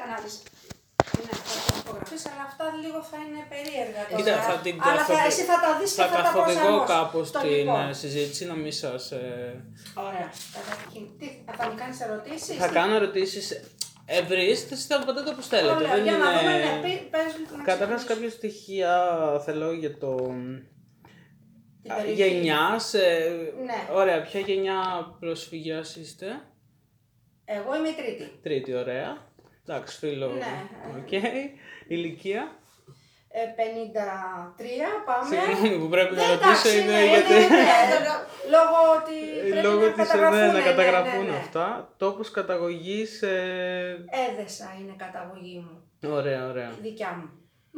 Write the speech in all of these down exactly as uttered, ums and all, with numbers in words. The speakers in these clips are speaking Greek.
να δεις. Ναι, θα το φωτογραφείς, αλλά αυτά λίγο θα είναι περίεργα. Κοίτα, θα την αλλά θα, εσύ θα τα δεις και θα, θα τα προσαρμόσεις. Θα καθοδηγώ κάπως την λοιπόν. συζήτηση, να μην σας... Ε... Ωραία. Τι, θα μου κάνεις ερωτήσεις? Θα τι? κάνω ερωτήσεις ευρύς, θα απαντάτε όπως θέλετε. Ωραία, δεν για είναι... να δούμε, ναι, πες, καταρχάς κάποια στοιχεία θέλω για το... γενιάς. Ε... Ναι. Ωραία, ποια γενιά προσφυγιάς είστε? Εγώ είμαι η τρίτη. Τρίτη, ωραία. Εντάξει, φίλο. Ναι. Οκ. Okay. Ηλικία? Ε, πενήντα τρία, πάμε. Συγγνώμη που πρέπει δεν να ρωτήσω, είναι ναι, γιατί... Ναι, ναι, ναι. Λόγω ότι πρέπει Λόγω να της, καταγραφούν, ναι, να καταγραφούν ναι, ναι, ναι. αυτά. Τόπος καταγωγής... Ε... Έδεσα είναι καταγωγή μου. Ωραία, ωραία. Η δικιά μου.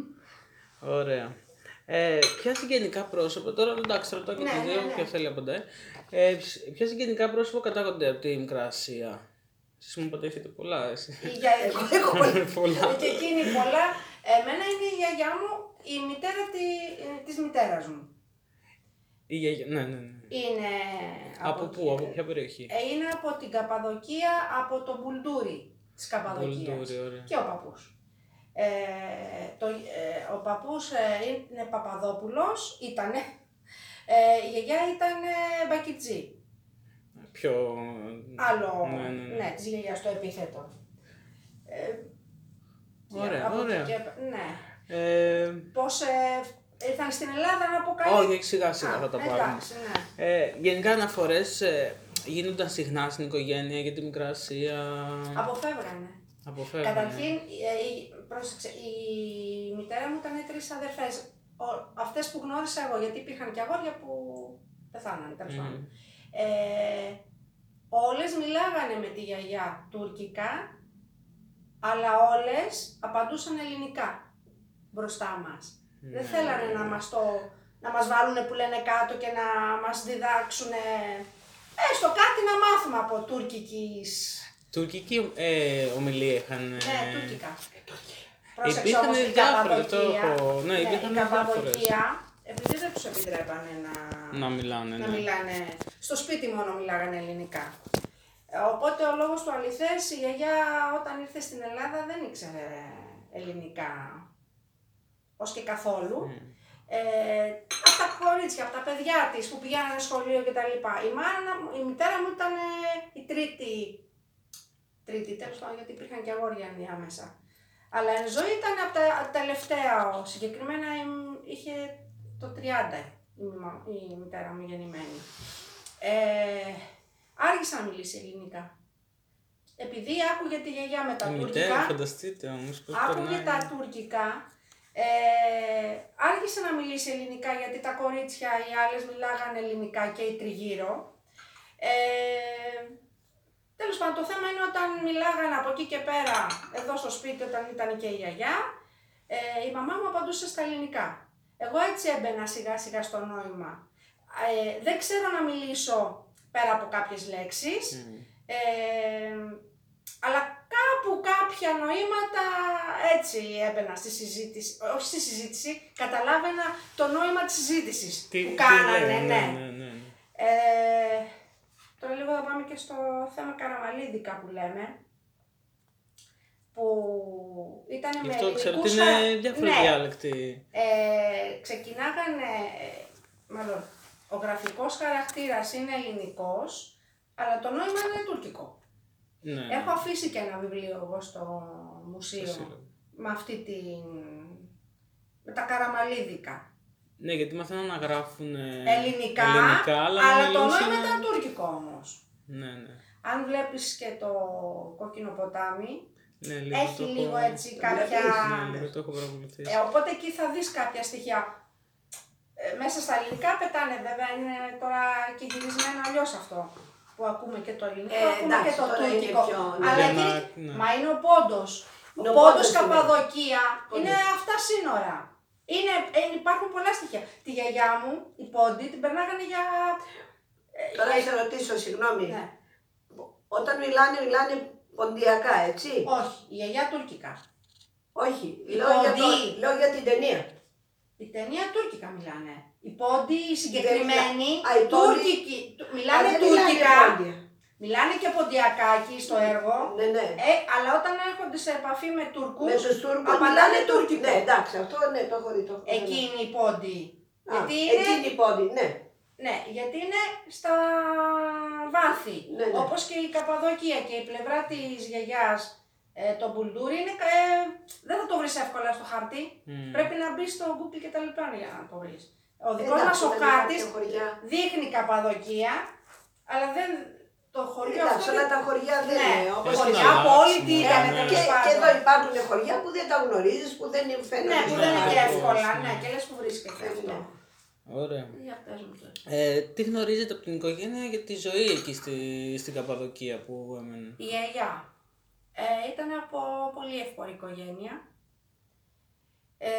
Ωραία. Ε, ποια συγγενικά πρόσωπα, τώρα εντάξει ρωτάω και ναι, τις δύο, ναι, ναι. ποια θέλει απαντάει. Ε, ποια συγγενικά πρόσωπα κατάγονται από τη Μικρά Ασία? Εσείς μου είπατε έχετε πολλά, εσύ. Για εγώ πολλά. Και εκείνη πολλά. Εμένα είναι η γιαγιά μου, η μητέρα τη, της μητέρας μου. Η γιαγιά, ναι, ναι, ναι. Είναι... Από, από πού, από ποια περιοχή? Είναι από την Καπαδοκία, από το Μπουλντούρι της Καπαδοκίας. Μπουλντούρι, ωραία. Και ο παππούς. Ε, το, ε, ο παππούς ε, είναι Παπαδόπουλος, ήτανε. Ε, η γιαγιά ήταν Μπακιτζή. Πιο... Άλλο, ναι, ναι, ναι. ναι, της γιαγιάς το επίθετο. Ε, ωραία, από ωραία. Και, ναι. Ε... Πώς ε, ήρθαν στην Ελλάδα να πω κάτι? Όχι, σιγά σιγά θα τα πάρουμε. Εντάξει, ναι. Ε, γενικά αναφορές ε, γίνονταν συχνά στην οικογένεια για τη Μικρά Ασία? Αποφεύγανε. Αποφεύγανε. Καταρχήν, ε, πρόσεξε, η μητέρα μου ήταν τρεις αδερφές. Ο, αυτές που γνώρισα εγώ, γιατί υπήρχαν και αγόρια που πεθάνανε, τέλος πάντων. Mm. Ε, όλες μιλάγανε με τη γιαγιά τουρκικά, αλλά όλες απαντούσαν ελληνικά μπροστά μας. Mm. Δεν θέλανε να μας, το, να μας βάλουν που λένε κάτω και να μας διδάξουν έστω κάτι να μάθουμε από τουρκικής. Τουρκική ε, ομιλία είχαν. Ναι, τουρκικά. Πρόσεξε όμως η Καπαδοκία, ναι, ναι, η Καπαδοκία, επειδή δεν τους επιτρέπανε να, να, μιλάνε, να ναι. μιλάνε, στο σπίτι μόνο μιλάγανε ελληνικά. Οπότε ο λόγος του αληθές, η γιαγιά όταν ήρθε στην Ελλάδα δεν ήξερε ελληνικά ως και καθόλου. Mm. Ε, από τα κορίτσια, από τα παιδιά της που πηγαίνανε σχολείο κτλ. Η, η μητέρα μου ήταν η τρίτη, τρίτη τέλος πάντων, γιατί υπήρχαν και αγόρια ενδιάμεσα. Αλλά εν ζωή ήταν από τα τελευταία, συγκεκριμένα είχε το τριάντα η, η μητέρα μου γεννημένη. Ε, άργησε να μιλήσει ελληνικά. Επειδή άκουγε τη γιαγιά με τα η τουρκικά, μητέρα, φανταστείτε όμως πώς άκουγε περνάει. τα τουρκικά, ε, άργησε να μιλήσει ελληνικά γιατί τα κορίτσια οι άλλες μιλάγανε ελληνικά και οι τριγύρω. Ε, Τέλος πάντων, το θέμα είναι όταν μιλάγανε από εκεί και πέρα, εδώ στο σπίτι, όταν ήταν και η γιαγιά, ε, η μαμά μου απαντούσε στα ελληνικά. Εγώ έτσι έμπαινα σιγά σιγά στο νόημα. Ε, δεν ξέρω να μιλήσω πέρα από κάποιες λέξεις, mm. ε, αλλά κάπου κάποια νοήματα έτσι έμπαινα στη συζήτηση, όχι στη συζήτηση, καταλάβαινα το νόημα της συζήτησης τι, που κάνανε, τι, ναι. ναι, ναι, ναι. Ε, Τώρα λίγο θα πάμε και στο θέμα Καραμαλίδικα που λέμε, που ήταν με αυτό ελληνικούς... ξέρω ότι είναι διάφοροι ναι. διάλεκτοι. Ε, ξεκινάγανε, μάλλον, ο γραφικός χαρακτήρας είναι ελληνικός, αλλά το νόημα είναι τουρκικό. Ναι. Έχω αφήσει και ένα βιβλίο εγώ στο μουσείο, Φυσίλο. με αυτή την... με τα Καραμαλίδικα. Ναι, γιατί μάθανε να γράφουν ελληνικά, ελληνικά αλλά, αλλά να το μιλούσαν... νόημα ήταν τουρκικό όμως. Ναι, ναι. Αν βλέπεις και το κόκκινο ποτάμι, ναι, λίγο έχει το λίγο έχω... έτσι κάποια... Ναι, λίγο το έχω παρακολουθήσει. Ε, οπότε εκεί θα δεις κάποια στοιχεία. Ε, μέσα στα ελληνικά πετάνε, βέβαια είναι τώρα και γυρισμένο αλλιώς αυτό. Που ακούμε και το ελληνικό, ε, ακούμε εντάξει, και το τουρκικό. πιο... Αλλά να... εκεί, ναι. μα είναι ο πόντος. Ο ο πόντος είναι. Καπαδοκία Πόντος. είναι αυτά σύνορα. Είναι, ε, υπάρχουν πολλά στοιχεία. Τη γιαγιά μου, η πόντι, την περνάγανε για... Ε, Τώρα για... θα σε ρωτήσω, συγγνώμη. Ναι. Όταν μιλάνε, μιλάνε ποντιακά, έτσι. Όχι, η γιαγιά τουρκικά. Όχι, λέω για, το, λέω για την ταινία. Η ταινία τουρκικά μιλάνε. Οι πόντι, οι συγκεκριμένοι, Α, οι τουρκικοί, μιλάνε τουρκικά. Μιλάνε και ποντιακά εκεί στο έργο, Ναι, ναι. ε, αλλά όταν έρχονται σε επαφή με Τούρκους, Με τους Τούρκους απαντάνε μιλάνε τουρκικό. Ναι, εντάξει, αυτό ναι, το έχω δει. Το έχω δει. Εκείνοι οι πόντιοι. Α, Γιατί είναι, εκείνη η πόντη, ναι. ναι, γιατί είναι στα βάθη. Ναι, ναι. Όπως και η Καπαδοκία και η πλευρά της γιαγιάς, ε, το Μπουλντούρι, είναι, ε, δεν θα το βρεις εύκολα στο χαρτί. Mm. Πρέπει να μπεις στο Google και τα λοιπά για να το βρεις. Ο δικός Εντάξει, μας ο δεν χάρτης υπάρχει χωριά. δείχνει Καπαδοκία, αλλά δεν το χωριό Εντάξει, αυτό όλα δεν- τα χωριά δεν ναι, είναι όπως Έχουν χωριά αλλάξει, από όλη τη ναι, ήταν ναι. τέλος Και, πάντων. και εδώ υπάρχουν χωριά που δεν τα γνωρίζεις, που δεν φαίνονται. Ναι, που στο δεν είναι και χάρτη. εύκολα, ναι. ναι, και λες που βρίσκεται αυτό. Ναι. Ωραία. Για πες μου τώρα. Ε, τι γνωρίζετε από την οικογένεια για τη ζωή εκεί στη, στην Καπαδοκία που έμενε? Η γιαγιά ε, ήταν από πολύ εύπορη οικογένεια. Ε,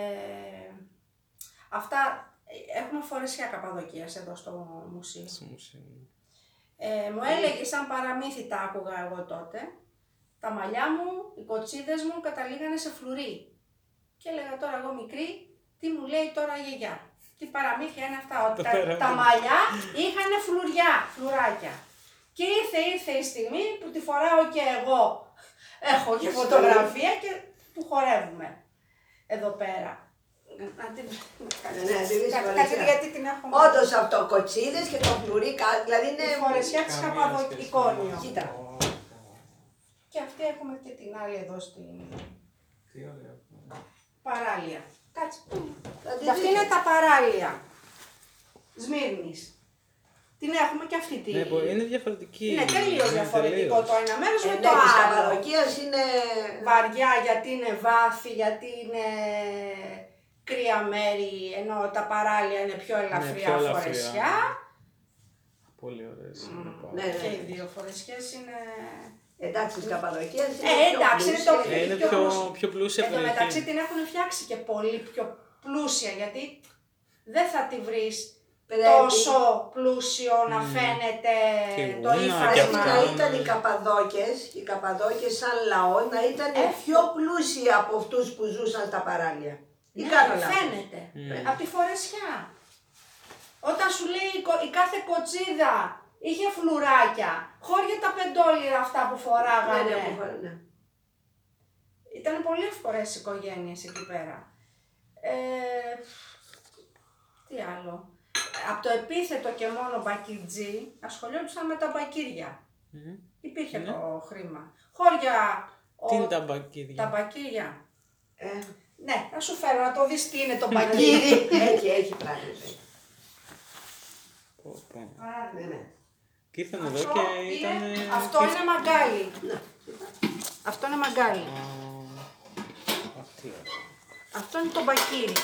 αυτά, έχουμε φορεσιά Καπαδοκίας εδώ στο μουσείο. Στο μουσείο. Ε, μου έλεγε σαν παραμύθι, τα άκουγα εγώ τότε, τα μαλλιά μου, οι κοτσίδες μου καταλήγανε σε φλουρί. Και έλεγα τώρα εγώ μικρή, τι μου λέει τώρα η γιαγιά. Τι παραμύθια είναι αυτά, ότι Το τα, πέρα τα μου. μαλλιά είχαν φλουριά, φλουράκια. Και ήρθε, ήρθε η στιγμή που τη φοράω και εγώ. Έχω και φωτογραφία και που χορεύουμε εδώ πέρα. Να την... Ναι, ναι, τη δεις Κάτι- φορεσιά. κάτι γιατί την έχω. Όντως αυτό, κοτσίδες και το φλουρί, κα- δηλαδή είναι... Η φορεσιά της Καμία Καπαδοκικόνιο. σχέση. Κοίτα. Και αυτή έχουμε και την άλλη εδώ στην Τι ωραία. παράλια. Κάτσε. Θα τη Και αυτή δεις. είναι τα παράλια Σμύρνης. Την έχουμε και αυτή τη. Ναι, μπορεί- είναι διαφορετική. Είναι τελείως Ναι, διαφορετικό τελείως. το ένα μέρος Ε, με ναι, το της άλλο. Καπαδοκίας είναι... Βαριά γιατί είναι βάθη, γιατί είναι κρύα μέρη, ενώ τα παράλια είναι πιο ελαφριά πιο ελαφριά. φορεσιά. Πολύ ωραίες. είναι πάρα Ναι, πολύ. Και ναι. οι δύο φορεσιές είναι... Εντάξει, της Καπαδοκίας είναι Ε, πιο εντάξει, είναι το πλούσια. Ε, είναι πιο πιο, πλούσια. πιο πλούσια Εν τω περιοχή. μεταξύ την έχουν φτιάξει και πολύ πιο πλούσια, γιατί δεν θα τη βρεις Πρέπει. τόσο πλούσιο να φαίνεται Και το γούνα και Πρέπει ύφασμα. αυτά. να ήταν οι Καπαδόκες, οι Καπαδόκες σαν λαό να ήταν Ε. πιο πλούσιοι από αυτούς που ζούσαν στα παράλια. Ή Ναι, κάνω λάθος. φαίνεται. Mm. Από τη φορεσιά. Όταν σου λέει η, κο- η κάθε κοτσίδα είχε φλουράκια, χώρια τα πεντόλιρα αυτά που Ναι, φοράγανε. ναι, που φορά- ναι. Ήταν πολύ ευπορές οι οικογένειες εκεί πέρα. Ε, τι άλλο. Από το επίθετο και μόνο μπακιτζή ασχολιόντουσαν με τα μπακύρια. Μμμ. Υπήρχε Ναι. το χρήμα. Χώρια. Τι ο- είναι τα μπακίδια? τα μπακύρια. Ε, Ναι, να σου φέρω να το δεις τι είναι το μπακύρι. Έχει, έχει πράγματα. Πω, πω. Ναι, ναι. Και ήρθαν εδώ Αυτό και είναι- ήταν. Αυτό είναι μαγκάλι. Αυτό είναι μαγκάλι. Αυτή ωραία. Αυτό είναι το μπακύρι.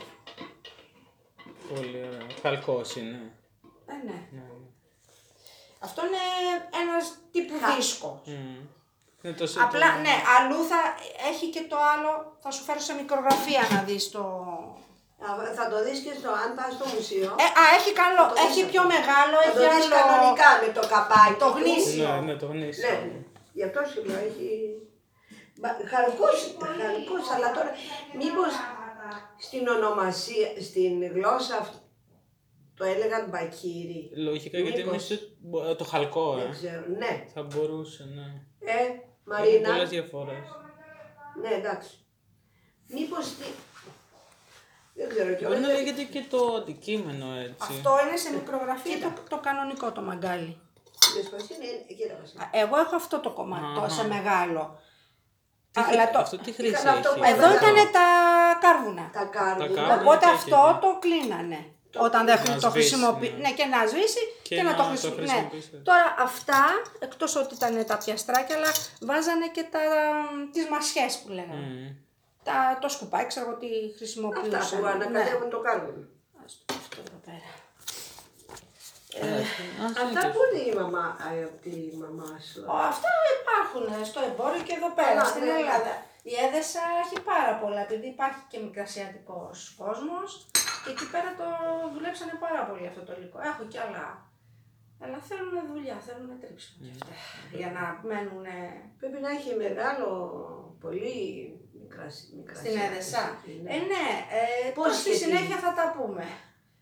Πολύ ωραία. Χαλκός είναι. Ε, ναι. Ναι, ναι. Αυτό είναι ένας τύπου δίσκο. Μμμ. Είναι τόσο Απλά, το- ναι, αλλού θα έχει και το άλλο, θα σου φέρω σε μικρογραφία να δεις το... Α, Θα το δεις και στο, αν πας στο μουσείο. Ε, α, έχει καλό, Θα το έχει δεις. πιο μεγάλο, Θα το έχει δεις άλλο... κανονικά με το καπάκι. Το του. γνήσιο. Ναι, ναι, το γνήσιο. Ναι, ναι. Γι' αυτό σου λέω, έχει... Μπα- Χαλκός, χαλκός, αλλά τώρα μήπως στην ονομασία, στην γλώσσα αυτή το έλεγαν μπακύρι. Λογικά γιατί είναι Μήπως, στο- μπο- το χαλκό, δεν ε. ξέρω, ναι. Θα μπορούσε, ναι. Ε, Έχει Μαρίνα, πολλές διαφορές. ναι εντάξει. Μήπως, τι... δεν ξέρω Μπορεί κιόλας. να λέγεται και το αντικείμενο έτσι. Αυτό είναι σε μικρογραφία το, το κανονικό το μαγκάλι. Είδες πως είναι, ε, κοίτα πως είναι. Α, Εγώ έχω αυτό το κομμάτι, το Αχα. σε μεγάλο. Τι Αλλά χρή- το- Αυτό τι χρήση Είχαν αυτό έχει? που Εδώ έβαλα. ήταν τα κάρβουνα. Τα κάρβουνα. κάρβουνα. Οπότε και αυτό έχει. το κλείνανε. Το Όταν δεν να το σβήσει, χρησιμοποιεί. ναι. Ναι, και να σβήσει και, Και να, να το το χρησιμοποιήσει. Ναι. χρησιμοποιήσει. Τώρα αυτά, εκτός ότι ήταν τα πιαστράκια, αλλά βάζανε και τα, τις μασιές που λέγανε. Μμμ. Τα, το σκουπάκι, ξέρω εγώ τι χρησιμοποιούσαν. Αυτά που ανακατεύουν το κάρβουνο. Ας το αυτό εδώ πέρα. Α, Αυτά συνήθως. που είναι η μαμά, α, από τη μαμά σου. Ω, αυτά υπάρχουν στο εμπόριο και εδώ πέρα, Καλά, στην ναι, ναι. Ελλάδα. Η Έδεσα έχει πάρα πολλά, επειδή υπάρχει και μικρασιατικός κόσμος και εκεί πέρα το δουλέψανε πάρα πολύ αυτό το υλικό. Έχω κι άλλα. Αλλά θέλουν δουλειά, θέλουν τρίψιμο κι αυτά. Για να μένουν Πρέπει να έχει μεγάλο, πολύ μικρά μικρά στην Έδεσα. ναι. Ε, ναι, ε, Πώς πώς στη και τι. συνέχεια θα τα πούμε.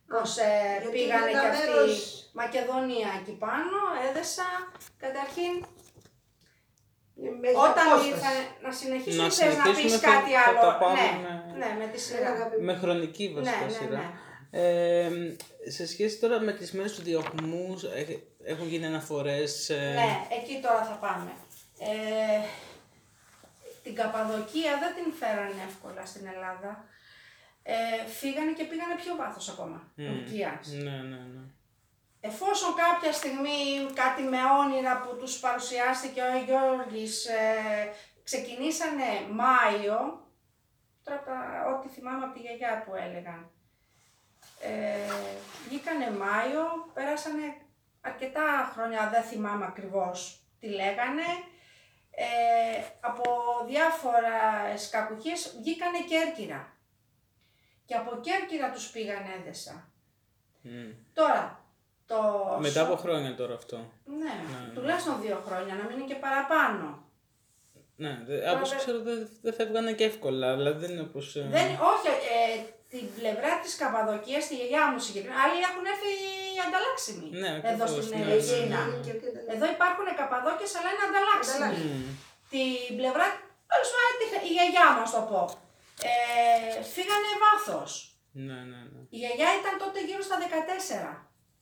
Πως ε, γιατί πήγανε είναι και ένα αυτοί μέρος- Μακεδονία εκεί πάνω, Έδεσα. Καταρχήν, Έχει όταν απόσταση. ήρθαν να συνεχίσουν, Να θες να συνεχίσουμε, πεις θα- κάτι θα άλλο. τα πάμε ναι, με- ναι, με τη Έλα, σειρά. αγάπη μου. Με χρονική βασικά Ναι, ναι, σειρά. ναι. Ε, σε σχέση τώρα με τις μέρες του διωγμού, ε, έχουν γίνει αναφορές. ε, Ναι, εκεί τώρα θα πάμε. Ε, την Καπαδοκία δεν την φέρανε εύκολα στην Ελλάδα. Ε, φύγανε και πήγανε πιο βάθος ακόμα, μ, Τουρκίας. Ναι, ναι, ναι. Εφόσον κάποια στιγμή κάτι με όνειρα που τους παρουσιάστηκε ο Γιώργης, ε, ξεκινήσανε Μάιο, τώρα τα- ό,τι θυμάμαι από τη γιαγιά που έλεγαν. Ε, βγήκανε Μάιο, πέρασανε αρκετά χρόνια, δεν θυμάμαι ακριβώς τι λέγανε. Ε, από διάφορα κακουχίες βγήκανε Κέρκυρα. Και από Κέρκυρα τους πήγανε Έδεσα. Μ. Τώρα, το... Μετά από χρόνια τώρα αυτό. Ναι, Ναι. τουλάχιστον δύο χρόνια, να μην είναι και παραπάνω. Ναι, δε, από όσο δε- ξέρω δεν δεν φεύγανε και εύκολα, δηλαδή δεν είναι όπως... ε, Δεν, όχι, ε, την πλευρά της Καπαδοκίας, τη γιαγιά μου συγκεκριμένα, άλλοι έχουν έρθει ανταλλάξιμοι Ναι, εδώ ακριβώς, στην ναι, ναι, Ελευσίνα. ναι, ναι. Εδώ υπάρχουν Καπαδόκες, αλλά είναι ανταλλάξιμοι. Ανταλλάξιμοι. μ, Την πλευρά, τέλος πάντων, τη- η γιαγιά μας το πω, ε, φύγανε βάθος. Ναι, ναι, ναι. Η γιαγιά ήταν τότε γύρω στα δεκατέσσερα.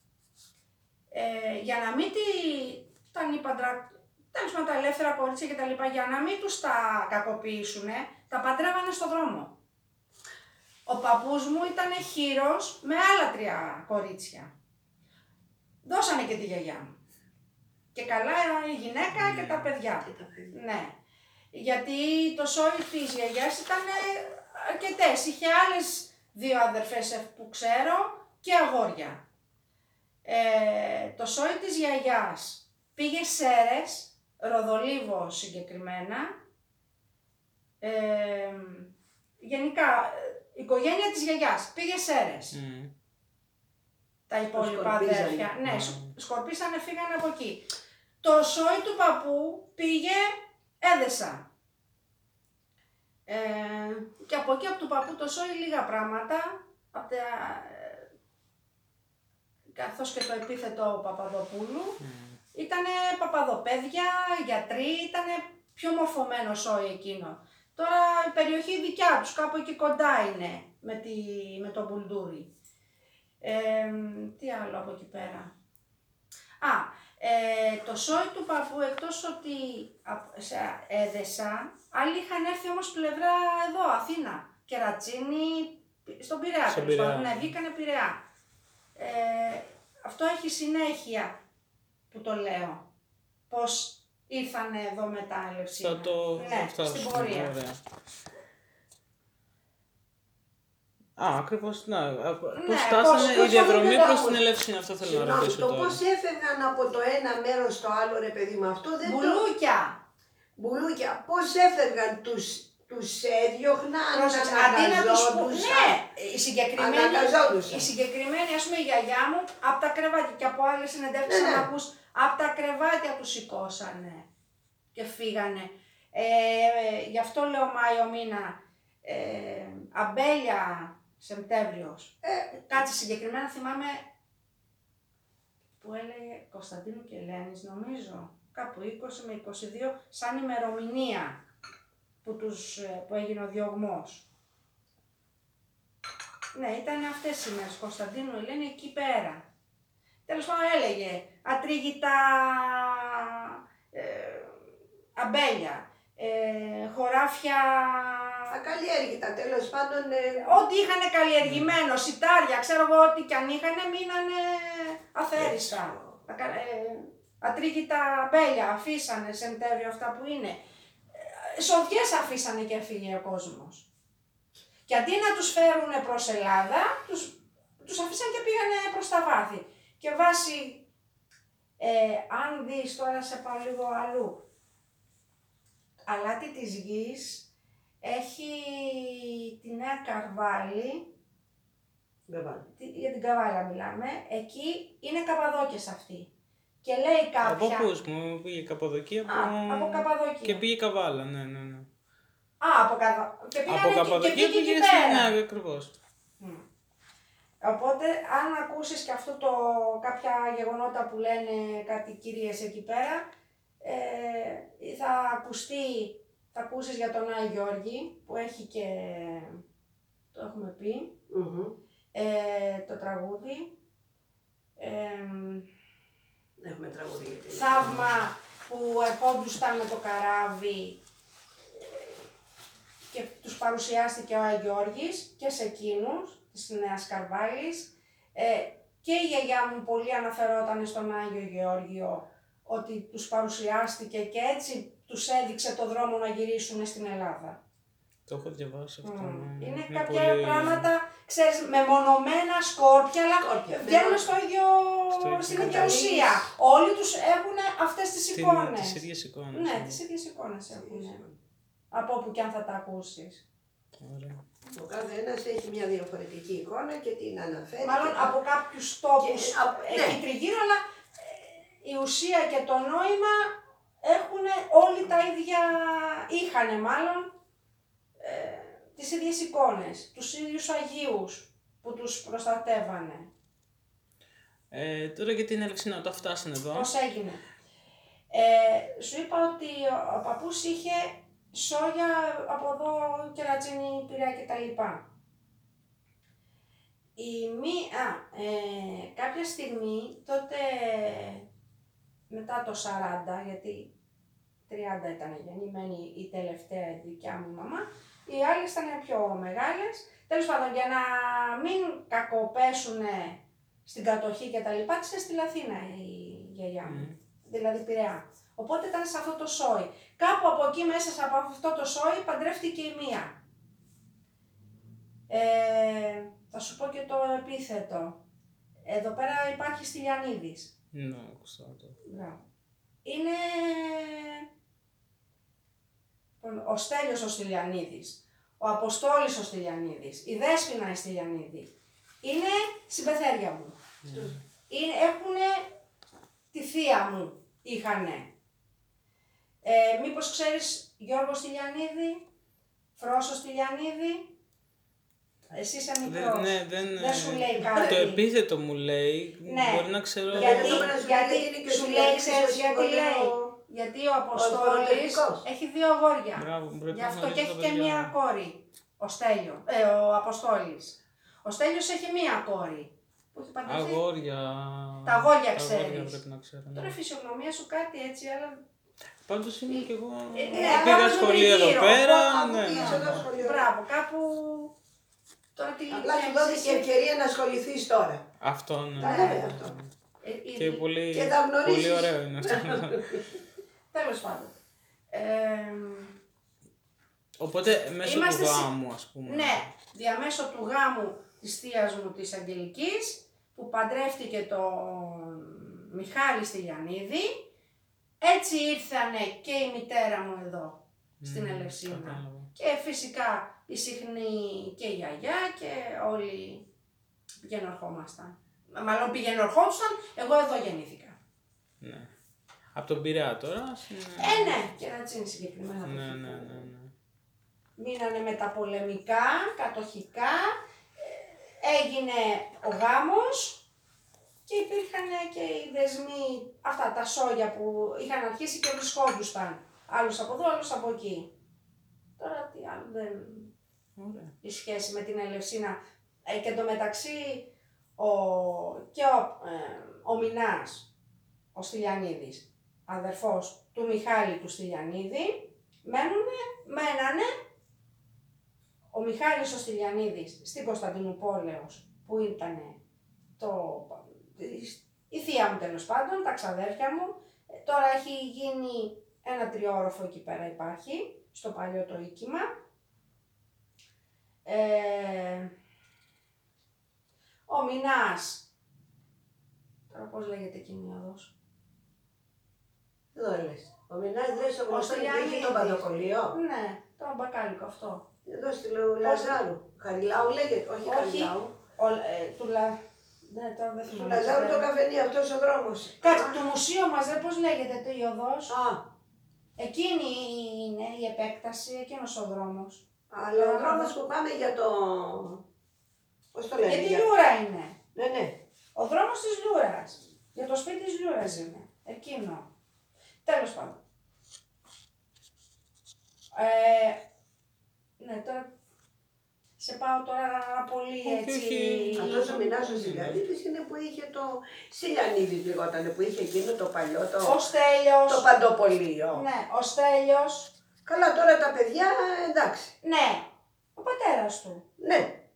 Ε, για να μην τη, τα νύπαντρα, τέλος πάντων τα ελεύθερα κορίτσια και τα λοιπά, για να μην τους τα κακοποιήσουν, τα παντρεύανε στο δρόμο. Ο παππούς μου ήταν χείρος με άλλα τρία κορίτσια. Δώσανε και τη γιαγιά μου. Και καλά η γυναίκα και τα παιδιά. Και τα παιδιά. Ναι. Γιατί το σόι της γιαγιάς ήταν αρκετές. Είχε άλλες δύο αδερφές που ξέρω και αγόρια. Ε, το σόι της γιαγιάς πήγε Σέρες, Ροδολίβο συγκεκριμένα. Ε, γενικά, η οικογένεια της γιαγιάς πήγε Σέρες. Μ. Τα υπόλοιπα σκορπίζανε. αδέρφια. Ναι, Mm. σκ- σκορπίσανε, φύγανε από εκεί. Το σόι του παππού πήγε Έδεσα. Ε, και από εκεί από του παππού το σόι λίγα πράγματα, από τα, ε, καθώς και το επίθετο Παπαδοπούλου, Μ. ήτανε παπαδοπαίδια, γιατροί, ήτανε πιο μορφωμένο σόι εκείνο. Τώρα η περιοχή δικιά τους, κάπου εκεί κοντά είναι με, τη, με το μπουλντούρι. Ε, τι άλλο από εκεί πέρα. Α, ε, το σόι του παππού, εκτός ότι απ- σε Έδεσα, άλλοι είχαν έρθει όμως πλευρά εδώ, Αθήνα. Κερατσίνη, στον Πειραιά. Στον τέλος πάντων. Πειραιά. Ναι, βγήκανε Πειραιά. Ε, αυτό έχει συνέχεια που το λέω. Πώς ήρθανε εδώ μετά Ελευσίνα. Θα το ναι, θα φτάσουμε, στην πορεία. ωραία. Α, ακριβώς, ναι. Α, Πώς πώς- φτάσανε πώς η διαδρομή γίνεται προς όμως. την Ελευσίνα, αυτό θέλω να Συγγνώμη, ρωτήσω το τώρα. πώς έφευγαν από το ένα μέρος στο άλλο, ρε παιδί μου, αυτό δεν το... Μπουλούκια. Μπουλούκια, πώς έφευγαν, τους, τους έδιωχναν, Πρόσεξε, αντί να τους πού- αναγκαζόντουσαν. Ναι, η συγκεκριμένη, Αναγκαζόντουσαν. η συγκεκριμένη, ας πούμε, η γιαγιά μου, από τα κρεβάτια και από άλλες συνεντεύξεις Ναι, ναι. να ακούς, από τα κρεβάτια τους σηκώσανε και φύγανε. Ε, ε, γι' αυτό λέω Μάιο μήνα, ε, αμπέλια Σεπτέμβριος. Ε, Κάτσε συγκεκριμένα θυμάμαι που έλεγε Κωνσταντίνου και Ελένης, νομίζω, κάπου είκοσι με είκοσι δύο, σαν ημερομηνία που, τους, ε, που έγινε ο διωγμός. Ναι, ήταν αυτές οι μέρες, Κωνσταντίνου, Ελένη, εκεί πέρα. Τέλος πάντων έλεγε ατρίγητα ε, αμπέλια, ε, χωράφια, ακαλλιέργητα, τέλος πάντων. ε, ό,τι είχαν καλλιεργημένο, σιτάρια, ξέρω εγώ, ό,τι κι αν είχαν, μείνανε αφαίριστα. Τα κα- ε, ατρίγητα αμπέλια αφήσανε, Σεπτέμβριο αυτά που είναι. Ε, Σοδιές αφήσανε και έφυγε ο κόσμος. Και αντί να τους φέρουν προς Ελλάδα, τους, τους αφήσαν και πήγανε προς τα βάθη. Και βάσει, ε, αν δεις τώρα σε πάω λίγο αλλού, αλάτι της γης έχει τη Νέα Καρβάλη, Βέβαια. τη- για την Καβάλα μιλάμε, εκεί είναι Καπαδόκες αυτοί. Και λέει Από κάποια... πούς μου πήγε Καπαδοκία, από... Α, από Καπαδόκια. Και πήγε Καβάλα, ναι, ναι, ναι. Α, από Καπαδόκια. Και πήγανε Από εκεί- και Καπαδοκία πήγε εκεί πήγε στην... πέρα. Ναι, ακριβώς. Μμ. Οπότε, αν ακούσεις και αυτό το κάποια γεγονότα που λένε κάτι κυρίες εκεί πέρα, ε, θα ακουστεί, θα ακούσεις για τον Άη Γιώργη, που έχει και, το έχουμε πει, Μμμ. ε, το τραγούδι. Ε, Έχουμε τραγούδι για την θαύμα που ερχόντουσαν με το καράβι και τους παρουσιάστηκε ο Άη Γιώργης και σε εκείνους της Νέας Καρβάλης. Ε, και η γιαγιά μου πολύ αναφερόταν στον Άγιο Γεώργιο ότι τους παρουσιάστηκε και έτσι τους έδειξε το δρόμο να γυρίσουν στην Ελλάδα. Το έχω διαβάσει αυτό. Mm. ναι. Είναι Είναι κάποια πολύ- πράγματα, ξέρεις, μεμονωμένα σκόρπια, αλλά Σκόρπια, βγαίνουν ναι. στο ίδιο, Στο ίδιο στην ίδια καταλήγεις. ουσία. Όλοι τους έχουν αυτές τις Την- εικόνες. Τις ίδιες εικόνες. Ναι, ναι. τις ίδιες εικόνες έχουν. Από όπου και αν θα τα ακούσεις. Ωραία. Ο κάθε ένας έχει μια διαφορετική εικόνα και την αναφέρει. Μάλλον και- από κάποιους τόπους Και από- εκεί ναι. τριγύρω, αλλά ε, η ουσία και το νόημα έχουν όλοι τα ίδια, είχανε μάλλον, ε, τις ίδιες εικόνες, τους ίδιους Αγίους που τους προστατεύανε. Ε, τώρα για την Ελευσίνα, όταν φτάσανε εδώ. Πώς έγινε. Ε, σου είπα ότι ο, ο παππούς είχε σόγια από εδώ, Κερατσίνη, Πειραιά και τα λοιπά. Η μη, α, ε, κάποια στιγμή, τότε μετά το σαράντα, γιατί τριάντα ήταν γεννημένη η τελευταία η δικιά μου μαμά, οι άλλες ήταν πιο μεγάλες. Τέλος πάντων, για να μην κακοπέσουνε στην κατοχή και τα λοιπά, της έστειλε Αθήνα η γιαγιά μου, Μμ. δηλαδή Πειραιά. Οπότε ήταν σε αυτό το σόι. Κάπου από εκεί μέσα από αυτό το σόι παντρεύτηκε η μία. Ε, θα σου πω και το επίθετο. Εδώ πέρα υπάρχει Στυλιανίδης. Ναι, ακουστά το. Μπράβο. Είναι ο Στέλιος ο Στυλιανίδης, ο Αποστόλης ο Στυλιανίδης, η Δέσποινα η Στυλιανίδη. Είναι συμπεθέρια μου. Είναι, έχουνε τη θεία μου, είχανε. Ε, μήπως ξέρεις Γιώργο Στυλιανίδη, Φρόσο Στυλιανίδη, εσύ είσαι μικρός. Δεν, ναι, δεν, Δεν σου λέει ε, κάτι. Το επίθετο μου λέει, Ναι. μπορεί να ξέρω... Γιατί, Εδώ πέρα σου γιατί λέει, είναι και ο σου λέει, Στυλιανίδης ξέρεις ο γιατί συμβολέο- λέει. Γιατί ο Αποστόλης φορολογικός. έχει δύο αγόρια. Μπράβο, πρέπει Γι' να αυτό και γνωρίζω έχει τα και παιδιά μία μου. κόρη. Ο Στέλιο, ε, ο Αποστόλης. Ο Στέλιος έχει μία κόρη. Που έχει παντρευτεί. Αγόρια... Τα αγόρια Τα ξέρεις. αγόρια πρέπει να ξέρω. ναι. Τώρα η φυσιογνωμία σου κάτι έτσι, αλλά. Πάντως ήμουν κι εγώ... Ε, ναι, Πήγα αλλά σχολείο εδώ τριγύρω, πέρα, από ναι, πίσω ναι, το ναι. σχολείο. Μπράβο, κάπου. Τώρα τι Απλά σου δόθηκε ευκαιρία να ασχοληθείς τώρα. Αυτό, ναι. Τα λέμε αυτό. Ε, ε, Και πολύ, Και τα γνωρίζεις. πολύ ωραίο είναι αυτό. Τέλος πάντων. Ε, Οπότε μέσω Είμαστε του σε- γάμου, ας πούμε. ναι, διαμέσω του γάμου της θείας μου της Αγγελικής, που παντρεύτηκε τον Μιχάλη Στυλιανίδη, έτσι ήρθανε και η μητέρα μου εδώ, στην Μμμ, Ελευσίνα. κατάλαβα. Και φυσικά η συχνή και η γιαγιά και όλοι πηγαίνουν ερχόμασταν. Μάλλον πηγαίνουν ερχόντουσαν, εγώ εδώ γεννήθηκα. Ναι. Από τον Πειραιά τώρα. στην- Ε, ναι, και να τσίνει συγκεκριμένα. Ναι, το ναι, χειμώνα. ναι, ναι. Μείνανε μεταπολεμικά, κατοχικά, ε, έγινε ο γάμος και υπήρχαν και οι δεσμοί, αυτά τα σόγια που είχαν αρχίσει και βρισκόντουσαν. Άλλος από εδώ, άλλος από εκεί. Τώρα τι άλλο δεν... Ωραία. η σχέση με την Ελευσίνα. Ε, και εντωμεταξύ ο, και ο, ε, ο Μινάς, ο Στυλιανίδης, αδερφός του Μιχάλη του Στυλιανίδη, μένουνε, μένανε ο Μιχάλης ο Στυλιανίδης στην Κωνσταντινούπολεως, που ήταν το, η θεία μου τέλος πάντων, τα ξαδέρφια μου. Ε, τώρα έχει γίνει ένα τριόροφο εκεί πέρα υπάρχει, στο παλιό το οίκημα. Ε, ο Μινάς, τώρα πώς λέγεται εκείνη η οδός. Εδώ λες. Ο Μινάς δεν στο γνωστό που είχε Στυλιανίδης. το παντοκολλιό. Ναι, το μπακάλικο αυτό. Εδώ στη Λο- Λαζάρου. Χαριλάου λέγεται, όχι Όχι. Χαριλάου. Ο, ε, του Λα... Ναι, τώρα δεν Του θυμάμαι. Λαζάρου το καφενείο, αυτός ο δρόμος. Κάτι, του μουσείου μας, δεν πώς λέγεται το η οδός. Α, Εκείνη είναι η επέκταση, εκείνος ο δρόμος. αλλά ο δρόμος που πάμε για το... Πώς το λένε? Γιατί για- Λούρα είναι. Ναι, ναι. Ο δρόμος της Λούρας. Για το σπίτι της Λούρας είναι. Εκείνο. Τέλος πάντων. Ε, ναι, τώρα σε πάω τώρα πολύ Όχι, έτσι. όχι. Αυτός ο Μινάς ο Σιλιανίδης είναι που είχε το Σιλιανίδης λιγότανε, που είχε εκείνο το παλιό, το, Ο Στέλιος. το παντοπολείο. Ναι, ο Στέλιος. Καλά, τώρα τα παιδιά, εντάξει. Ναι, ο πατέρας του. Ναι,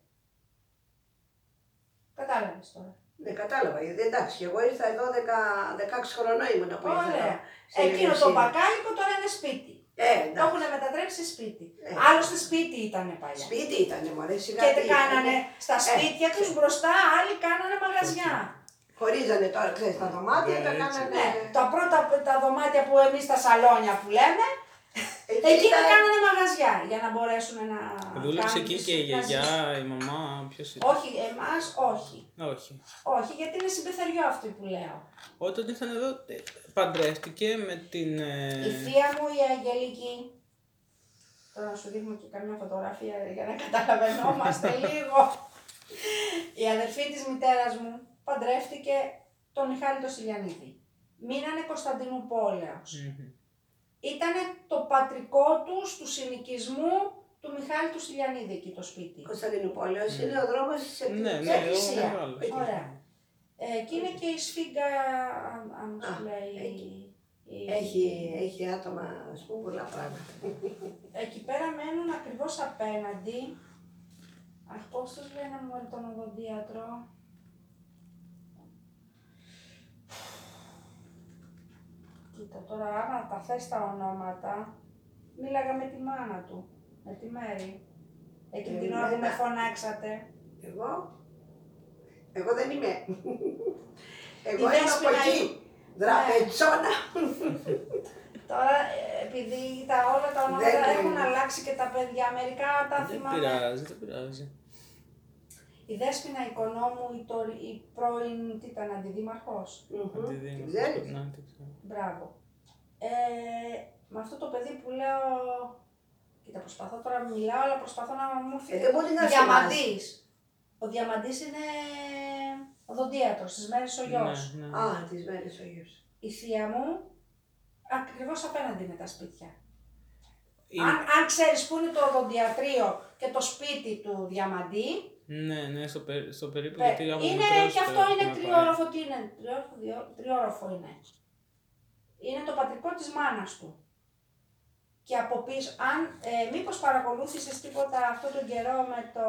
Κατάλαβες τώρα. ναι, κατάλαβα. Γιατί εντάξει, και εγώ ήρθα εδώ δεκα- δεκαέξι χρονών ήμουν που ήρθα εδώ. Ωραία. στην Εκείνο το Ελευσίνα. μπακάλικο τώρα είναι σπίτι. Ε, Το εντάξει. έχουν μετατρέψει σπίτι. Ε. Άλλωστε σπίτι ήταν παλιά. Σπίτι ήτανε, μωρέ, σιγά Και τι τι κάνανε ήτανε. στα Ε, σπίτια τους μπροστά, άλλοι κάνανε μαγαζιά. Χωρίζανε τώρα, ξέρεις, τα δωμάτια, τα Έτσι. κάνανε... Ναι, τα πρώτα τα δωμάτια που εμείς τα σαλόνια που λέμε, Εκεί εκείνα ήταν- κάνανε μαγαζιά για να μπορέσουν να. Δούλεψε κάνουν εκεί τις- και η να γιαγιά, ζήσουν. η μαμά, ποιος ήταν? Όχι, εμάς όχι. Όχι. Όχι, γιατί είναι συμπεθεριό αυτό που λέω. Όταν ήρθαν εδώ, ε, παντρεύτηκε με την... ε, Η θεία μου η Αγγελική. Τώρα να σου δείχνω και καμιά φωτογραφία για να καταλαβαίνόμαστε λίγο. Η αδερφή της μητέρας μου παντρεύτηκε τον Μιχάλη τον Σιλιανίδη. Μείνανε Κωνσταντινούπολεως. μμμ. Ήτανε το πατρικό τους του συνοικισμού του Μιχάλη του Σιλιανίδη εκεί το σπίτι. Κωνσταντινούπολεος είναι ο δρόμος της Ναι, ναι, Σε εκκλησία. ο μεγάλος. Ωραία. Ε, και είναι και η σφίγγα, αν, αν σου Α, λέει. εκεί. η- Έχει, έχει άτομα, ας πούμε, πολλά πράγματα. Εκεί πέρα μένουν ακριβώς απέναντι. Αχ, πώς τους λένε μόλι τον οδοντίατρο. Κοίτα, τώρα άμα τα θες τα ονόματα, μίλαγα με τη μάνα του, με τη Μέρη. Εκείνη την ώρα που με Εμένα. φωνάξατε. Εγώ, εγώ δεν είμαι. Εγώ Η είμαι από Δέσποινα εκεί. Δραπετσόνα. Τώρα, ε, επειδή τα όλα τα ονόματα Δεν έχουν είναι. αλλάξει και τα παιδιά, μερικά τα Δεν θυμάμαι. πειράζει, δεν πειράζει. Η Δέσποινα Οικονόμου, η, τωρι- η πρώην, τι ήταν, αντιδήμαρχος. Αντιδήμαρχος, Ξέρεις. να την ξέρω. Μπράβο. Ε, με αυτό το παιδί που λέω. Κοίτα, προσπαθώ τώρα να μιλάω, αλλά προσπαθώ να μου έρθει. Ε, δεν μπορεί να Διαμαντής. Ο Διαμαντής είναι οδοντίατρος, στις μέρες ο γιος. Ναι, ναι. Α, τις μέρες ο γιος. Η θεία μου, ακριβώς απέναντι με τα σπίτια. Είναι- Αν, αν ξέρεις που είναι το οδοντιατρίο και το σπίτι του Διαμαντή, Ναι, ναι, στο, περί, στο περίπου, ε, γιατί από είναι μικρός και το αυτό είναι έχουμε πάει. τριόροφο, τι είναι, τριόροφο, δυο- τριόροφο είναι. Είναι το πατρικό της μάνας του. Και από πίσω, αν, ε, μήπως παρακολούθησες τίποτα αυτό τον καιρό με το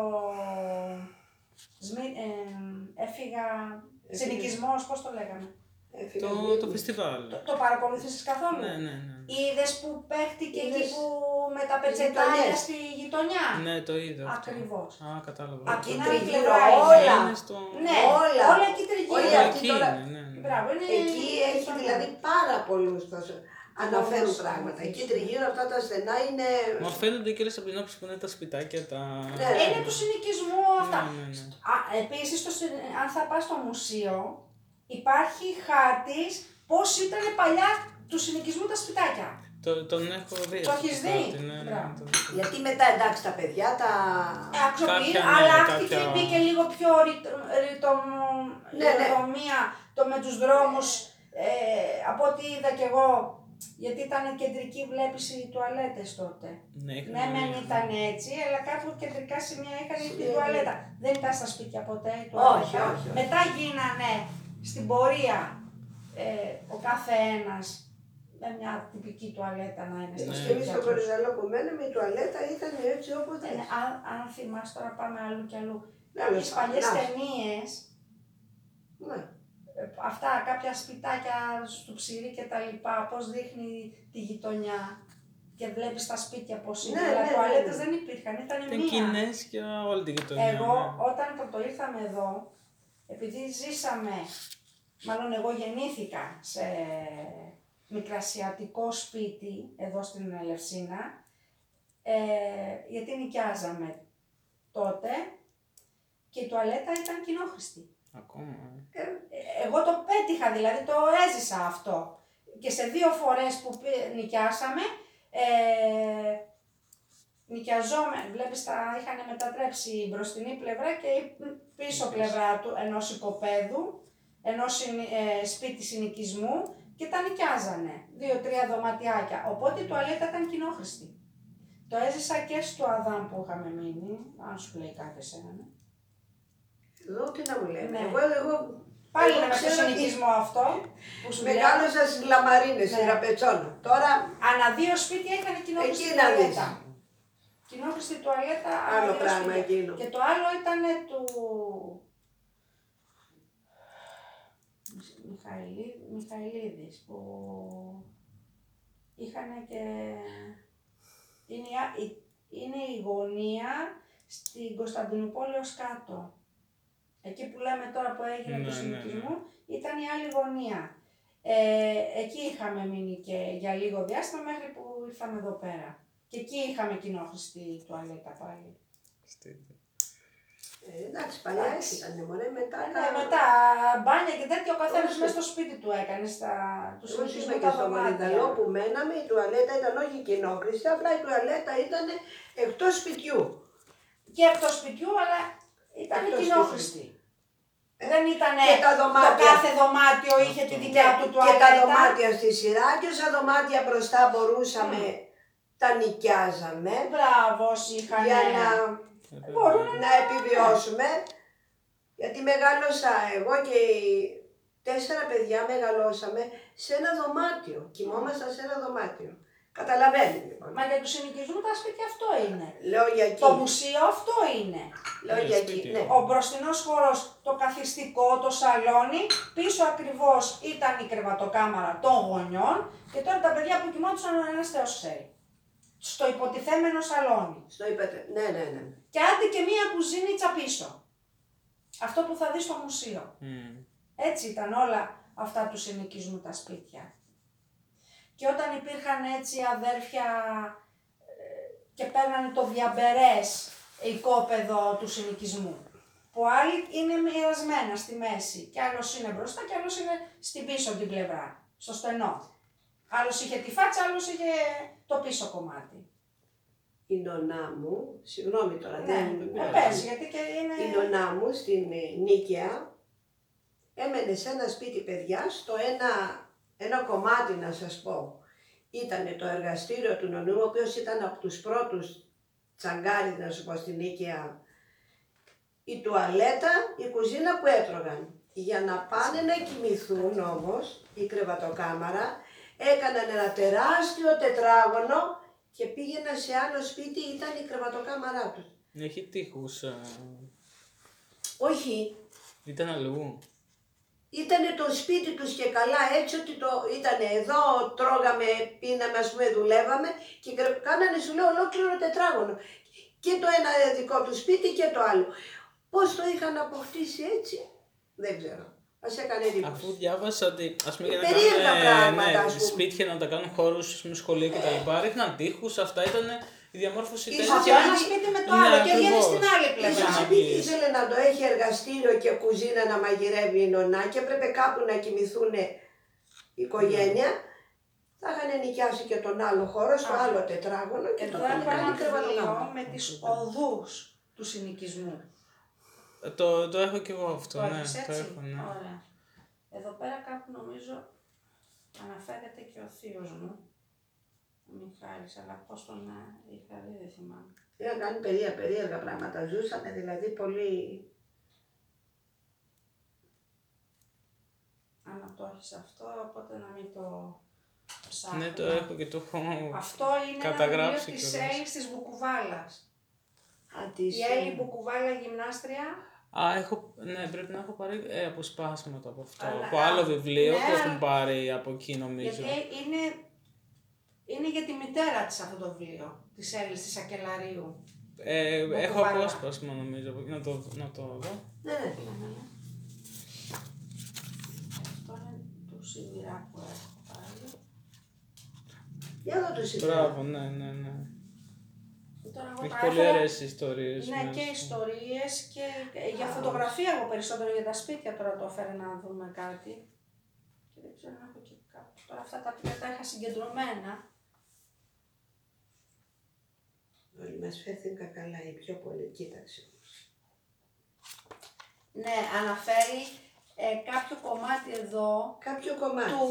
Σμι, ε, έφυγα, Έφυγα. συνοικισμός, πώς το λέγαμε. Έφυγε Το, λίγο. το φεστιβάλ. Το, το παρακολούθησες καθόλου. Ναι, ναι, ναι. Είδες που παίχτηκε εκεί Είδες που με τα πετσετάρια γειτονιές. στη γειτονιά. Ναι, το είδα. αυτό. Ακριβώς. Α, κατάλαβα. Εκεί Το είναι άλλη τριγύρω, πλευρά. είναι. όλα. Είναι στο... Ναι, Όλα. όλα εκεί τριγύρω. Όλοι Όλα αυτοί εκεί τώρα- είναι, ναι, ναι. Μπράβο, είναι Εκεί έχει γειτονιά. δηλαδή πάρα πολλούς τόσο αναφέρουν Όλους πράγματα. Εκεί αυτούς. τριγύρω αυτά τα στενά είναι. Μα φαίνονται και όλες από την όψη που είναι τα σπιτάκια, τα... Ναι. Είναι του συνοικισμού αυτά. Ναι, ναι, ναι. Α, επίσης, στο συν- αν θα πας στο μουσείο, υπάρχει χάρτης πώς ήταν παλιά του συνοικισμού τα σπιτάκια. Το, τον έχω δει. Το αυτό έχεις το δει? χάρτη, ναι, ναι, Μπράβο. το έχω δει. Γιατί μετά εντάξει τα παιδιά τα. Ε, Αξιοποιεί, Κάποια, ναι, αλλάχτηκε, κάποια- μπήκε λίγο πιο ρητο- ρητομ- Ναι, ναι. ρητομία το με τους δρόμους, ε, από ό,τι είδα κι εγώ, γιατί ήταν κεντρική βλέπεις οι τουαλέτες τότε. Ναι, είχα Ναι, δει, μεν ναι. ήταν έτσι, αλλά κάπου κεντρικά σημεία είχαν την Σημεία. τουαλέτα. Δεν ήταν στα σπίτια ποτέ η Όχι, τουαλέτα. όχι, όχι. Μετά γίνανε στην πορεία ε, ο κάθε ένας με μια τυπική τουαλέτα να είναι στα Ναι. Και εμείς σπίτια στο τους. κορυδαλό που μέναμε η τουαλέτα ήταν έτσι όπως. Ε, αν, αν θυμάσαι τώρα πάμε αλλού κι αλλού. Ναι, Κάποιες ναι, παλιές να. ταινίες, Ναι. ε, αυτά, κάποια σπιτάκια στο ψηρή και τα λοιπά, πώς δείχνει τη γειτονιά και βλέπεις τα σπίτια πώς είναι, Ναι, αλλά ναι, ναι, τουαλέτες ναι. δεν υπήρχαν, ήταν Ήταν μία. κοινές για όλη την γειτονιά. Εγώ ναι. όταν πρώτο ήρθαμε εδώ, επειδή ζήσαμε, μάλλον εγώ γεννήθηκα σε μικρασιατικό σπίτι εδώ στην Ελευσίνα, ε, γιατί νοικιάζαμε τότε και η τουαλέτα ήταν κοινόχρηστη. Ακόμα. ε. Ε, Εγώ το πέτυχα, δηλαδή το έζησα αυτό. Και σε δύο φορές που πη- νοικιάσαμε, ε, νοικιαζόμενοι, βλέπεις τα είχαν μετατρέψει η μπροστινή πλευρά και η πίσω πλευρά του ενός οικοπαίδου, ενός ε, σπίτι συνοικισμού και τα νοικιάζανε, δύο-τρία δωματιάκια, οπότε η τουαλέτα ήταν κοινόχρηστη. Το έζησα και στο Αδάμ που είχαμε μείνει, αν σου λέει κάτι εσένα. Ναι. Εδώ τι να μου λέει. Ναι. Εγώ, εγώ, Πάλι εγώ είναι με το ξέρω συνοικισμό αυτό που σου μεγάλωσα στις Λαμαρίνες, Ναι. στη Ραπετσόνα. Τώρα ανά δύο σπίτια είχαν κοινόχρηστη εκεί να δεις. τουαλέτα. Κοινόχρηστη τουαλέτα, ανά Άλλο δύο πράγμα σπίτια. εκείνο. Και το άλλο ήταν του Μιχαηλί... Μιχαηλίδης που είχαν και... Είναι, η α- η- είναι η γωνία στην Κωνσταντινούπολη ως κάτω. Εκεί που λέμε τώρα που έγινε Ναι, του ναι, συνοικισμού, ναι. ήταν η άλλη γωνία. Ε, εκεί είχαμε μείνει και για λίγο διάστημα μέχρι που ήρθαμε εδώ πέρα. Και εκεί είχαμε κοινόχρηστη τουαλέτα πάλι. Ε, εντάξει, παλιά έτσι ήταν, μωρέ, μετά. Ναι, μετά μπάνια και τέτοια ο καθένας μέσα στο σπίτι του έκανε, στα... του Εγώ συνοικισμού είμαι τα και στο Μαριδαλό δωμάτια. που μέναμε, η τουαλέτα ήταν όχι κοινόχρηστη, απλά η τουαλέτα ήταν εκτός σπιτιού. Και από το σπιτιού, αλλά ήταν Εκτός κοινόχρηστη. Ε, Δεν ήταν και τα το δωμάτια. κάθε δωμάτιο είχε τη δικιά του Και τουαλέτα. τα δωμάτια στη σειρά και όσα δωμάτια μπροστά μπορούσαμε, τα νοικιάζαμε Μπράβο, όσοι είχαν. για να, Μπορούν να επιβιώσουμε. Γιατί μεγάλωσα εγώ και οι τέσσερα παιδιά μεγαλώσαμε σε ένα δωμάτιο. Κοιμόμασταν σε ένα δωμάτιο. Καταλαβαίνετε λοιπόν. Μα για του συνοικισμού τα σπίτια αυτό είναι. Λέω για εκεί. Το μουσείο αυτό είναι. Λέω για εκεί. σπίτι. Ναι. Ο μπροστινός χώρος, το καθιστικό, το σαλόνι, πίσω ακριβώς ήταν η κρεβατοκάμαρα των γονιών και τώρα τα παιδιά που κοιμόντουσαν ο ένας Θεός ξέρει. Στο υποτιθέμενο σαλόνι. Στο είπατε. Ναι, ναι, ναι. Και άντε και μία κουζίνιτσα πίσω. Αυτό που θα δεις στο μουσείο. Mm. Έτσι ήταν όλα αυτά του συνοικισμού τα σπίτια. Και όταν υπήρχαν έτσι αδέρφια ε, και παίρνανε το διαμπερές οικόπεδο του συνοικισμού, που άλλοι είναι μοιρασμένα στη μέση και άλλος είναι μπροστά και άλλος είναι στην πίσω την πλευρά, στο στενό. Άλλος είχε τη φάτσα, άλλος είχε το πίσω κομμάτι. Η νονά μου, συγγνώμη τώρα, Ναι, δεν ε, πες, γιατί και είναι... Η νονά μου στην ε, Νίκαια έμενε σε ένα σπίτι παιδιά, στο ένα, ένα κομμάτι να σας πω. Ήταν το εργαστήριο του νονού, ο οποίος ήταν από τους πρώτους τσαγκάριδες, να σου πω, στην Νίκαια. Η τουαλέτα, η κουζίνα που έτρωγαν. Για να πάνε να κοιμηθούν όμως, η κρεβατοκάμαρα, έκαναν ένα τεράστιο τετράγωνο και πήγαιναν σε άλλο σπίτι, ήταν η κρεβατοκάμαρά τους. Έχει τείχους. α, Όχι, Ήταν αλλού. ήτανε το σπίτι τους και καλά έτσι ότι το ήτανε εδώ, τρώγαμε, πίναμε, ας πούμε, δουλεύαμε και κρε- κάνανε, σου λέω, ολόκληρο τετράγωνο. Και το ένα δικό του σπίτι και το άλλο. Πώς το είχαν αποκτήσει έτσι, δεν ξέρω. Μας έκανε εντύπωση. Αφού διάβασα ότι ας πούμε για να Περίεργα κάνουν πράγματα, ναι, ας πούμε. σπίτια να τα κάνουν χώρους με σχολεία και τα λοιπά, ρίχναν τείχους, αυτά ήταν η διαμόρφωση Ίσως ήταν. Από και ένα ότι- σπίτι με το Ναι, άλλο και βγαίνει ακριβώς. στην άλλη πλευρά. Ίσως να επειδή πεις. ήθελε να το έχει εργαστήριο και κουζίνα να μαγειρεύει η νονά και έπρεπε κάπου να κοιμηθούν η οικογένεια, θα είχαν νοικιάσει και τον άλλο χώρο, στο Α. άλλο τετράγωνο και το Εδώ είχαν έχω ένα κάνει βιβλίο κρεβατοκάμαρα. με τις οδούς του συνοικισμού. Το, το έχω κι εγώ αυτό, Το ναι, έχεις το έτσι. έχω, ναι. Ωραία. Εδώ πέρα κάπου νομίζω αναφέρεται και ο θείος μου, ο Μιχάλης, αλλά πώς τον ε, είχα δει δεν θυμάμαι. Είχαν κάνει περίεργα, περίεργα πράγματα. Ζούσαν δηλαδή πολύ. Αν το έχεις αυτό, οπότε να μην το ψάχνω. Ναι, το έχω και το έχω Αυτό είναι καταγράψει ένα βιβλίο της κιόλας. Έλλης της Μπουκουβάλας. Α, τις, Η Έλλη Μπουκουβάλα γυμνάστρια. Α, έχω, ναι, πρέπει να έχω πάρει ε, αποσπάσματα από αυτό. Αλλά- από άλλο βιβλίο ναι, που έχουν πάρει από εκεί νομίζω. Γιατί είναι, είναι για τη μητέρα της αυτό το βιβλίο, της Έλλης της Ακελαρίου. Ε, Μπουκουβάλα. έχω απόσπασμα νομίζω, από εκεί. να το, να το δω. ναι, ναι. Αυτό είναι του Σιδηρά που έχω πάρει. Για να το συζητάμε. Μπράβο, ναι, ναι, ναι. Τώρα εγώ Έχει τα πολύ έφερα- ωραίες ιστορίες. Ναι, μέσα. και ιστορίες και ε, για φωτογραφία εγώ περισσότερο για τα σπίτια τώρα το έφερα να δούμε κάτι. Και δεν ξέρω αν έχω και κάπου. Τώρα αυτά τα οποία τα είχα συγκεντρωμένα. Όλοι μας φέρθηκαν καλά, οι πιο πολλοί. Κοίταξε. Ναι, αναφέρει ε, κάποιο κομμάτι εδώ Κάποιο κομμάτι. του...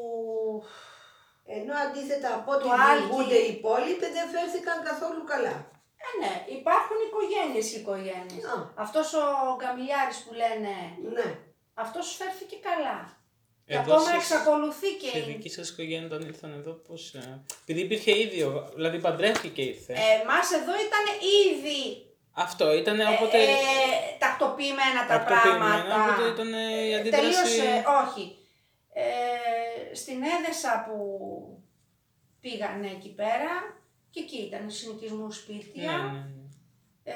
Ενώ αντίθετα από ό,τι του Άλκη. διηγούνται οι υπόλοιποι δεν φέρθηκαν καθόλου καλά. Ε, ναι, υπάρχουν οικογένειες οικογένειες. Α. Αυτός ο Καμιλιάρης που λένε, Ναι. αυτός φέρθηκε καλά. Και Εδώ ακόμα στις- εξακολουθεί και Στη είναι. δική σας οικογένεια όταν ήρθαν εδώ, πώς... ε, επειδή υπήρχε ίδιο, δηλαδή παντρεύτηκε και ήρθε. Ε, μας εδώ ήταν ήδη Αυτό ήταν οπότε... ε, ε, τακτοποιημένα τα τακτοποιημένα, πράγματα. οπότε ήταν ε, η αντίδραση... Τελείωσε, όχι. Ε, στην Έδεσα που πήγανε εκεί πέρα, και εκεί ήταν συνοικισμού σπίτια. Ναι, ναι, ναι. Ε,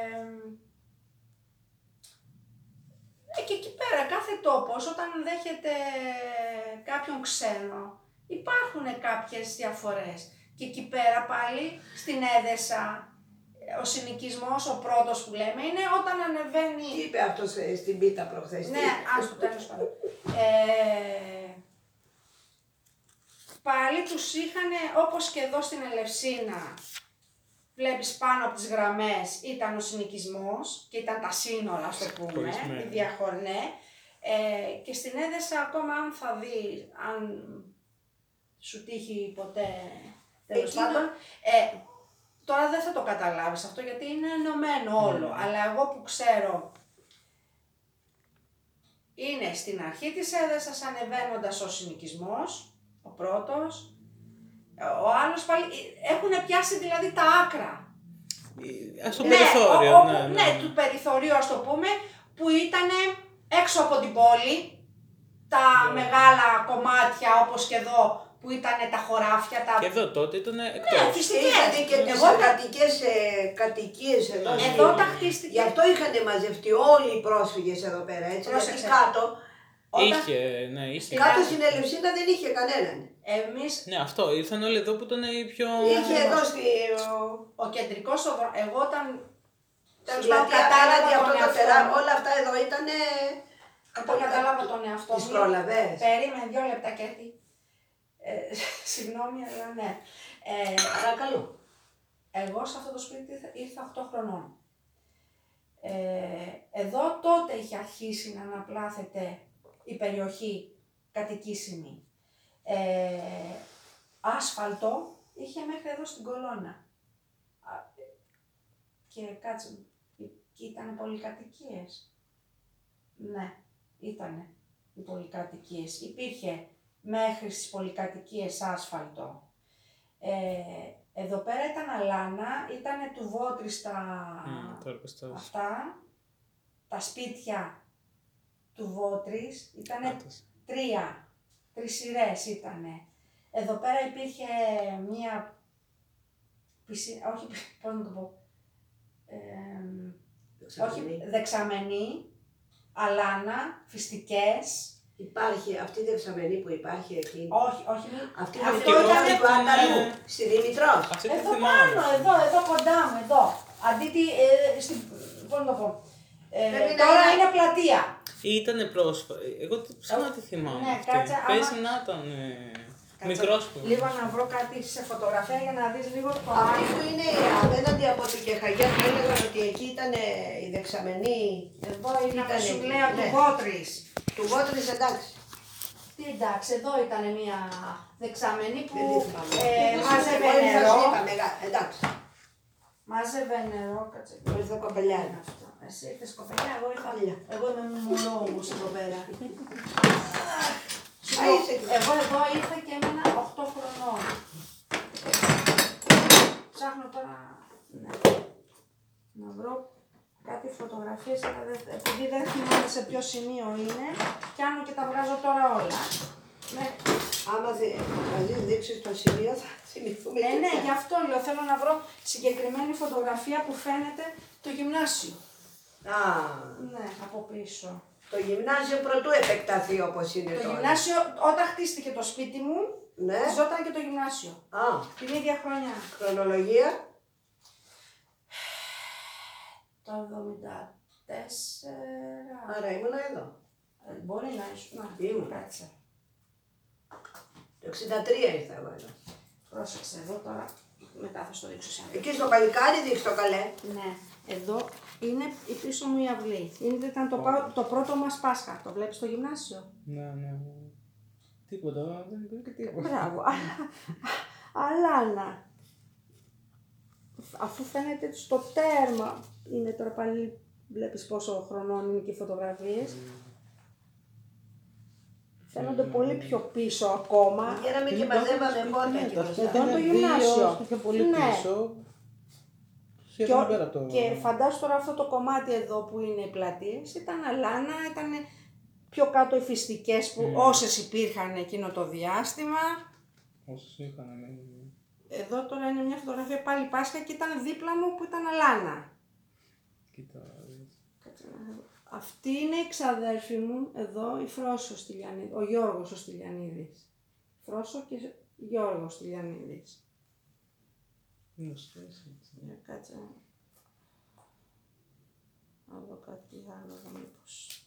ε, και εκεί πέρα κάθε τόπος όταν δέχεται κάποιον ξένο υπάρχουν κάποιες διαφορές. Και εκεί πέρα πάλι στην Έδεσα ο συνοικισμός, ο πρώτος που λέμε, είναι όταν ανεβαίνει... Τι είπε αυτός ε, στην πίτα προχθές. Ναι, άστο, τέλος πάντων. Ε, πάλι τους είχαν, όπως και εδώ στην Ελευσίνα, βλέπεις πάνω από τις γραμμές ήταν ο συνοικισμός και ήταν τα σύνορα, ας το πούμε, Χωρισμένο. η διαχωρνέ. Ε, και στην Έδεσα ακόμα αν θα δει, αν σου τύχει ποτέ, τέλος Εκείνο- πάντων, ε, τώρα δεν θα το καταλάβεις αυτό γιατί είναι ενωμένο όλο, αλλά εγώ που ξέρω είναι στην αρχή της Έδεσας ανεβαίνοντας ο συνοικισμός, ο πρώτος, ο άλλος πάλι, έχουν πιάσει δηλαδή τα άκρα. Ε, στο Ναι, περιθώριο, ο- όπου- ναι, ναι, ναι, ναι. του περιθωρίου ας το πούμε, που ήταν έξω από την πόλη, τα Ναι. μεγάλα κομμάτια όπως και εδώ, που ήταν τα χωράφια, τα... Και εδώ τότε ήταν Ναι, εκτός. φυσικά. Είχαν και τις Εγώ τα- εργατικές ε, κατοικίες εδώ. Ναι. στην- Εδώ τα χτίστηκε. Γι' αυτό είχαν μαζευτεί όλοι οι πρόσφυγες εδώ πέρα, έτσι. Πρόσεξε. Γιατί κάτω, Όταν Είχε, ναι, είχε. κάτω στην Ελευσίνα δεν είχε κανέναν. εμείς, Ναι, αυτό. Ήρθαν όλοι εδώ που ήταν οι πιο... Είχε εδώ στη... ο κεντρικός οδο- εγώ όταν τέλος Στην πάντων πλατεία κατάλαβα απέναντι, αυτό τον το εαυτό τερά, μου, όλα αυτά εδώ ήταν. όταν κατάλαβα τον εαυτό Τις μου, πρόλαβες. περίμενε δυο λεπτά και έτσι. Ε, συγγνώμη, αλλά ναι. Ε, Παρακαλώ. Εγώ σε αυτό το σπίτι ήρθα- ήρθα οκτώ χρονών. Ε, εδώ τότε είχε αρχίσει να αναπλάθεται η περιοχή κατοικήσιμη. Ε, άσφαλτο είχε μέχρι εδώ στην κολόνα. Α, Και κάτσε, εκεί ήταν πολυκατοικίες. Ναι, ήτανε οι πολυκατοικίες. Υπήρχε μέχρι στις πολυκατοικίες άσφαλτο. Ε, εδώ πέρα ήταν αλάνα, ήταν του Βότρης τα... Μμ, το εργοστάσιο. αυτά, τα σπίτια του Βότρης, ήταν Άτος. τρία, τρεις σειρές ήτανε. Εδώ πέρα υπήρχε μία πισίνα, όχι, πώς να το πω, ε, όχι δεξαμενή, αλάνα, φυστικές, Υπάρχει αυτή η δεξαμενή που υπάρχει εκεί. όχι, όχι, μη, Αυτή αυτό που και είναι εγώ ήταν αυτή του ήταν, Άνταλου. ε, Στη Δημητρός. Αυτή τη εδώ θυμάμαι. πάνω, εδώ, εδώ κοντά μου, εδώ. Αντί τι, ε, στην, πώς να το πω, ε, Πρέπει να τώρα είναι- είναι πλατεία. Ήτανε πρόσφατα. Εγώ ψάχνω τη θυμάμαι. Ναι, αυτή. κάτσε, άμα- Παίζει να ήταν ε, Κάτσε, μικρός που. Λίγο να βρω κάτι σε φωτογραφία για να δεις λίγο το Αυτή άνοιγμα. που είναι απέναντι από την Κεχαγιά που έλεγαν ότι εκεί ήταν η δεξαμενή. Εδώ είναι αυτό Ήτανε σου εκεί, λέω του ναι. Βότρης. Του Βότρης εντάξει. Τι εντάξει, εδώ ήταν μια δεξαμενή που Δεν τη θυμάμαι. ε, μάζευε Μόλις σας νερό. είπα, μεγά- Εντάξει. Μάζευε νερό, κάτσε. Μόλις το Είναι κοπελιάρι. αυτό. Εσύ ήρθες κοπελιά, εγώ ήρθα. Κοπελιά. Εγώ είμαι μωρό όμως εδώ πέρα. Σου Α, λέω, είσαι εκεί. εγώ εδώ ήρθα και έμενα οκτώ χρονών. Ψάχνω τώρα ναι, να βρω κάτι φωτογραφίες, αλλά δεν- επειδή δεν θυμάμαι σε ποιο σημείο είναι, πιάνω και τα βγάζω τώρα όλα. Ναι, Άμα θε- μαζί δείξεις το σημείο θα θυμηθούμε. ε, και ναι, πια. γι' αυτό λέω, θέλω να βρω συγκεκριμένη φωτογραφία που φαίνεται το γυμνάσιο. Α, Ναι, από πίσω. το γυμνάσιο πρωτού επεκταθεί όπως είναι Το τώρα. γυμνάσιο, όταν χτίστηκε το σπίτι μου, Ναι. ζόταν και το γυμνάσιο. Α, Την ίδια χρονιά. χρονολογία. Το εβδομήντα τέσσερα. Άρα ήμουν εδώ. Ε, Μπορεί να ήσουν. Να, Ήμουν. κάτσε. Το εξήντα τρία ήρθα εγώ εδώ. Πρόσεξε εδώ τώρα. μετά θα στο δείξω σε άλλο. Εκεί στο παλικάρι δείξ' το καλέ. Ναι, εδώ είναι η πίσω μου η αυλή. Είναι, ήταν το, πα- το πρώτο μας Πάσχα. Το βλέπεις στο γυμνάσιο. Ναι, ναι, ναι. Τίποτα, δεν υπήρχε τίποτα. Μπράβο. Αλλά να. Αφού φαίνεται στο τέρμα, είναι τώρα πάλι, βλέπεις πόσο χρονών είναι και οι φωτογραφίες. Φαίνονται πολύ πιο πίσω ακόμα. Γίναμε και μαζεύαμε πότε εκεί μπροστά. Εδώ είναι το γυμνάσιο. Και πολύ Ναι. πίσω. Και, Σχεδόν πέρα το... και φαντάσου τώρα αυτό το κομμάτι εδώ που είναι οι πλατείες, ήταν αλάνα, ήταν πιο κάτω οι φυστικές που Mm. όσες υπήρχαν εκείνο το διάστημα. Όσες είχαν, ναι. Εδώ τώρα είναι μια φωτογραφία πάλι Πάσχα και ήταν δίπλα μου που ήταν αλάνα. Κοίτα. Κάτσε να δω. Αυτή είναι η ξαδέρφη μου, εδώ η Φρόσο Στυλιανίδη, ο Γιώργος ο Στυλιανίδης. Φρόσο και Γιώργος Στυλιανίδης. Γνωστές, έτσι. Για κάτσε να δω κάτι άλλο εδώ μήπως.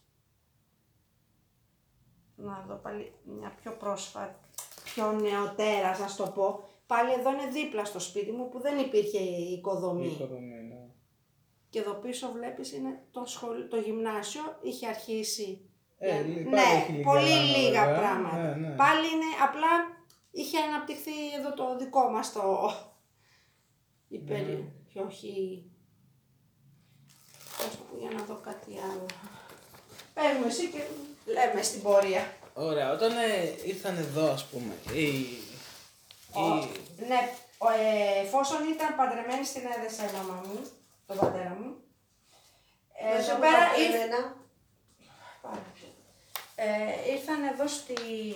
Να δω πάλι μια πιο πρόσφατη, πιο νεοτέρα να το πω. Πάλι εδώ είναι δίπλα στο σπίτι μου που δεν υπήρχε η οικοδομή. Η οικοδομή, ναι. Και εδώ πίσω βλέπεις είναι το, σχολ... το γυμνάσιο, είχε αρχίσει. Ε, για- λι- πάλι ναι, έχει λίγα πολύ λάνα, λίγα βέβαια. πράγματα. Ναι, ναι. Πάλι είναι απλά, είχε αναπτυχθεί εδώ το δικό μας το υπερ... Ναι. και όχι... Πώς το πω, για να δω κάτι άλλο. Πες μου εσύ και λέμε στην πορεία. Ωραία, όταν ε, ήρθαν εδώ, ας πούμε, οι... Ο, οι... ναι, ο, ε, εφόσον ήταν παντρεμένη στην Έδεσα η μαμά μου, τον πατέρα μου, ε, Μέσα εδώ μου πέρα τα ήρθ- πέμενα. Πάρα πιο. Ε, ήρθαν εδώ στη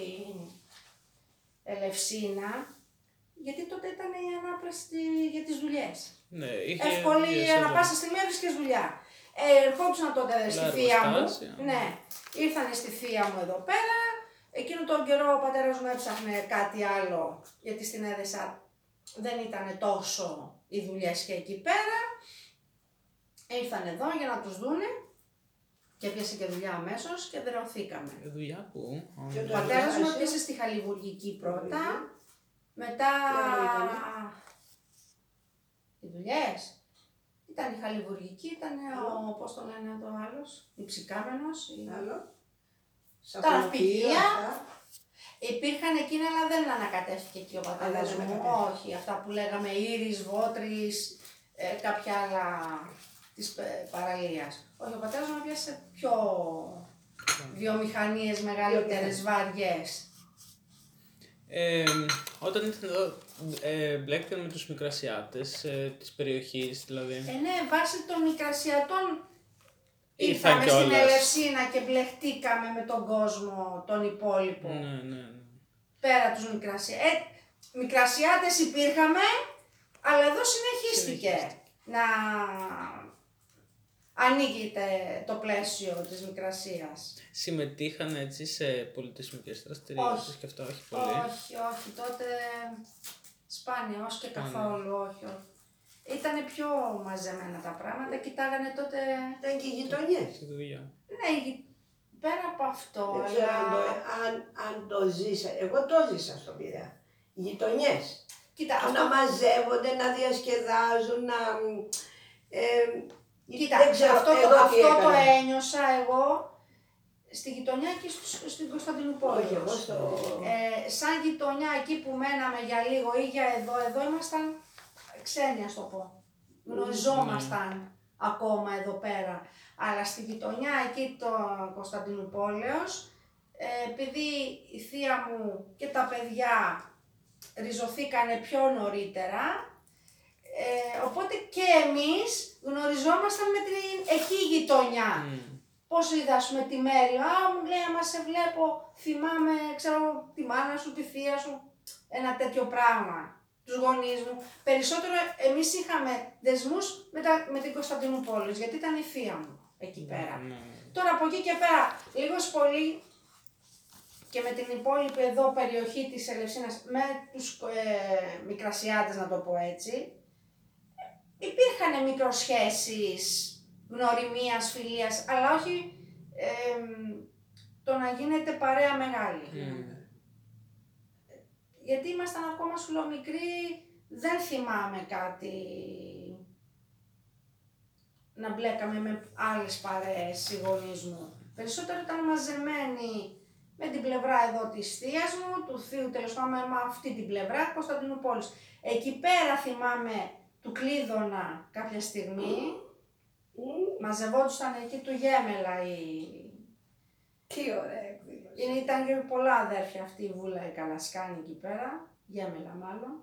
Ελευσίνα, γιατί τότε ήταν η ανάπλαση για τις δουλειές. Ναι, είχε Εύκολη δουλειές ανά εδώ. πάσα στιγμή έβρισκες δουλειά. Ε, ερχόντουσαν τότε στη Πολλά θεία μου. εργοστάσια. Ναι, ήρθαν στη θεία μου εδώ πέρα. Εκείνο τον καιρό ο πατέρας μου έψαχνε κάτι άλλο, γιατί στην Έδεσα δεν ήταν τόσο οι δουλειές και εκεί πέρα. Ήρθαν εδώ για να τους δούνε και έπιασε και δουλειά αμέσως και δρεωθήκαμε. Ε, δουλειά που... Και Ο το πατέρας μου εργάσιο. έπιασε στη χαλιβουργική πρώτα, μετά... Τι άλλο ήτανε? Οι δουλειές. Ήταν η χαλιβουργική, ήταν ο, Άλλο. πώς το λένε το άλλος, η ψυκάμενος, η... Άλλο. Τα ναυπηγεία. αυτά. Υπήρχαν εκείνα, αλλά δεν ανακατεύτηκε εκεί ο πατέρας δεν μου. ανακατεύτηκε. Όχι, αυτά που λέγαμε Ήρης, Βότρης, ε, κάποια άλλα της ε, παραλίας. Όχι, ο πατέρας μου πιάσε πιο βιομηχανίες μεγαλύτερες, βαριές. Ε, όταν ήρθαν εδώ, ε, μπλέκτηκαν με τους μικρασιάτες ε, της περιοχής, δηλαδή. Ε, ναι, βάσει των μικρασιατών Ήρθαν ήρθαμε στην κιόλας. Ελευσίνα και μπλεχτήκαμε με τον κόσμο τον υπόλοιπο. Ναι, ναι, ναι. Πέρα τους μικρασιάτες. Ε, μικρασιάτες υπήρχαμε, αλλά εδώ συνεχίστηκε Συνεχίστηκε. να ανοίγεται το πλαίσιο της μικρασίας. Συμμετείχαν έτσι σε πολιτισμικές δραστηριότητες Όχι. και αυτά, όχι πολύ. Όχι, όχι, τότε σπάνια, όχι και Σπάνια. καθόλου, όχι, όχι. Ήτανε πιο μαζεμένα τα πράγματα, κοιτάγανε τότε, Ήταν και οι γειτονιές. Στη δουλειά. ναι, γη- πέρα από αυτό, Δεν ξέρω αν το, αλλά... αν, αν το ζήσα. Εγώ το ζήσα στον Πειραιά. Οι γειτονιές. Κοίτα, Το αυτό, να μαζεύονται, να διασκεδάζουν, να... Ε, κοίτα, δεν ξέρω αυτό, εγώ το, τι αυτό το έκανα. ένιωσα εγώ στη γειτονιά και στο- στην Κωνσταντινούπολη. Όχι, εγώ στο... Ε, σαν γειτονιά εκεί που μέναμε για λίγο ή για εδώ, εδώ ήμασταν ξένοι, ας το πω. Γνωριζόμασταν ακόμα εδώ πέρα. Αλλά στη γειτονιά εκεί το Κωνσταντινούπολεως, ε, επειδή η θεία μου και τα παιδιά ριζωθήκανε πιο νωρίτερα, ε, οπότε και εμείς γνωριζόμασταν με την εκεί γειτονιά. Μμ. Πώς είδα, ας πούμε, τη Μέρη, α, μου λέει, άμα σε βλέπω, θυμάμαι, ξέρω, τη μάνα σου, τη θεία σου, ένα τέτοιο πράγμα, τους γονείς μου. Περισσότερο εμείς είχαμε δεσμούς με, τα, με την Κωνσταντινούπολη, γιατί ήταν η θεία μου εκεί πέρα. Ναι. Τώρα από εκεί και πέρα, λίγος πολύ και με την υπόλοιπη εδώ περιοχή της Ελευσίνας, με τους ε, μικρασιάτες να το πω έτσι, υπήρχαν μικροσχέσεις, γνωριμίας, φιλίας, αλλά όχι ε, το να γίνεται παρέα μεγάλη. Μμ. Γιατί ήμασταν ακόμα σουλομικροί, δεν θυμάμαι κάτι να μπλέκαμε με άλλες παρέες οι γονείς μου. Περισσότερο ήταν μαζεμένοι με την πλευρά εδώ της θείας μου, του θείου τέλος πάντων, με αυτή την πλευρά, Κωνσταντινούπολης. Εκεί πέρα θυμάμαι του Κλείδωνα κάποια στιγμή, mm. μαζευόντουσαν εκεί του Γέμελα οι... Τι ωραία εκδήλωση. Είναι, ήταν και πολλά αδέρφια αυτή η Βούλα η Καλασκάνη εκεί πέρα, Γέμελα μάλλον.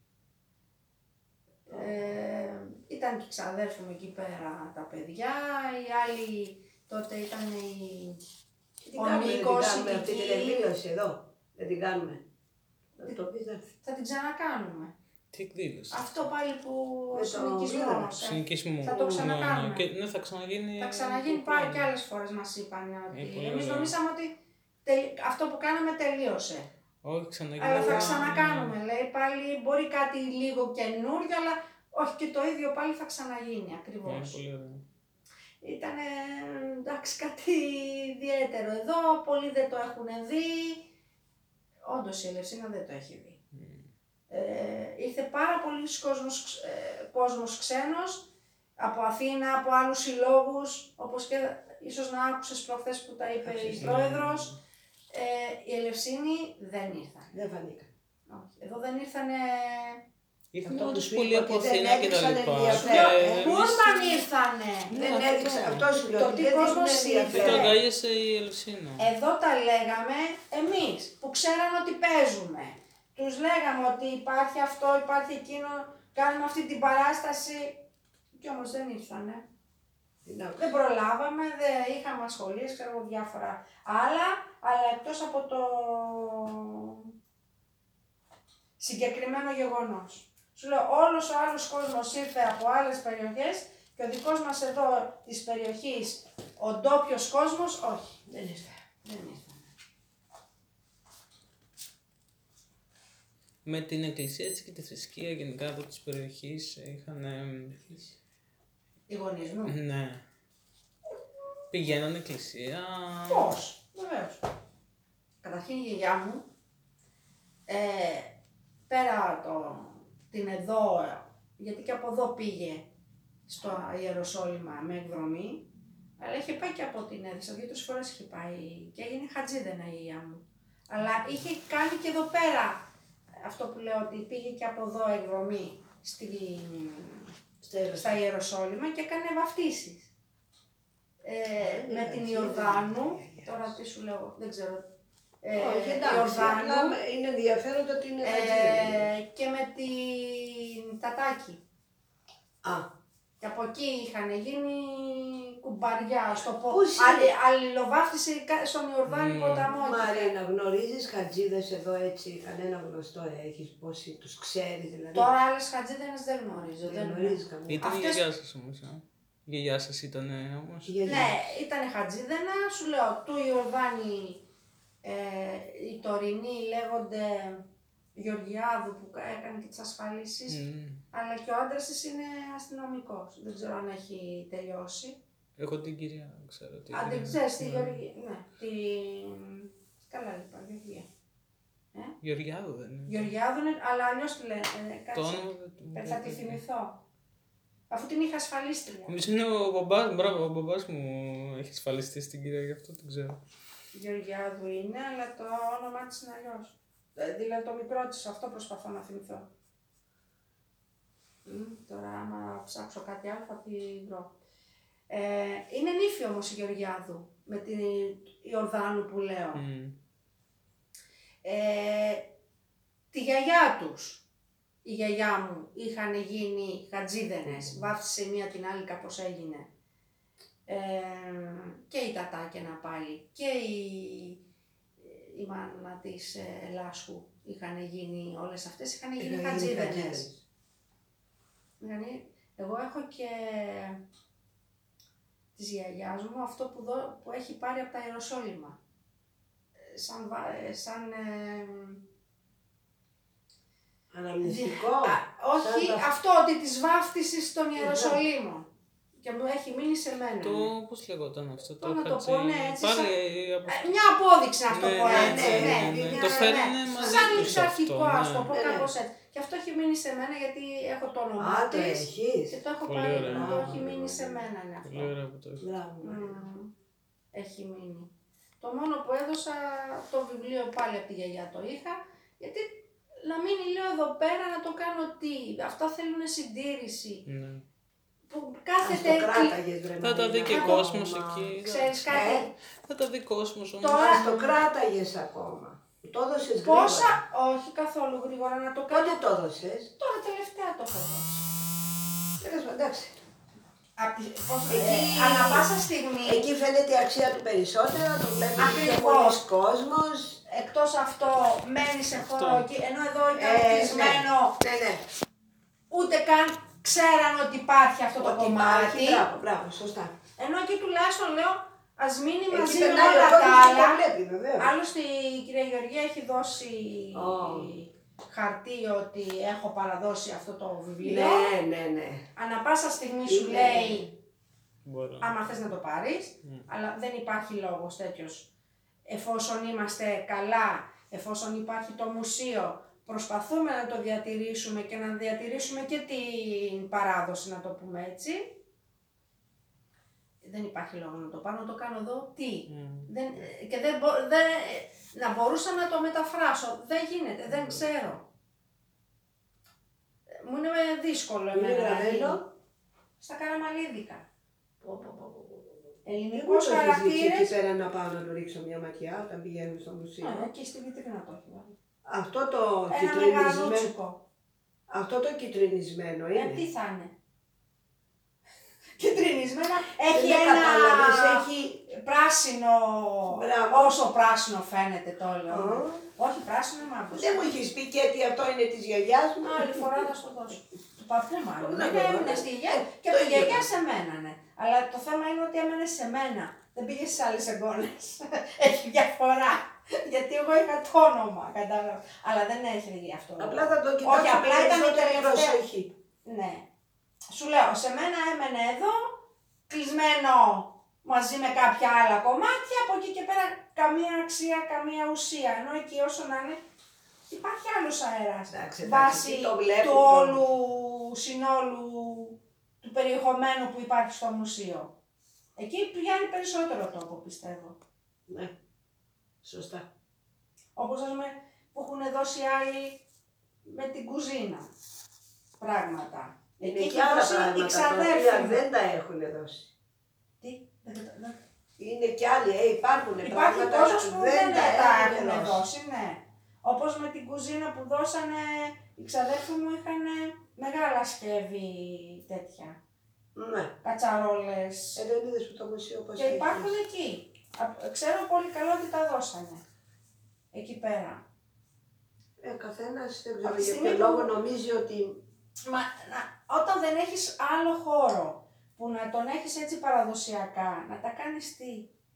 Ε, ήταν και ξαδέρφοι μου εκεί πέρα τα παιδιά, οι άλλοι τότε ήταν οι... Ο Νίκος, δεν την κάνουμε αυτή την εκδήλωση εδώ, δεν την κάνουμε. Θα, το πεις, θα την ξανακάνουμε. Τι εκδήλωση? Αυτό πάλι που ο συνοικισμός. Ε. Συνοικισμό. Θα το ξανακάνουμε. Ναι, και, ναι, θα ξαναγίνει. Θα ξαναγίνει πάλι και άλλες φορές μας είπαν ότι ε, εμείς νομίσαμε ότι τε, αυτό που κάναμε τελείωσε. Όχι, ξαναγίνει. Αλλά θα ξανακάνουμε, λέει πάλι, μπορεί κάτι λίγο καινούριο, αλλά όχι και το ίδιο πάλι θα ξαναγίνει ακριβώς. Ναι, πολύ ωραία. Ήταν εντάξει κάτι ιδιαίτερο εδώ, πολλοί δεν το έχουν δει. Όντως η Ελευσίνα δεν το έχει δει. Mm. Ε, ήρθε πάρα πολλοί κόσμος, ε, κόσμος ξένος, από Αθήνα, από άλλους συλλόγους, όπως και ίσως να άκουσες προχθές που τα είπε η πρόεδρος. Ε, η Ελευσίνη δεν ήρθαν. Δεν φανήκα. Όχι. Εδώ δεν ήρθανε... Ήρθαν όντως πολλοί από Αθήνα και τα λοιπά. Πούλμαν ήρθανε. Δεν έδειξε αυτό σου λέω. Το τι κόσμος ήρθε. Και το αγκάλιασε η Ελευσίνα. Εδώ τα λέγαμε εμείς που ξέραμε ότι παίζουμε. Τους λέγαμε ότι υπάρχει αυτό, υπάρχει εκείνο, κάνουμε αυτή την παράσταση. Κι όμως δεν ήρθανε. Δεν προλάβαμε, δεν είχαμε ασχολίες, ξέρω διάφορα άλλα, αλλά εκτός από το συγκεκριμένο γεγονός. Σου λέω, όλος ο άλλος κόσμος ήρθε από άλλες περιοχές και ο δικός μας εδώ της περιοχής, ο ντόπιος κόσμος, όχι, δεν ήρθε. Δεν ήρθε. Με την εκκλησία έτσι και τη θρησκεία γενικά εδώ της περιοχής είχαν... Οι γονείς μου. Ναι. Πηγαίνανε εκκλησία. Πώς, βεβαίως. Καταρχήν η γιαγιά μου, ε, πέρα το, την εδώ, γιατί και από εδώ πήγε στο Ιεροσόλυμα με εκδρομή, αλλά είχε πάει και από την Έδεισα, δύο-τρεις φορές είχε πάει και έγινε χατζίδενα η γιαγιά μου. Αλλά είχε κάνει και εδώ πέρα αυτό που λέω ότι πήγε και από εδώ εκδρομή στη, στα Ιεροσόλυμα και έκανε βαφτίσεις. Ε, με την Ιορδάνου, τώρα τι σου λέω, δεν ξέρω. Ε, Όχι, εντάξει, είναι ενδιαφέρον το ότι είναι ε, και με την Τατάκη. Α. Και από εκεί είχαν γίνει κουμπαριά, στο πω, Αλλη, αλληλοβάφτιση στον Ιορδάνη mm. ποταμό. Μαρίνα, γνωρίζεις χατζίδες εδώ έτσι, κανένα γνωστό έχεις, πόσοι τους ξέρεις δηλαδή. Τώρα άλλες χατζίδες δεν γνωρίζω. Δεν, δεν γνωρίζεις καμία. Ήταν Αυτές... η γιαγιά σας όμως, ε. Η γιαγιά σας ήταν όμως. Ναι, ήταν χατζίδενα, σου λέω, του Ιορδάνη, ε, οι τωρινοί λέγονται Γεωργιάδου που έκανε και τις ασφαλίσεις, mm. αλλά και ο άντρας της είναι αστυνομικός. Δεν ξέρω αν έχει τελειώσει. Εγώ την κυρία ξέρω. Αν δεν ξέρεις τη Γεωργία, ναι, την... Καλά είπα, Γεωργία. Ε? Γεωργιάδου δεν είναι. Γεωργιάδου είναι, αλλά αλλιώς τη λένε, ε, το κάτσε, όνομα... θα τη θυμηθώ. Αφού την είχα ασφαλίστρια. Εμείς είναι ο μπαμπάς, μπράβο, ο μπαμπάς μου έχει ασφαλιστεί στην κυρία, γι' αυτό την ξέρω. Γεωργιάδου είναι, αλλά το όνομά της είναι αλλιώς. Δηλαδή το μικρό της, αυτό προσπαθώ να θυμηθώ. Mm, τώρα άμα ψάξω κάτι άλλο θα την βρω. Ε, είναι νύφη όμως η Γεωργιάδου, με την Ιορδάνου που λέω. Mm. Ε, τη γιαγιά τους, η γιαγιά μου, είχαν γίνει χατζίδενες, mm. βάφτισε μία την άλλη κάπως έγινε. Ε, και η Τατάκαινα πάλι και η, η μάνα της ε, Λάσχου είχαν γίνει, όλες αυτές είχαν γίνει χατζίδενες. Εγώ έχω και της γιαγιάς μου αυτό που, δω, που έχει πάρει από τα Ιεροσόλυμα. Σαν, σαν ε, αναμνηστικό. Α, όχι, σαν αυτό το... ότι της βάφτισης των Ιεροσολύμων. Και μου έχει μείνει σε μένα. Το πώς λεγόταν αυτό, το, το να το χατζή... πω, ναι, έτσι, πάλι... σαν... από... Μια απόδειξη να το ναι, πω ναι, έτσι, ναι, ναι, ναι, ναι, ναι, το ναι, φέρνει ναι. μαζί σαν τους ληξαρχικό, αυτό, ας το πω ναι, κάπως έτσι. Και αυτό έχει μείνει σε μένα γιατί έχω το όνομά Α, το της έχεις. και το έχω Πολύ πάρει, ωραία. το έχει μείνει σε μένα είναι αυτό. Πολύ ωραία που το έχεις. Μπράβο. Μμμ. Έχει μείνει. Το μόνο που έδωσα το βιβλίο πάλι από τη γιαγιά το είχα, γιατί να μείνει λέω εδώ πέρα να το κάνω τι, αυτά θέλουν συντήρηση. Ναι. Που Ας κάθεται το κράταγες, βρε Θα τα δει και Μαρίνα, κόσμος ακόμα. εκεί. Ξέρεις κάτι, Ε, Θα τα δει κόσμος όμως. Τώρα- Ας το κράταγες ακόμα. Το έδωσες πόσα, γρήγορα. όχι καθόλου γρήγορα να το κάνω. Πότε το έδωσες? Τώρα τελευταία το έχω δώσει. Τέλος πάντων, εντάξει. Απ' τη- πώς- Εκεί- ε, ανά πάσα στιγμή, Εκεί φαίνεται η αξία του περισσότερο, το βλέπει πιο Ακριβώς. πολλοί κόσμος. εκτός αυτό μένει σε χώρο Αυτό. εκεί, ενώ εδώ ήταν Ε, κλεισμένο, Ναι, ναι. ούτε καν ξέραν ότι υπάρχει αυτό το Ότι κομμάτι. υπάρχει, μπράβο, μπράβο, σωστά. Ενώ εκεί τουλάχιστον λέω, ας μείνει Εκεί μαζί με περνάει ο όλα τα κόσμος και το άλλα. βλέπει, βεβαίως. Άλλωστε η κυρία Γεωργία έχει δώσει Ω. χαρτί ότι έχω παραδώσει αυτό το βιβλίο. Ναι, ναι, ναι. Ανά πάσα στιγμή σου Είναι- λέει, Μπορώ. άμα θες να το πάρεις, Mm. αλλά δεν υπάρχει λόγος τέτοιος. Εφόσον είμαστε καλά, εφόσον υπάρχει το μουσείο, προσπαθούμε να το διατηρήσουμε και να διατηρήσουμε και την παράδοση, να το πούμε έτσι. Δεν υπάρχει λόγο να το πάρω, να το κάνω εδώ. Τι. Mm. Δεν, και δεν, μπο- δεν, να μπορούσα να το μεταφράσω. Δεν γίνεται, δεν ξέρω. Μου είναι δύσκολο Είναι εμένα. γραμμένο. Στα καραμαλίδικα. Πω, πω, πω, πω, πω. Δεν Ελληνικός μου το έχεις δείξει εκεί χαρακτήρες. πέρα να πάω να του ρίξω μια ματιά όταν πηγαίνουμε στο μουσείο. Α, εκεί στη βιτρίνα το έχει βάλει. Αυτό το Ένα κυτρινισμένο, μεγαλούτσικο. αυτό το κυτρινισμένο Ε, είναι. τι θα είναι. Κυτρινισμένα. Έχει Δεν ένα κατάλαβες, έχει... πράσινο, Μπράβο. όσο πράσινο φαίνεται το λέω. Α. Όχι πράσινο μαύρο. Δεν μου έχεις πει και ότι αυτό είναι της γιαγιάς μου. Άλλη φορά θα σου το δώσω. Του παππού μάλλον. Να Δεν το δω, έμεινε ναι. στη γιαγιά Ε, και το από τη ίδιο γιαγιά πράγμα. σε μένα, ναι. Αλλά το θέμα είναι ότι έμενε σε μένα. Δεν πήγε στι άλλε εγγόνε. Έχει διαφορά. Γιατί εγώ είχα το όνομα, κατάλαβα. Αλλά δεν έχει αυτό. Απλά θα το Όχι, κοιτάξω απλά ήταν η περισσότερη τελευταία. προσοχή. Ναι. Σου λέω, σε μένα έμενε εδώ, κλεισμένο μαζί με κάποια άλλα κομμάτια, από εκεί και πέρα καμία αξία, καμία ουσία. Ενώ εκεί όσο να είναι, υπάρχει άλλος αέρας. Εντάξει, εντάξει, Βάσει το βλέπω, του το- όλου συνόλου του περιεχομένου που υπάρχει στο μουσείο. Εκεί πιάνει περισσότερο τόπο, πιστεύω. Ναι, σωστά. Όπως ας πούμε που έχουν δώσει άλλοι με την κουζίνα πράγματα. Είναι Εκεί και έχει άλλα δώσει η πράγματα τα ξαδέρφη οποία μου. δεν τα έχουν δώσει. Τι, δεν κατα- δεν- Είναι και άλλοι, ε, υπάρχουν Υπάρχει πράγματα κόσμος που δεν τα έχουν έχουν δώσει, ναι. Όπως με την κουζίνα που δώσανε, οι ξαδέρφοι μου είχαν μεγάλα σκεύη τέτοια, Ναι. κατσαρόλες. Ε, δεν είδες που το μουσείο πώς Και έχει. υπάρχουν εκεί. Α- Ξέρω πολύ καλό ότι τα δώσανε. Εκεί πέρα. Ε, καθένας δεν Από ξέρω τη για στιγμή ποιο που- λόγο νομίζει ότι Μα να, όταν δεν έχεις άλλο χώρο που να τον έχεις έτσι παραδοσιακά, να τα κάνεις τι.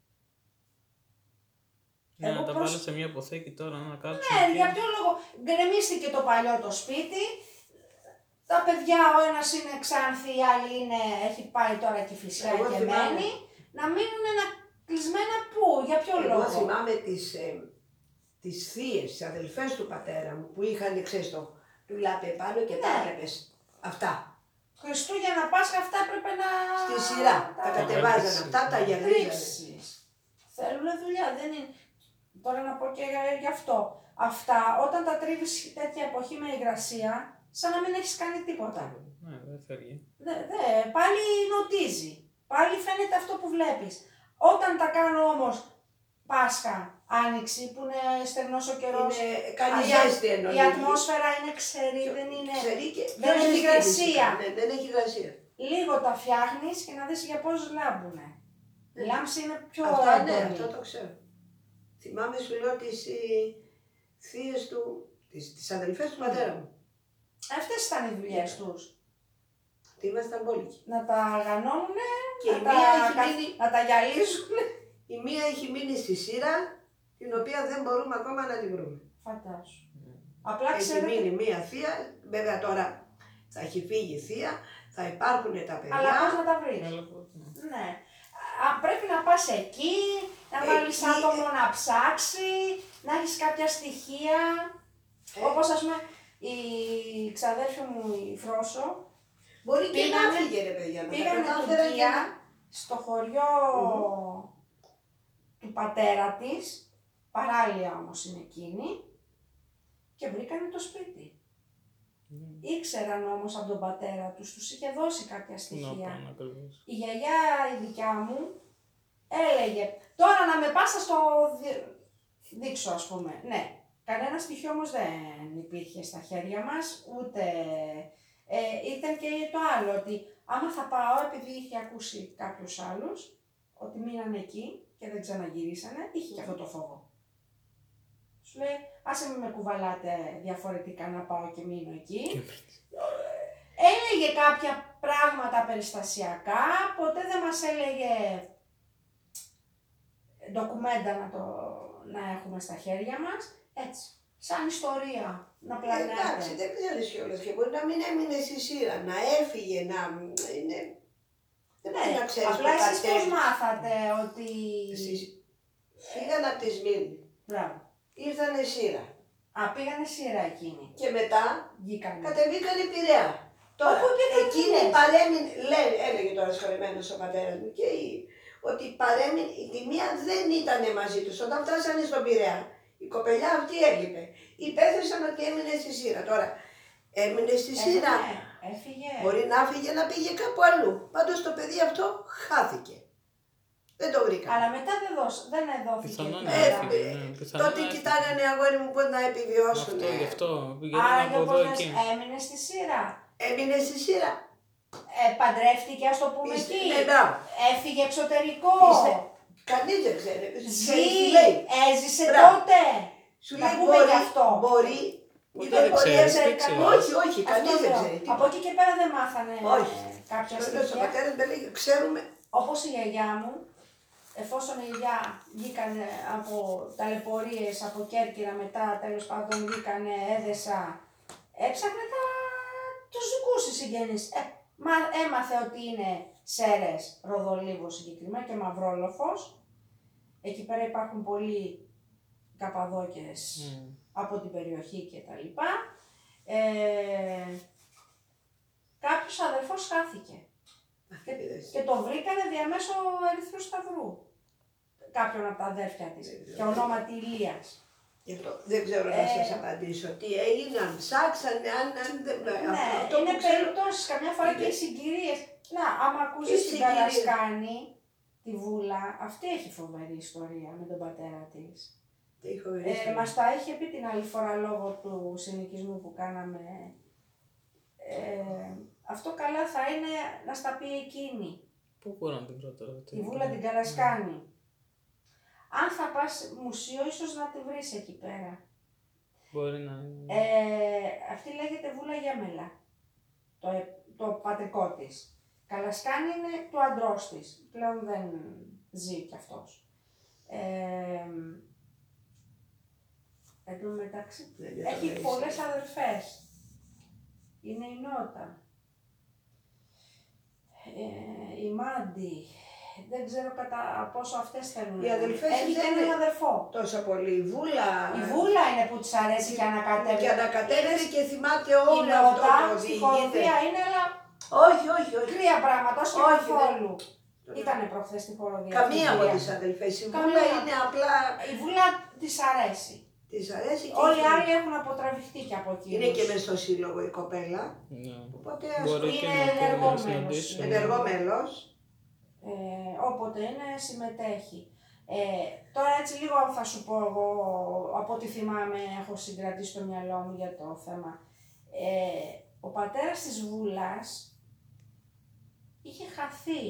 Ναι, Εγώ να τα προς- βάλω σε μια αποθήκη τώρα να κάτσω. Ναι, εκεί. για ποιο λόγο. Γκρεμίστηκε το παλιό το σπίτι. Τα παιδιά, ο ένας είναι Ξάνθη, η άλλη είναι, έχει πάει τώρα και φυσικά Εγώ και θυμάμαι. μένει. Να μείνουν ένα κλεισμένα πού, για ποιο εγώ λόγο. θυμάμαι τις, ε, τις θείες, τις αδελφές του πατέρα μου που είχαν, ξέρεις το, του λάπε πάνω και τα Ναι. έβλεπες. Αυτά. Χριστούγεννα, Πάσχα, αυτά έπρεπε να. Στη σειρά. Τα τα- κατεβάζανε αυτά, τα γυαλίζανε. Τρίψεις. Θέλουν δουλειά, δεν είναι. Τώρα να πω και για- γι' αυτό. Αυτά, όταν τα τρίβεις τέτοια εποχή με υγρασία, σαν να μην έχεις κάνει τίποτα. Ναι, δεν φεύγει. Δε, δε, πάλι νοτίζει. Πάλι φαίνεται αυτό που βλέπεις. Όταν τα κάνω όμως Πάσχα, Άνοιξη, που είναι στεγνός ο καιρός, Είναι, κάνει η- ζέστη ενώ η λίγη. ατμόσφαιρα είναι ξερή, δεν είναι. Ξέρει και δεν πιο έχει ζεστή υγρασία. φυσικά. Ναι, δεν έχει υγρασία. Λίγο τα φτιάχνεις και να δεις για πώς λάμπουνε. Η λάμψη είναι πιο Αυτό ναι, έντονη. αυτό το ξέρω. Θυμάμαι σου λέω τις ε, θείες του, τις, τις αδελφές του πατέρα μου. Αυτές ήταν οι δουλειές τους. Τι ήμασταν μπόλικοι. Να τα γανώνουν, Και να, η τα, μία έχει κα- μείνει, να τα γυαλίζουν. η μία έχει μείνει στη σειρά, την οποία δεν μπορούμε ακόμα να τη βρούμε. Φαντάσου. Απλά Έχει ξέρετε, μείνει μία θεία, βέβαια τώρα θα έχει φύγει η θεία, θα υπάρχουν τα παιδιά. αλλά πώς να τα βρεις. Αλλά πώς, ναι. Ναι. Α, πρέπει να πας εκεί, να βάλεις Εκεί, άτομο να ψάξει, να έχεις κάποια στοιχεία. Ε. Όπως ας πούμε η ξαδέρφη μου η Φρόσο Μπορεί και πήγανε- να φύγε ρε παιδιά. να τα πήγανε κατάφερα και Τουρκία να- στο χωριό του πατέρα της, παράλια όμως είναι εκείνη, και βρήκανε το σπίτι. Ήξεραν όμως από τον πατέρα τους, τους είχε δώσει κάποια Να στοιχεία. πάνε ακριβώς. Η γιαγιά η δικιά μου έλεγε, τώρα να με πάσα στο δι- δείξω ας πούμε. Ναι, κανένα στοιχείο όμως δεν υπήρχε στα χέρια μας, ούτε... Ε, ήταν και το άλλο, ότι άμα θα πάω, επειδή είχε ακούσει κάποιους άλλους, ότι μείνανε εκεί και δεν ξαναγυρίσανε, είχε και αυτό το φόβο. Σου λέει, άσε μην με κουβαλάτε διαφορετικά να πάω και μείνω εκεί. Έλεγε κάποια πράγματα περιστασιακά, ποτέ δεν μας έλεγε ντοκουμέντα να, το, να έχουμε στα χέρια μας, έτσι, σαν ιστορία, να πλανάτε. Εντάξει, δεν ξέρεις κιόλας και μπορεί να μην έμεινε στη σειρά, να έφυγε, να είναι... Δεν μπορεί Ναι, να ξέρεις απλά το εσείς πώς κατέληξε. μάθατε ότι... Εσείς φύγαν από τη Σμύρνη, Μπράβο. ήρθανε Σύρα Α, πήγανε σειρά εκείνη. και μετά Βγήκανε. κατεβήκανε Πειραιά. Τώρα, Όπου υπήρχαν εκείνη δουλειές. παρέμεινε, λέει, έλεγε τώρα σχολημένος ο πατέρας μου και η, ότι παρέμεινε, η τη μία δεν ήταν μαζί τους. Όταν φτάσανε στον Πειραιά, η κοπελιά αυτή έλειπε. Υπέθεσαν ότι έμεινε στη Σύρα. Τώρα, έμεινε στη Σύρα. Έφυγε, έφυγε. Μπορεί να φύγε να πήγε κάπου αλλού. Πάντως το παιδί αυτό χάθηκε. Δεν το βρήκα. Αλλά μετά δεν, δώσ, δεν εδόθηκε. Πιθανόν τίποτα. να Ε, έφυγε, ναι, πιθανόν Τότε να έφυγε. κοιτάγανε αγόρι μου πώς να επιβιώσουν. Αυτό, γι' αυτό. Άρα Πηγαίνανε και από όπως εδώ λες, εκεί. έμεινε στη σειρά. Έμεινε στη Σύρα. Ε, παντρεύτηκε, ας το πούμε Είστε- εκεί. Ναι, μπράβο. Έφυγε εξωτερικό. Είστε- Κανείς δεν ξέρει. Ζει, Ξέρεις τι λέει. έζησε Μπράβο. τότε. Σου Να λέει πούμε μπορεί, και αυτό. μπορεί. Ούτε δεν δεν μπορεί, ξέρεις, δεν δεν ξέρει. ξέρεις. Όχι, όχι, Αυτό κανείς δεν λέω. ξέρει. Από εκεί και πέρα δεν μάθανε Όχι. ε, κάποια Ο στοιχεία. πατέρας με λέει, ξέρουμε. Όπως η γιαγιά μου, εφόσον η γιαγιά βγήκανε από ταλαιπωρίες, από Κέρκυρα μετά, τέλος πάντων βγήκανε Έδεσα, έψαχνε τα... τους δικούς της συγγενείς. Ε, μα, έμαθε ότι είναι Σέρες, Ροδολίβος συγκεκριμένα και Μαυρόλοφος. Εκεί πέρα υπάρχουν πολλοί Καπαδόκες Μμ. από την περιοχή και τα λοιπά. Ε, κάποιος αδερφός χάθηκε. Και το βρήκανε διαμέσω Ερυθρού Σταυρού. Κάποιον από τα αδέρφια της. Και ονόματι Ηλίας. Γι' αυτό δεν ξέρω να Ε, σας απαντήσω. Τι έγιναν, ψάξανε, αν, αν δεν... Ναι, αυτό είναι που ξέρω- περιπτώσεις. Καμιά φορά και οι είναι- συγκυρίες. Να, άμα Οι ακούσεις την συγκυρίες. Καλασκάνη, τη Βούλα, αυτή έχει φοβερή ιστορία με τον πατέρα της. Τι έχω βρει Ε, στο- μας τα είχε πει την άλλη φορά λόγω του συνοικισμού που κάναμε. Ε, αυτό καλά θα είναι να στα πει εκείνη. Πού μπορώ να την βρω τώρα. Τη Βούλα την Καλασκάνη. Αν θα πας μουσείο, ίσως να τη βρεις εκεί πέρα. Μπορεί να είναι. Ε, αυτή λέγεται Βούλα Γέμελα, το, ε- το πατρικό της. Καλασκάνη είναι του αντρός της, πλέον δεν ζει κι αυτός. Ε, εν τω μεταξύ, Δεν το έχει λέει, πολλές εσύ. αδερφές. Είναι η Νότα, ε, η Μάντι, δεν ξέρω κατά πόσο αυτές θέλουν. Οι αδελφές Έχει δεν και έναν είναι- αδερφό. Τόσο πολύ. Η Βούλα. Η Βούλα είναι που της αρέσει και ανακατεύει. Και ανακατεύεται και θυμάται Η όλο αυτό Νότα το στη οδηγείται. χοροδία είναι, αλλά Όχι, όχι, όχι. κρύα πράγματα, όχι Όχι, καθόλου. Ήτανε προχθές στη χοροδία. Καμία αυτή η από κυρία. τις αδελφές. Η Καμία. Βούλα είναι απλά. Η Βούλα της αρέσει. Της αρέσει και Όλοι οι έχει- άλλοι έχουν αποτραβηχτεί και από εκείνους. είναι και μες στο σύλλογο η κοπέλα. Ναι. Οπότε Μπορεί ας και είναι να ενεργό την μέλος. συναντήσω. ενεργό μέλος. Ε, όποτε είναι, συμμετέχει. Ε, τώρα έτσι λίγο θα σου πω εγώ, από ό,τι θυμάμαι, έχω συγκρατήσει στο μυαλό μου για το θέμα. Ε, ο πατέρας της Βούλας είχε χαθεί.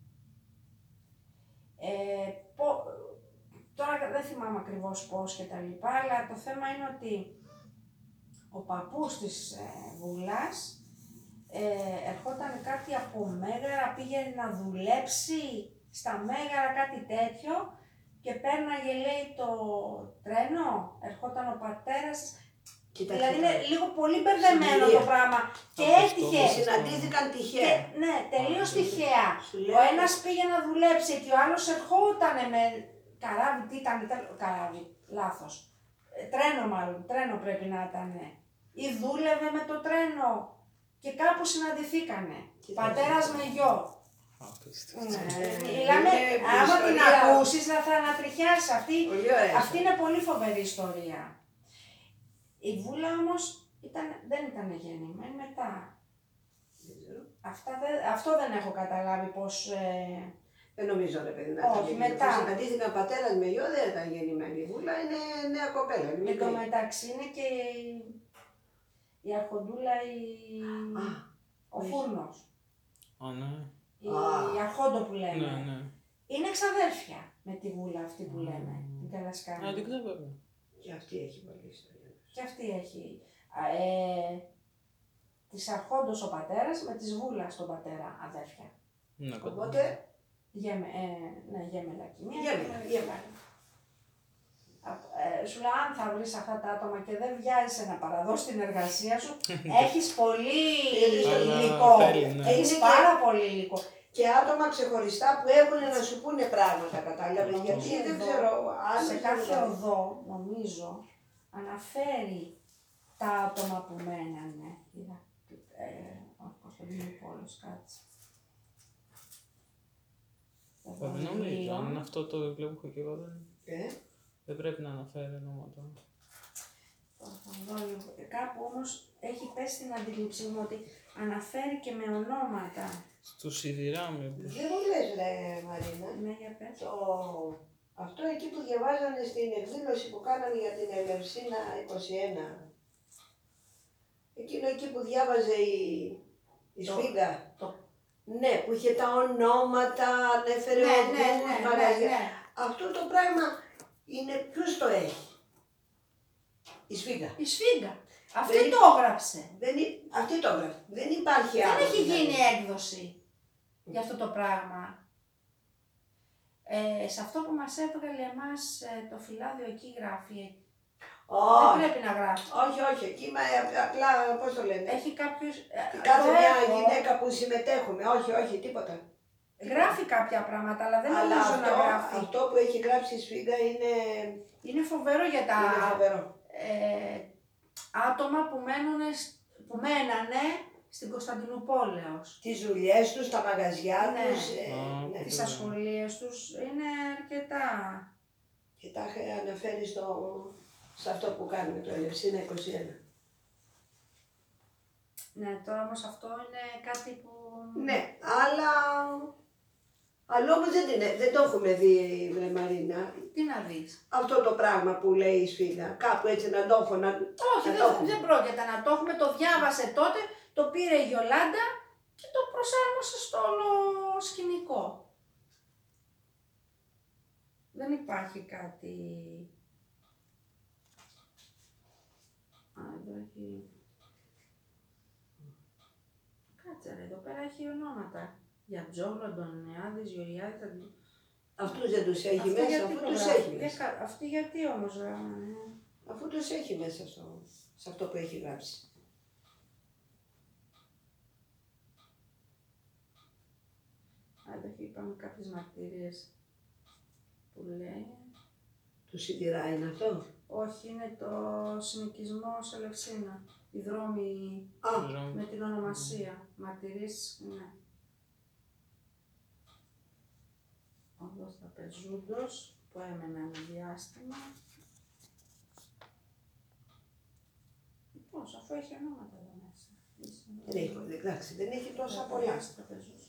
Ε, πο- τώρα δεν θυμάμαι ακριβώς πώς και τα λοιπά, αλλά το θέμα είναι ότι ο παππούς της ε, Βούλας ε, ερχόταν κάτι από Μέγαρα, πήγε να δουλέψει στα Μέγαρα, κάτι τέτοιο, και πέρναγε, λέει, το τρένο, ερχόταν ο πατέρας της. Κοίταξε Δηλαδή είναι τώρα. λίγο πολύ μπερδεμένο Συγκυρία. το πράγμα. Και Αυτό έτυχε. όμως. Συναντήθηκαν Και, τυχαία. ναι, τελείως Α, τυχαία. Σου Ο λέω. ένας πήγε να δουλέψει και ο άλλος ερχόταν με καράβι, τι ήταν, ήταν καράβι, λάθος. Ε, τρένο μάλλον, τρένο πρέπει να ήταν. ή δούλευε με το τρένο και κάπου συναντηθήκανε. Και Πατέρας με γιο. Απίστευτο. Ναι, Ε, μιλάμε, είναι άμα την ιστορία. ακούσεις θα, θα ανατριχιάσει. Αυτή, Πολύ ωραία. αυτή είναι πολύ φοβερή ιστορία. Η Βούλα όμως ήταν, δεν ήταν γεννημένη μετά. Δεν ξέρω. Αυτά δεν, αυτό δεν έχω καταλάβει πως... Ε, Δεν νομίζω ρε παιδί να Όχι, ήταν μετά. γεννημένη. Συναντήθηκαν πατέρα με γιο, δεν ήταν γεννημένη. Η Βούλα είναι νέα κοπέλα. είναι εν τω μικρή. μεταξύ είναι και η, η αρχοντούλα η, Α, ο Φούρνος. Α, ναι. Η, Α. η αρχόντο που λέμε. Ναι, ναι. Είναι ξαδέρφια με τη Βούλα αυτή που λέμε, την Α, Καλασκάνη. δεν ξέρω βέβαια. και αυτή έχει πολλή ιστορία. Και αυτή έχει. Α, Ε, της αρχόντος ο πατέρας με της Βούλας τον πατέρα αδέρφια. Ναι, κοντά. Οπότε, Γέμε, ε, ναι, γέμελα και μία. Γέμελα, και γέμελα. Α- ε, σου λέω, αν θα βρεις αυτά τα άτομα και δεν βιάζεσαι να παραδώσεις την εργασία σου, έχεις πολύ Έχεις υλικό. θέλει, ναι. Έχεις Είναι πάρα πολύ υλικό. και άτομα ξεχωριστά που έχουν να σου πούνε πράγματα, κατάλαβες. Αυτό. Γιατί δεν ξέρω αν Σε κάθε οδό, νομίζω, αναφέρει τα άτομα που μένανε. Είδα, ε, ο Κωνσταντινούπολος, κάτσε. Ε, Δεν νομίζω, αν είναι αυτό το βιβλίο που έχω και εγώ, δεν, Ε, δεν πρέπει να αναφέρει ονόματα. Θα δω λίγο. Κάπου όμως έχει πέσει στην αντίληψή μου ότι αναφέρει και με ονόματα. Στου σιδηρά, μήπως. δεν μου λες ρε Μαρίνα. Ναι, για πες. Το... Αυτό εκεί που διαβάζανε στην εκδήλωση που κάνανε για την Ελευσίνα είκοσι ένα. Εκείνο εκεί που διάβαζε η, η Το- Σφίγγα. το- Ναι, που είχε τα ονόματα, ανέφερε Ναι, οδούς, ναι, ναι, ναι, μαγαζιά. ναι. Αυτό το πράγμα είναι, ποιος το έχει. Η Σφίγγα. Η Σφίγγα. Αυτή Δεν- το έγραψε. Δεν, υ- αυτή το έγραφε. Δεν υπάρχει Δεν άλλο. έχει δηλαδή. γίνει έκδοση για αυτό το πράγμα. Ε, σε αυτό που μας έβγαλε εμάς ε, το φυλάδιο εκεί γράφει. Δεν Όχι, πρέπει να γράφει. όχι, όχι. Εκεί μα, απλά, πώς το λένε. Έχει κάποιους... ε, Κάθε το μια έχω. γυναίκα που συμμετέχουμε. Όχι, όχι, τίποτα. Γράφει κάποια πράγματα, αλλά δεν Αλλά νομίζω αυτό, να γράφει. αυτό που έχει γράψει η Σφίγγα είναι, Είναι φοβερό για τα είναι φοβερό. ε, άτομα που, μένουνε, σ- που μένανε στην Κωνσταντινούπολεως. Τις δουλειές τους, τα μαγαζιά Ναι. τους. ε, Α, ναι. Τις ασχολίες τους είναι αρκετά. Και τα είχε αναφέρει στο, σε αυτό που κάνουμε το Ελευσίνα είκοσι ένα. Ναι, τώρα όμως αυτό είναι κάτι που... Ναι, αλλά... Αλλά όμως δεν, είναι, δεν το έχουμε δει, βρε Μαρίνα, Τι να δεις. αυτό το πράγμα που λέει η Σφίγγα. Κάπου έτσι να το έχω, να, Όχι, να το δεν, έχουμε. δεν πρόκειται να το έχουμε. Το διάβασε τότε, το πήρε η Γιολάντα και το προσάρμοσε στο όλο σκηνικό. Δεν υπάρχει κάτι... Α, εδώ έχει... Κάτσε ρε, εδώ πέρα έχει ονόματα. Για Τζόγλο, Αντωνιάδης, Γεωργιάδης, Αντι- Αυτούς δεν τους έχει Αυτή μέσα, γιατί αφού το τους γράφει? έχει Δεν μέσα. κα- Αυτή γιατί όμως... ε, Αφού τους έχει μέσα στο, σε αυτό που έχει γράψει. Α, εδώ έχει είπαμε κάποιες μαρτυρίες που λέει. Του σιδηρά είναι αυτό. Όχι, είναι το συνοικισμό σε Ελευσίνα. Οι δρόμοι Α, με την ονομασία. Μαρτυρίες, ναι. Οδός Τραπεζούντος που έμενε ένα διάστημα. Πώς, αφού έχει ονόματα εδώ μέσα. δεν έχει, εντάξει, δεν έχει τόσα πολλά. Οδός Τραπεζούς.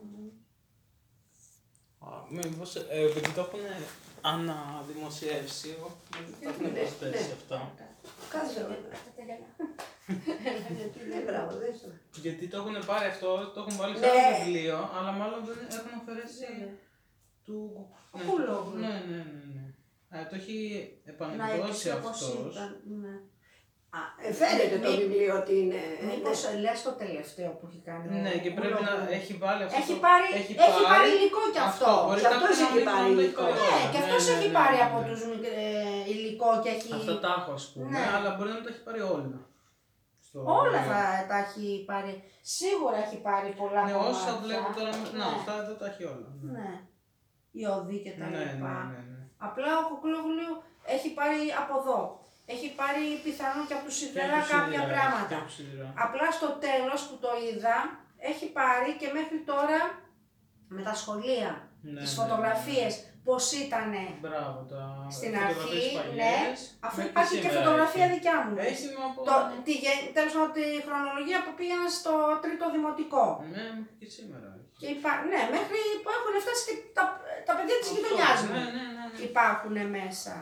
Α, μήπως, ε, επειδή το έχουν αναδημοσιεύσει, εγώ, το έχουν Ναι, προσθέσει ναι. αυτά. Κάτσε Κάτσε, τώρα. κάτσε, γελά. Ναι, μπράβο, δες το. Γιατί το έχουν πάρει αυτό, το έχουν βάλει σε Ναι. άλλο βιβλίο, αλλά μάλλον δεν έχουν αφαιρέσει Ναι. του... Ο ναι, Κούλογλου. Ναι, ναι, ναι, ναι. Ε, το έχει Να επανεκδώσει έτσι όπως αυτός. ήταν, ναι. Α, ε, φαίνεται το Μη- βιβλίο ότι είναι. Μήπως λες το τελευταίο που έχει κάνει ο Ναι, και πρέπει να Κούλογλου. έχει βάλει αυτό. Έχει το- πάρει, έχει πάρει υλικό κι αυτό. μπορεί Και αυτός κάποιος να έχει μην πάρει το έχει υλικό. πάρει Ναι, όλα. και αυτός Ναι, έχει ναι, πάρει ναι, από ναι. τους μικ- ε, υλικό και έχει... Αυτά τα έχω, ας πούμε, Ναι. αλλά μπορεί να το έχει πάρει όλα. Στο Όλα βιβλίο. θα τα έχει πάρει. Σίγουρα έχει πάρει πολλά Ναι, κομμάτια. όσα βλέπω τώρα, να, Ναι. αυτά εδώ τα έχει όλα. Ναι, Ναι. Η οδή και τα ναι, ναι, λοιπά. ναι, ναι. Απλά ο Κουκλόγλου έχει πάρει από εδώ. έχει πάρει πιθανόν και από τους Σιδερά από κάποια Σιδερά, πράγματα. και από Σιδερά. Απλά στο τέλος που το είδα, έχει πάρει και μέχρι τώρα με τα σχολεία, Ναι, τις ναι, φωτογραφίες, ναι. πώς ήτανε Μπράβο, τα στην φωτογραφίες αρχή, παλιές, ναι, αφού μέχρι υπάρχει και σήμερα φωτογραφία έχει. δικιά μου. Έχει από... Το, τη, γε- τέλος πάντων τη χρονολογία που πήγαινα στο τρίτο δημοτικό. Ναι, μέχρι και σήμερα. Και υπά... Ναι, μέχρι που έχουν φτάσει και τα, τα παιδιά της γειτονιάς μου. Ναι, ναι, ναι, ναι. Υπάρχουν μέσα.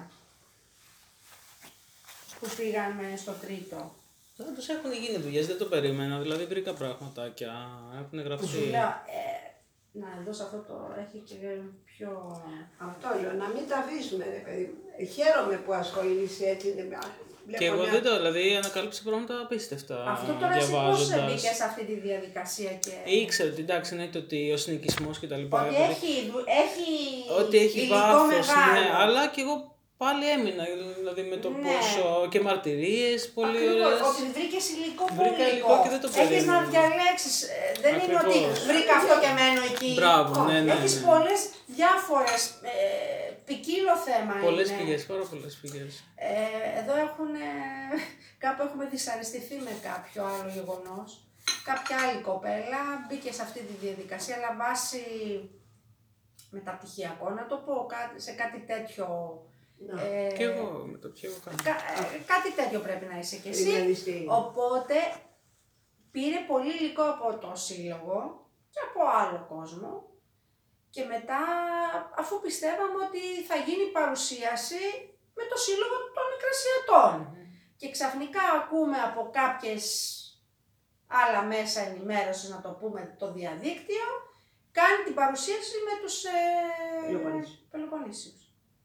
Που πήγαμε στο τρίτο. Πάντως έχουν γίνει δουλειές, δεν το περίμενα. Δηλαδή βρήκα πραγματάκια, έχουν Σου γραφτεί. λέω, ε, να εδώ σε αυτό το έχει και πιο... Αυτό λέω, να μην τα αφήσουμε, ρε παιδί. μου. Χαίρομαι που ασχολείσαι έτσι. Βλέπω Και εγώ μια- δεν το, δηλαδή ανακάλυψα πράγματα απίστευτα. Αυτό τώρα εσύ πώς διαβάζοντας. μπήκε σε αυτή τη διαδικασία και... Ήξερα ότι εντάξει, εννοείται ότι ο συνοικισμός και τα λοιπά. Ότι δηλαδή, έχει, δου- έχει ότι έχει υλικό βάθος, μεγάλο. ναι, αλλά και εγώ πάλι έμεινα, δηλαδή με το Ναι. πόσο και μαρτυρίες, πολύ Ακριβώς, ωραίες. ότι βρήκες υλικό Βρήκα πολύ υλικό και δεν το Έχεις να περίμενα. διαλέξεις. ε, Δεν είναι ότι Ακριβώς. βρήκα αυτό και μένω εκεί. Μπράβο, ναι, ναι, Έχεις ναι. πολλές διάφορες, ε, ποικίλο θέμα Πολλές είναι. πηγές, πάρα πολλές πηγές. Ε, εδώ έχουν, ε, κάπου έχουμε δυσαρεστηθεί με κάποιο άλλο γεγονός. Κάποια άλλη κοπέλα μπήκε σε αυτή τη διαδικασία, αλλά βάσει μεταπτυχιακό, να το πω, κα- σε κάτι τέτοιο. Να. ε, Και εγώ με το ποιο κάνω. κα- ε, κάτι τέτοιο πρέπει να είσαι κι εσύ. Ρημιανιστή. Οπότε πήρε πολύ υλικό από το σύλλογο και από άλλο κόσμο. Και μετά, αφού πιστεύαμε ότι θα γίνει παρουσίαση με το σύλλογο των Μικρασιατών. Και ξαφνικά ακούμε από κάποιες άλλα μέσα ενημέρωσης, να το πούμε, το διαδίκτυο, κάνει την παρουσίαση με τους ε, Πελοποννήσιους. Πελοποννήσιους.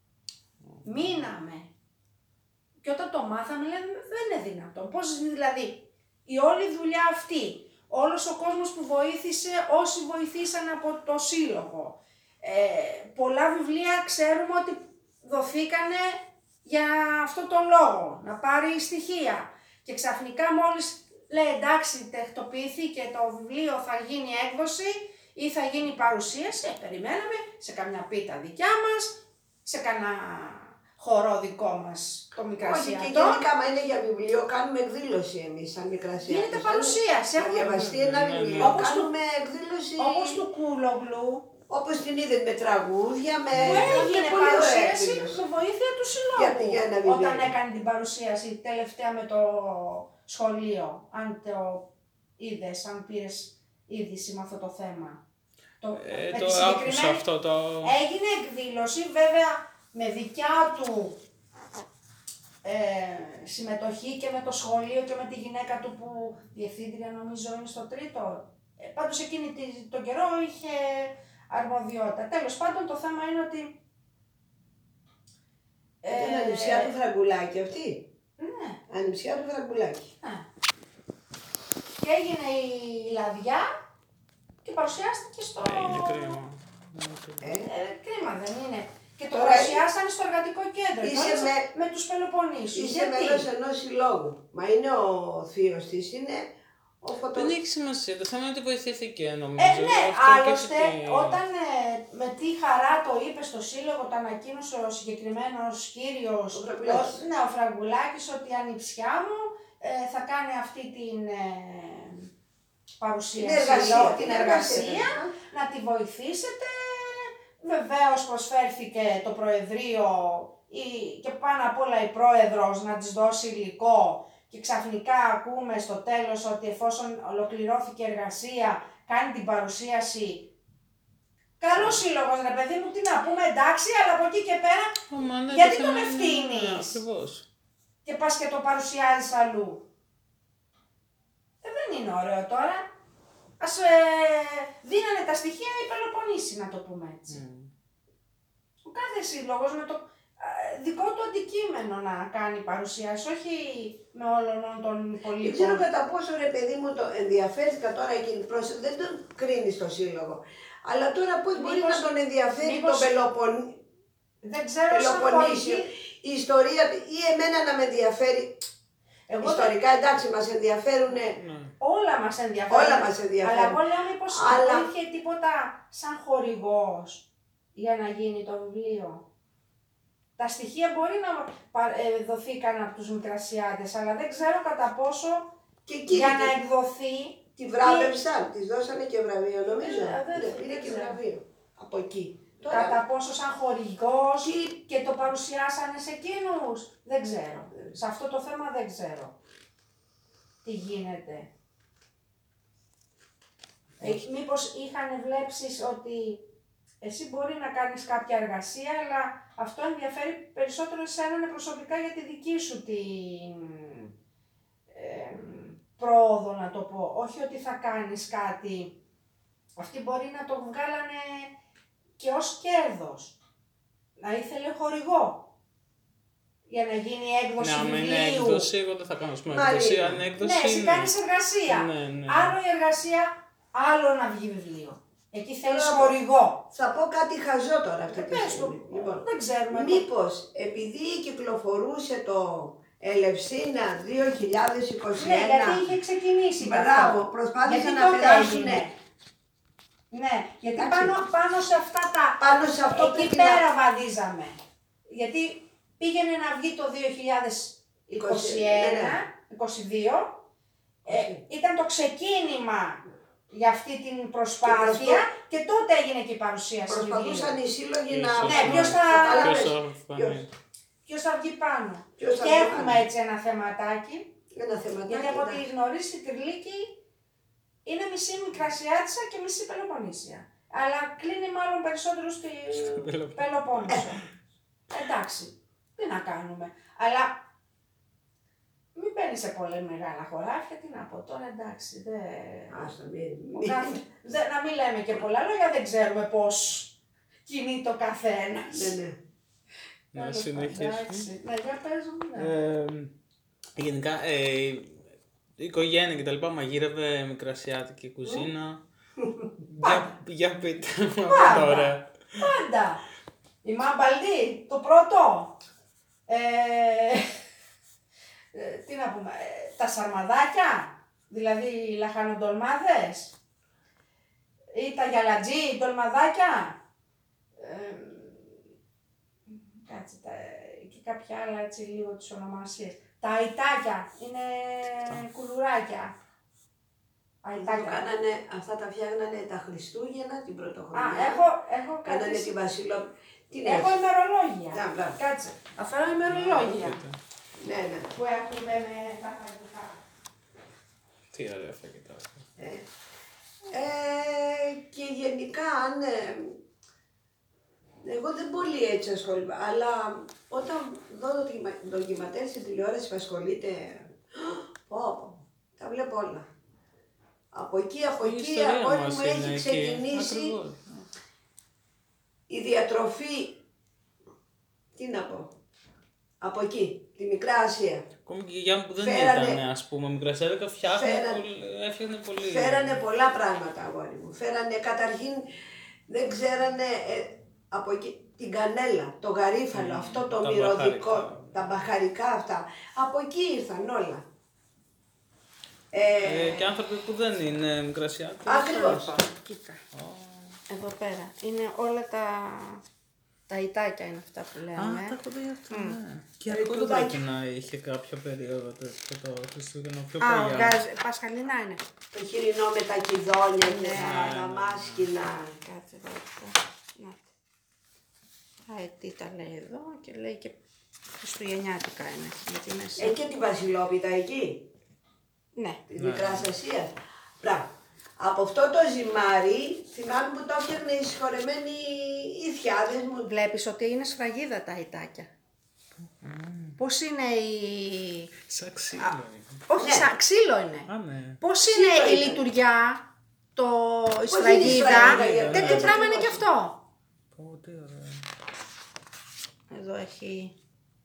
Μείναμε. Και όταν το μάθαμε, λέμε, δεν είναι δυνατόν. Πώς δηλαδή, η όλη δουλειά αυτή, όλος ο κόσμος που βοήθησε, όσοι βοηθήσαν από το σύλλογο, ε, πολλά βιβλία ξέρουμε ότι δοθήκανε για αυτό το λόγο, να πάρει στοιχεία. Και ξαφνικά μόλις λέει εντάξει, τεκτοποιήθηκε το βιβλίο, θα γίνει έκδοση ή θα γίνει παρουσίαση, ε, περιμέναμε σε καμιά πίτα δικιά μας, σε κανένα χορό δικό μας, το Όχι, και Μικρασιατό. γενικά, μα είναι για βιβλίο, κάνουμε εκδήλωση εμείς σαν Μικρασιάτες. Γίνεται παρουσίαση. Να Έχουμε- διαβαστεί ένα Ναι, ναι, ναι. βιβλίο, Όπως του- κάνουμε εκδήλωση. Όπως του Κούλογλου, Όπως την είδες με τραγούδια, με. που έγινε με πολύ ωραία παρουσίαση εκδήλωση. με βοήθεια του συλλόγου. Για- για ένα βιβλίο. Όταν έκανε την παρουσίαση τελευταία με το σχολείο, αν το είδες, αν πήρες είδηση με αυτό το θέμα. Το, Ε, με το τη άκουσα συγκεκριμένη- αυτό, το... Έγινε εκδήλωση, βέβαια με δικιά του ε, συμμετοχή και με το σχολείο και με τη γυναίκα του που διευθύντρια νομίζω είναι στο τρίτο. Ε, πάντως εκείνη τη- τον καιρό είχε αρμοδιότητα. Τέλος πάντων το θέμα είναι ότι... Ήταν ανιψιά του Φραγκουλάκη αυτή. Ναι, Ανιψιά του Φραγκουλάκη. ναι. Και έγινε η λαδιά και παρουσιάστηκε στο... Ε, είναι κρίμα. Είναι κρίμα. Ε, Ε, κρίμα δεν είναι. Και το Τώρα παρουσιάσανε στο εργατικό κέντρο. είσαι κιόλας με- με τους Πελοποννήσιους. Είσαι μέλος ενός συλλόγου. Μα είναι ο θείος της, είναι ο Δεν φωτο... έχει σημασία. Το θέμα είναι ότι βοηθήθηκε νομίζω. Ε, ναι, Αυτό και άλλωστε ότι- όταν ε, με τι χαρά το είπε στο σύλλογο, το ανακοίνωσε ο συγκεκριμένος κύριος, Ο Φραγκουλάκης. ο- ναι, ο Φραγκουλάκης, ότι η ανιψιά μου ε, θα κάνει αυτή την ε, παρουσίαση, Την εργασία, λόγω- την την εργασία, εργασία, ναι. να τη βοηθήσετε. Βεβαίως προσφέρθηκε το Προεδρείο η- και πάνω απ' όλα η Πρόεδρος να της δώσει υλικό και ξαφνικά ακούμε στο τέλος ότι εφόσον ολοκληρώθηκε η εργασία κάνει την παρουσίαση. Καλό σύλλογος ρε παιδί μου, τι να πούμε, εντάξει, αλλά από εκεί και πέρα Ω, μα ναι, γιατί το τον θέμα είναι- ευθύνεις? Ναι, ακριβώς. και πας και το παρουσιάζεις αλλού. Ε, δεν είναι ωραίο τώρα. Ας ε, δίνανε τα στοιχεία οι Πελοποννήσιοι, να το πούμε έτσι. Μμ. Ο κάθε σύλλογος με το ε, δικό του αντικείμενο να κάνει παρουσίαση, όχι με όλων των Δεν υπολείπων. ξέρω κατά πόσο ρε παιδί μου το ενδιαφέρθηκα τώρα εκείνη πρόσωπο, δεν τον κρίνει στο σύλλογο. Αλλά τώρα πώς μπορεί Μήπως- να τον ενδιαφέρει μήπως- το Πελοπον... Δεν ξέρω σαν Πελοποννήσιο, χωρική. η ιστορία του ή εμένα να με ενδιαφέρει. Εγώ δεν- Ιστορικά εντάξει μας ενδιαφέρουν. Ναι. όλα μας ενδιαφέρουν. Όλα μας ενδιαφέρουν. Αλλά εγώ λέω μήπως Αλλά- υπήρχε τίποτα σαν χορηγός για να γίνει το βιβλίο. Τα στοιχεία μπορεί να πα- ε, δοθήκαν από τους Μικρασιάτες, αλλά δεν ξέρω κατά πόσο Και εκεί για τη- να εκδοθεί. τη βράβευσαν, της δώσανε και βραβείο νομίζω. Ε, δεν- Ναι, δεν πήρε και ξέρω. βραβείο. Από εκεί. Τώρα, Κατά πόσο σαν χορηγός και το παρουσιάσανε σε εκείνους. Δεν ξέρω. Σε αυτό το θέμα δεν ξέρω. Τι γίνεται. Ε, μήπως είχαν βλέψεις ότι εσύ μπορεί να κάνεις κάποια εργασία, αλλά αυτό ενδιαφέρει περισσότερο εσένα προσωπικά για τη δική σου την ε, πρόοδο, να το πω. Όχι ότι θα κάνεις κάτι. Αυτοί μπορεί να το βγάλανε και ως κέρδος. Να ήθελε χορηγό. Για να γίνει έκδοση Ναι, άμα είναι βιβλίου. έκδοση, εγώ δεν θα κάνω πούμε, Μαρία. έκδοση. Αν είναι έκδοση. Ναι, εσύ ναι. κάνεις εργασία. Ναι, ναι. Άλλο η εργασία, άλλο να βγει βιβλίο. Εκεί θέλεις Τώρα, χορηγό. θα πω κάτι χαζό τώρα αυτή τη Πες το. στιγμή. Λοιπόν, Δεν ξέρουμε. μήπως επειδή κυκλοφορούσε το Ελευσίνα δύο χιλιάδες είκοσι ένα. Ναι, γιατί είχε ξεκινήσει. γι' αυτό. Μπράβο, προσπάθησαν Γιατί να τότε περάσουν έγινε. Ναι, γιατί Εντάξει. πάνω, πάνω σε αυτά τα. πάνω σε αυτό εκεί πρέπει πέρα να... βαδίζαμε. Γιατί πήγαινε να βγει το δύο χιλιάδες είκοσι ένα, ναι, ναι. είκοσι δύο. Ε, ήταν το ξεκίνημα για αυτή την προσπάθεια και, προσπα- τότε έγινε και η παρουσίαση Προσπαθούσαν βιβλίου. οι σύλλογοι να... Ίσως, Ναι, ποιος θα- Κατάλαβες. Ποιος θα Ποιος. φανεί. Ποιος θα βγει πάνω. Ποιος θα Και βγει έχουμε πάνω. έτσι ένα θεματάκι. Ένα θεματάκι. Γιατί από ό,τι εντάξει. γνωρίζει η Τριλίκη είναι μισή Μικρασιάτισσα και μισή Πελοποννήσια. Αλλά κλείνει μάλλον περισσότερο στη Πελοπόννησο. Πελοπόννησο. Εντάξει, τι να κάνουμε. Αλλά μην μπαίνει σε πολύ μεγάλα χωράφια, τι να πω τώρα, εντάξει. Δε... Άστα, μην... ο κάθε- δε- να μην λέμε και πολλά λόγια, δεν ξέρουμε πώς κινείται ο καθένας. Ναι, ναι. Να Τέλος πάντων, συνεχίσουμε. εντάξει. Ναι, για πες μου, ναι. Ε, γενικά, ε, η οικογένεια και τα λοιπά μαγείρευε μικρασιάτικη κουζίνα. για, για πείτε μου από Πάντα. τώρα. Πάντα. Η Μαμπαλή, το πρώτο. Ε, ε, τι να πούμε, ε, τα σαρμαδάκια, δηλαδή οι λαχανοντολμάδες ή τα γιαλατζή, ντολμαδάκια. Ε, κάτσε, τα, και κάποια άλλα έτσι λίγο τις ονομασίες. Τα αϊτάκια, είναι κουλουράκια. Αυτό Αϊτάκια. κάνανε, αυτά τα φτιάχνανε τα Χριστούγεννα, την Α, Πρωτοχρονιά. έχω, έχω Κάνανε κρατήσει. τη Βασιλό... Τι Έχω λες? ημερολόγια. Να, μπράβο. Κάτσε. Αυτά είναι ημερολόγια Ναι, ναι. που έχουμε με τα φαγητά. Τι ωραία φαγητά. Ε, ε, και γενικά, αν... ε, εγώ δεν πολύ έτσι ασχολούμαι, αλλά όταν δω ντοκιματέρ στην τηλεόραση που ασχολείται, πω, πω, τα βλέπω όλα. Από εκεί, από Η εκεί, ιστορία αγόρι μας μου είναι έχει εκεί. ξεκινήσει Ακριβώς. η διατροφή, τι να πω, από εκεί, τη Μικρά Ασία. Ακόμη και η γιαγιά που δεν Φέρανε- ήταν, ας πούμε, μικρασιάτικα φτιάχνε Φέρανε- πολύ, έφτιαχνε πολύ. Φέρανε πολλά πράγματα, αγόρι μου. Φέρανε, καταρχήν, δεν ξέρανε ε, από εκεί την κανέλα, το γαρίφαλο, Mm, αυτό το τα μυρωδικό, μπαχαρικά. τα μπαχαρικά αυτά. Από εκεί ήρθαν όλα. Ε, Ε, και άνθρωποι που δεν είναι μικρασιάτικοι. Ακριβώς. Κοίτα. Εδώ πέρα. Είναι όλα τα... Τα ητάκια είναι αυτά που Α, λέμε. τα έχω δει αυτά, ναι. Και Ε, αυτό δεν κουδάκι. πρέπει να είχε κάποια περίοδο τέτοιο το Χριστούγεννα πιο Α, παλιά. βγάζει. Πασχαλινά είναι. Το χοιρινό με τα κιδόνια και Ναι, τα, ναι, τα ναι. μάσκινα. Κάτσε εδώ. Να. Α, ε, τι τα λέει εδώ και λέει και χριστουγεννιάτικα είναι. Γιατί είναι σε... Ε, και την Βασιλόπιτα εκεί, Ναι. τη Ναι. Μικρά Ασία. Μπράβο. Από αυτό το ζυμάρι, θυμάμαι που το έφτιαχνε οι συγχωρεμένοι οι θιάδες μου. Βλέπεις ότι είναι σφραγίδα τα ητάκια. Πώς είναι η... Σαν ξύλο είναι. Όχι, Ναι. σαν ξύλο είναι. Α, ναι. Πώς Ξύλο είναι η είναι. λειτουργιά, το... η είναι η σφραγίδα, σφραγίδα, τέτοιο ναι. πράγμα είναι και αυτό. Πω, τι ωραία. Εδώ έχει...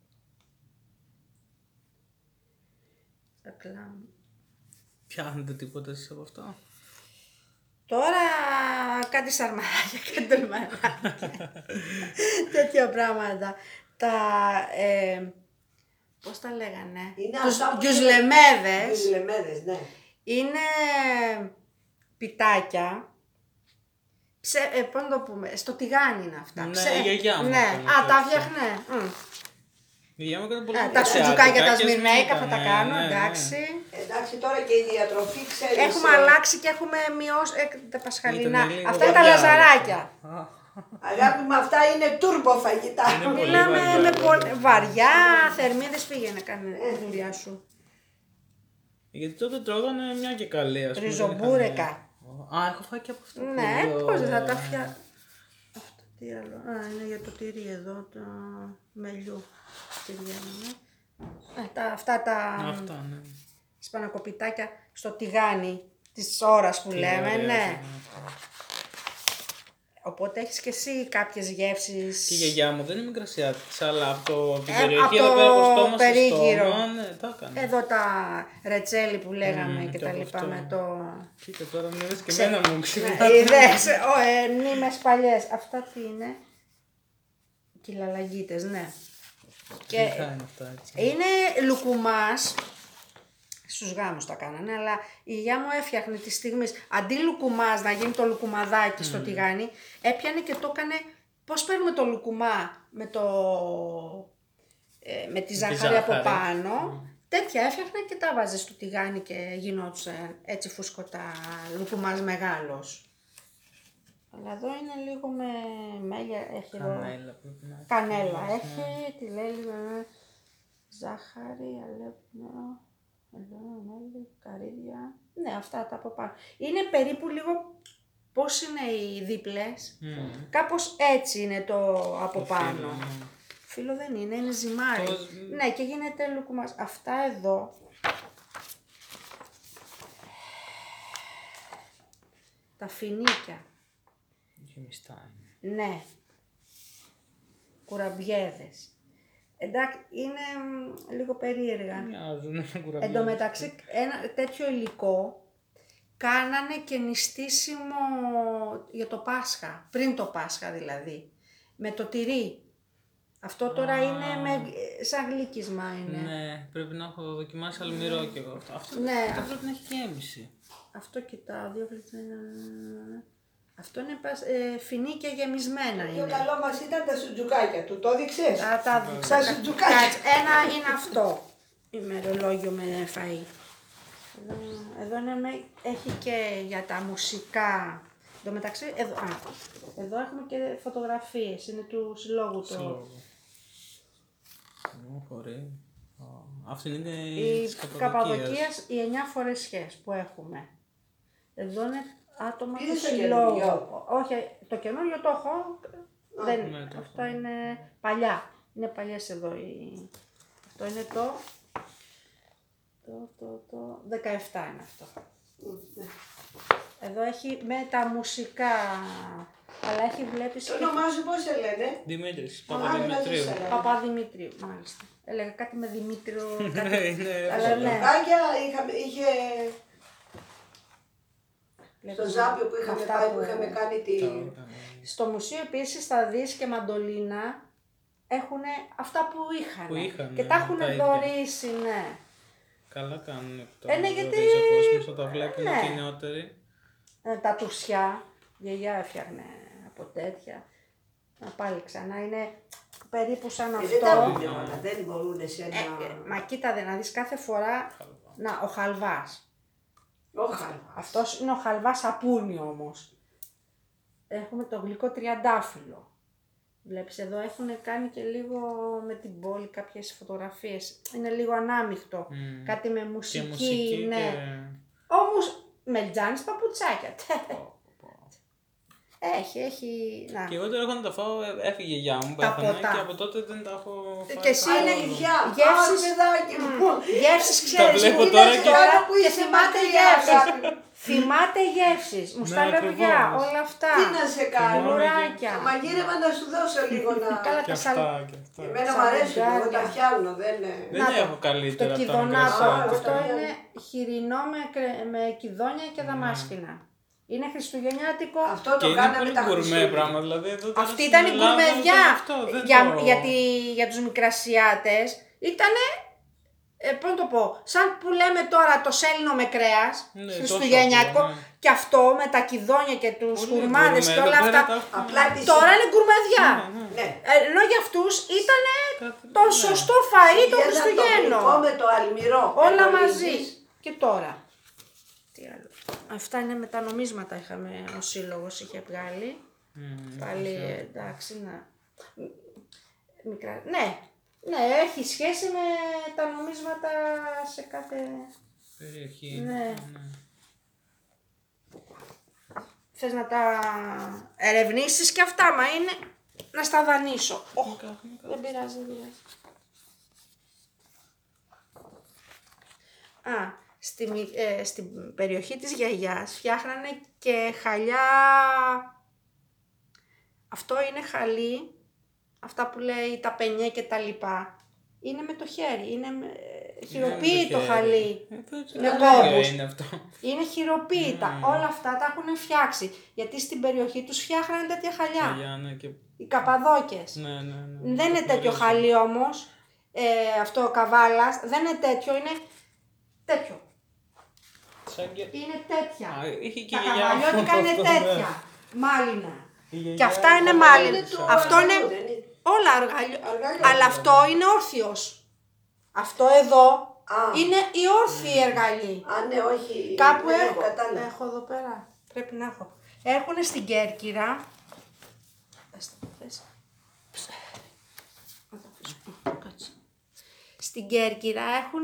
Τα κλάμ. Πιάνετε τίποτα εσείς από αυτό. Τώρα κάτι σαρμαδάκια, κάτι τολμαδάκια. Τέτοια πράγματα. Τα... Ε, πώς τα λέγανε. Είναι Τους αυτά που γιουσλεμέδες. Γιουσλεμέδες, ναι. Είναι πιτάκια Ψε, ε, πώς να το πούμε, στο τηγάνι είναι αυτά. Ναι, Ψε- η γιαγιά μου Ναι, έκανε α, τα τέτοια. φτιάχνε. Μμ. Η γιαγιά μου έκανε πολύ Ε, τα μικρασιάτικα σουτζουκάκια, τα και σμυρνέικα θα σμίγανε, τα κάνω, ναι, ναι. εντάξει. Εντάξει, τώρα και η διατροφή ξέρεις. Έχουμε ε, αλλάξει και έχουμε μειώσει ε, τα πασχαλινά. Ήτανε λίγο Αυτά είναι τα βαριά, λαζαράκια. Αγάπη μου, αυτά είναι τούρμπο φαγητά. Είναι πολύ Μιλάμε βαριά, με βέβαια. πολύ βαριά, θερμίδες, πήγαινε κάνε τη δουλειά σου. Γιατί τότε τρώγανε μια και καλή, ας πούμε. δεν Ριζομπούρεκα. είχανε- Α, έχω φάει και από αυτό. Ναι, Πολύ πώς δεν θα ωραία. τα φτιάξω. Αυτό τι άλλο. Α, είναι για το τυρί εδώ, το μελιού. Τυριά, ναι. Ε, τα, αυτά τα Αυτά, ναι. σπανακοπιτάκια στο τηγάνι της ώρας που Τι λέμε, ωραία ναι. ήταν αυτά. Οπότε έχεις και εσύ κάποιες γεύσεις. Και η γιαγιά μου δεν είναι μικρασιάτικης, αλλά από το, από την Ε, περιοχή από εδώ το πέρα από στόμα σε περίγυρο. στόμα, ναι, τα έκανε. Εδώ τα ρετσέλι που λέγαμε Μμμ, και και τα από λοιπά αυτό. με το... Κοίτα τώρα μου είδες και Ξε- εμένα μου Ναι, ξυπνάει. είδες, ο, ε, νήμες παλιές. Αυτά τι είναι. Κυλαλαγίτες, ναι. Και Γλυκά είναι αυτά, έτσι. είναι λουκουμάς. Στους γάμους τα κάνανε, αλλά η γιαγιά μου έφτιαχνε τη στιγμή. Αντί λουκουμάς να γίνει το λουκουμαδάκι στο τηγάνι, έπιανε και το έκανε. Πώς παίρνουμε το λουκουμά με, το, ε, με τη ζάχαρη από ζάχαρη. πάνω. Τέτοια έφτιαχνα και τα βάζε στο τηγάνι και γινόντουσαν έτσι φουσκωτά λουκουμάς μεγάλος. Αλλά εδώ είναι λίγο με μέλια, έχει εδώ. Κανέλα πρέπει να έχει. Κανέλα έχει, τι λέει λίγο, ε, ζάχαρη, αλέπνο, εδώ, μέλι, καρύδια. Ναι, αυτά τα από πάνω. Είναι περίπου λίγο, πώς είναι οι δίπλες, Μμμ. κάπως έτσι είναι το από Το πάνω. φύλλο, ναι. Φύλλο δεν είναι, είναι ζυμάρι. Το- Ναι, και γίνεται λουκουμάς. Αυτά εδώ, τα φινίκια, Γεμιστά είναι. ναι, κουραμπιέδες. Εντάξει, είναι μ, λίγο περίεργα. Μοιάζουν με κουραμπιές. Εν τω μεταξύ, ένα τέτοιο υλικό κάνανε και νηστίσιμο για το Πάσχα, πριν το Πάσχα δηλαδή, με το τυρί. Αυτό τώρα Α. είναι με, σαν γλύκισμα είναι. Ναι, πρέπει να έχω δοκιμάσει αλμυρό κι εγώ αυτό. Αυτό, Ναι. αυτό πρέπει να έχει γέμιση. Αυτό κοιτάω, δύο γλυκισμένα. Αυτό είναι πας- ε, φινίκια γεμισμένα Το πιο είναι. καλό μας ήταν τα σουτζουκάκια του, το έδειξες. Τα, τα, Τα τα- σουτζουκάκια. κάτσε, ένα είναι αυτό, ημερολόγιο με φαΐ. Εδώ, εδώ είναι με, έχει και για τα μουσικά. Εν τω μεταξύ, εδώ, α, εδώ έχουμε και φωτογραφίες, είναι του συλλόγου το. Συλλόγου. Ω, ωραία. Α, αυτή είναι Η της Καπαδοκίας. Καπαδοκίας, οι εννιά φορεσιές που έχουμε. Εδώ είναι άτομα του Είδες το συλλόγου. καινούριο? Όχι, το καινούριο το έχω. δεν, ναι, το αυτά είναι παλιά. Είναι παλιές εδώ. Οι, αυτό είναι το, το, το, το δεκαεπτά είναι αυτό. Εδώ έχει με τα μουσικά, αλλά έχει βλέπεις Το και όνομά σου πώς σε λένε. Δημήτρης, Άρα, Παπαδημητρίου. να ζεις, Παπαδημητρίου, μάλιστα. Έλεγα κάτι με Δημήτριο, κάτι. Ναι, είναι Αλλά ναι. Σουτζουκάκια είχαμε, είχε στο βλέπεις, Ζάπιο που είχαμε αυτά πάει, που- που είχαμε κάνει τη... Στο μουσείο επίσης θα δεις και μαντολίνα έχουν αυτά που είχαν. Που είχαν, και τα έχουν τα ίδια. δωρήσει, ναι. Καλά κάνουν που Ε, τα ναι, γιατί- γνωρίζει ο κόσμος όταν βλέπουν ναι. και οι νεότεροι. Ε, τα τουσιά, η γιαγιά έφτιαχνε από τέτοια. Να πάλι ξανά είναι περίπου σαν Ε, αυτό. δεν τα έχουν όλα, δεν μπορούν σε ένα... Ε, ε, μα κοίτα δε, να δεις κάθε φορά, να, ο χαλβάς. Όχα. Αυτός είναι ο χαλβάς σαπούνι όμως. Έχουμε το γλυκό τριαντάφυλλο. Βλέπεις εδώ έχουν κάνει και λίγο με την πόλη κάποιες φωτογραφίες. Είναι λίγο ανάμειχτο. Μμμ. Κάτι με μουσική, Και μουσική ναι. και... Όμως μελτζάνης παπουτσάκια. Έχει, έχει. Να. Και εγώ τώρα έχω να τα φάω, ε, έφυγε η γιαγιά μου, Τα πέθανε ποτά. και από τότε δεν τα έχω φάει. Και εσύ είναι καθόλου. Αλήθεια, Γεύσεις- α, παιδάκι μου. Γεύσεις ξέρεις. βλέπω μου τώρα είδες και- τώρα που και είσαι θυμάται μακριά, γεύσεις. αγάπη μου. Θυμάται γεύσεις. Ναι, Μουσταλεριά, ακριβώς. όλα αυτά. Τι να σε κάνω, Μουράκια. μαγείρευα να σου δώσω λίγο να... Καλά Και τα σαλ... αυτά, και αυτά. Εμένα μου αρέσουν, εγώ τα φτιάχνω, δεν είναι... Δεν Να το, έχω Το καλύτερα από τα κιδονάτο. μικρασιάτικα. Αυτό μικρασιάτικα. είναι χοιρινό με, κρε- με κιδόνια και δαμάσκηνα. Είναι χριστουγεννιάτικο. Αυτό Και το είναι κάναμε πολύ τα γκουρμέ Χριστούγεννα. πράγμα, δηλαδή εδώ τώρα Αυτή στην ήταν η Ελλάδα γκουρμεδιά. αυτό, δεν Για, το- γιατί, για τους μικρασιάτες ήτανε ε, πώς να το πω, σαν που λέμε τώρα το σέλινο με κρέας, Ναι, στο τόσο Χριστουγεννιάτικο, απλό, ναι. και αυτό με τα κιδόνια και τους Πολύ χουρμάδες γκουρμέ, και εδώ όλα πέρα αυτά. τα έχουμε. Απλά τις... Τώρα είναι γκουρμαδιά. Ναι, ναι. Ναι. Ε, ενώ για αυτούς ήταν Κάτι- το ναι. σωστό φαΐ των Ένα τοπικό Χριστουγέννων. με το αλμυρό. Όλα το μαζί. λύγεις. Και τώρα. Τι άλλο. Αυτά είναι με τα νομίσματα είχαμε, ο σύλλογος είχε βγάλει. Μμμ, Πάλι ναι. εντάξει, να. Μικρά. Ναι, ναι, έχει σχέση με τα νομίσματα σε κάθε. Περιοχή. Ναι. ναι. Θες να τα ερευνήσεις και αυτά, μα είναι να στα δανείσω. Οχ, Μικρά, μικρά. δεν πειράζει, δεν πειράζει. Α, στη, μη- ε, στην περιοχή της γιαγιάς φτιάχνανε και χαλιά. Αυτό είναι χαλί, αυτά που λέει τα πενιέ και τα λοιπά. Είναι με το χέρι, είναι με... χειροποίητο Ναι, χαλί. Ε, δεν- Με δεν κόμπους. είναι αυτό. Είναι χειροποίητα. Mm. Όλα αυτά τα έχουν φτιάξει. Γιατί στην περιοχή τους φτιάχνανε τέτοια χαλιά. Χαλιά, ναι, και... Οι Καπαδόκες. ναι, ναι, ναι. Δεν είναι Το τέτοιο γνωρίζω. χαλί όμως. Ε, αυτό ο καβάλας δεν είναι τέτοιο, είναι τέτοιο. Σαν και... Είναι τέτοια. Α, είχε και Τα η γιαγιά μου καβαλιώτικα είναι αυτό, τέτοια. Μάλινα. Η γιαγιά Και αυτά μου είναι το μάλινα. έδειξε. Αυτό είναι δεν είναι. όλα αργαλιό. Αργαλιό. Αλλά αυτό είναι όρθιος. Αυτό εδώ Α. είναι η όρθιη εργαλή. Α, ναι, όχι. Κάπου ναι, ναι, έχω. κατάλαβα. Έχω εδώ πέρα. Πρέπει να έχω. Έχουν στην Κέρκυρα. Πες τα, πες. Να τα αφήσω. Κάτσε. Στην Κέρκυρα έχουν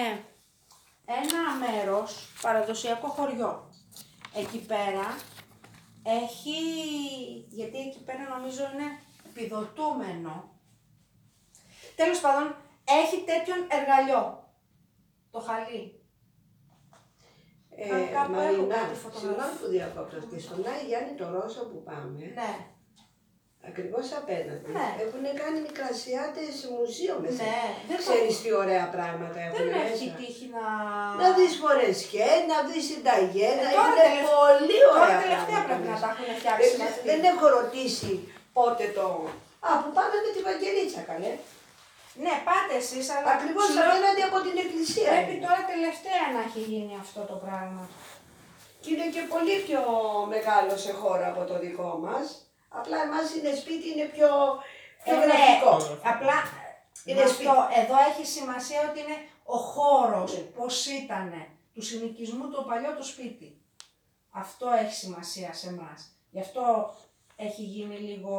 ένα μέρος, παραδοσιακό χωριό. Εκεί πέρα έχει, γιατί εκεί πέρα νομίζω είναι επιδοτούμενο. Τέλος πάντων, έχει τέτοιον εργαλειό. Το χαλί. Ε, Αν κάπου έχω Μαρινά, κάτι φωτογραφία. συγγνώμη που διακόπτω. Και στον Άι Γιάννη το Ρώσο που πάμε, Ναι. ακριβώς απέναντι, Ναι. έχουν κάνει μικρασιάτες μουσείο μέσα. Ναι, δεν το- Ξέρεις τι ωραία πράγματα έχουν Δεν μέσα. έχει τύχει να... Να δεις φορεσιέ, να δεις συνταγέ, να Ε, τώρα είναι τελευ- πολύ τώρα ωραία τελευταία πράγματα πρέπει να μέσα. τα έχουν φτιάξει Δεν, μαζί. δεν έχω ρωτήσει πότε το... Α, που πάμε με τη Βαγγελίτσα, καλέ. Ναι, πάτε εσείς, αλλά Ακριβώς σου λέω, απέναντι από την εκκλησία. πρέπει είναι. τώρα τελευταία να έχει γίνει αυτό το πράγμα. Και είναι και πολύ πιο μεγάλο σε χώρα από το δικό μας. Απλά εμάς είναι σπίτι, είναι πιο, πιο Ε, ναι, γραφικό. απλά Είναι είναι σπίτι. αυτό, εδώ έχει σημασία ότι είναι ο χώρος, Ναι. πώς ήτανε, του συνοικισμού το παλιό το σπίτι. Αυτό έχει σημασία σε εμάς. Γι' αυτό έχει γίνει λίγο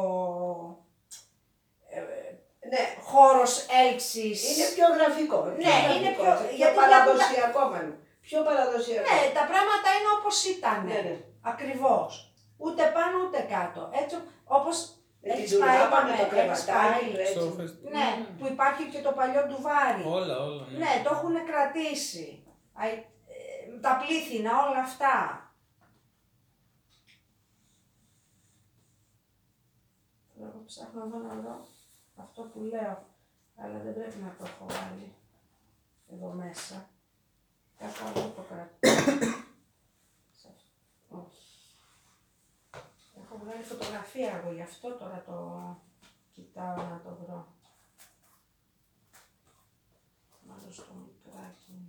ε, Ναι, χώρος έλξης. είναι πιο γραφικό. Ναι, πιο είναι γραφικό, πιο- πιο γιατί παραδοσιακό μάλλον. Πιο παραδοσιακό. Ναι, τα πράγματα είναι όπως ήταν. Ναι, ναι. Ακριβώς. Ούτε πάνω ούτε κάτω. Έτσι όπως Με την έχεις τουλάπα, πάει, με είπαμε, το έχεις κρεβατάκι, πάει. το έτσι. Στο φεσ- Ναι, που υπάρχει και το παλιό ντουβάρι. Όλα, όλα. Ναι, το έχουν κρατήσει. Αι- ε, Τα πλήθυνα, όλα αυτά. Εγώ ψάχνω εδώ να δω αυτό που λέω. Αλλά δεν πρέπει να το έχω βάλει εδώ μέσα. Κάπου αλλού το κρατήσω. Σε αυτό. Όχι. Έχω βγάλει φωτογραφία εγώ, γι' αυτό τώρα το κοιτάω να το βρω. Μάλλον στο μικράκι είναι.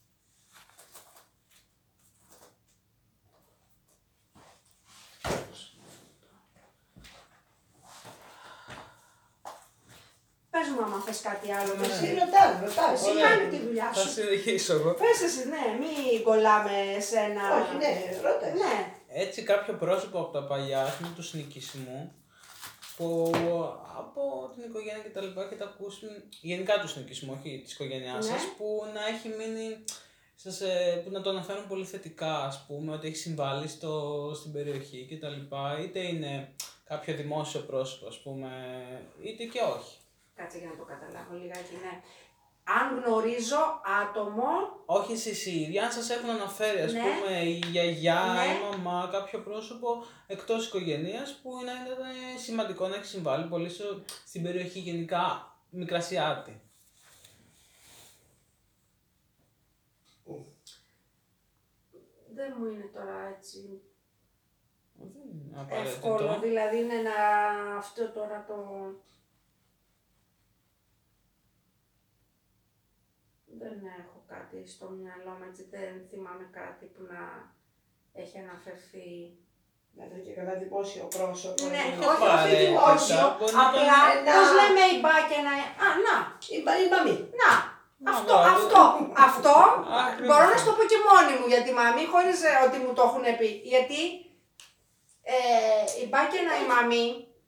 Πες μου άμα θες κάτι άλλο Εσύ μέσα. ρωτάς, ρωτάς. Εσύ Ωραία. κάνε τη δουλειά Θα σου. συνεχίσω εγώ. Πες εσύ, ναι, μην κολλάμε σε ένα... Όχι, ναι, ρωτάς. Ναι. Έτσι κάποιο πρόσωπο από τα παλιά, ας πούμε, του συνοικισμού, που από την οικογένεια και τα λοιπά έχετε ακούσει, γενικά του συνοικισμού, όχι της οικογένειάς Ναι. σας, που να έχει μείνει, σας, ε, που να το αναφέρουν πολύ θετικά, ας πούμε, ότι έχει συμβάλει στο, στην περιοχή και τα λοιπά, είτε είναι κάποιο δημόσιο πρόσωπο, ας πούμε, είτε και όχι. Κάτσε για να το καταλάβω λιγάκι, ναι. Αν γνωρίζω άτομο, Όχι εσείς οι ίδιοι, αν σας έχουν αναφέρει, ας Ναι. πούμε, η γιαγιά, Ναι. η μαμά, κάποιο πρόσωπο εκτός οικογένειας που να είναι σημαντικό να έχει συμβάλει πολύ στο- στην περιοχή γενικά Μικρασιάτη. δεν μου είναι τώρα έτσι Δεν είναι απαραίτητο. εύκολο, δηλαδή είναι να αυτό τώρα το... Δεν έχω κάτι στο μυαλό μου, έτσι δεν θυμάμαι κάτι που να έχει αναφερθεί. Δηλαδή και καλά δημόσιο πρόσωπο. Ναι, είναι. όχι, όχι πάρε, δημόσιο, αυτά μπορεί να απλά ένα- πώς λέμε η μπάκαινα, α, να, Η μπα- η μαμή. να, Να, αυτό, μπράβο. αυτό, αυτό, Αχ, μπορώ δεν να σου το πω και μόνη μου για τη μαμή, χωρίς ε, ότι μου το έχουν πει, γιατί ε, η μπάκαινα η μαμή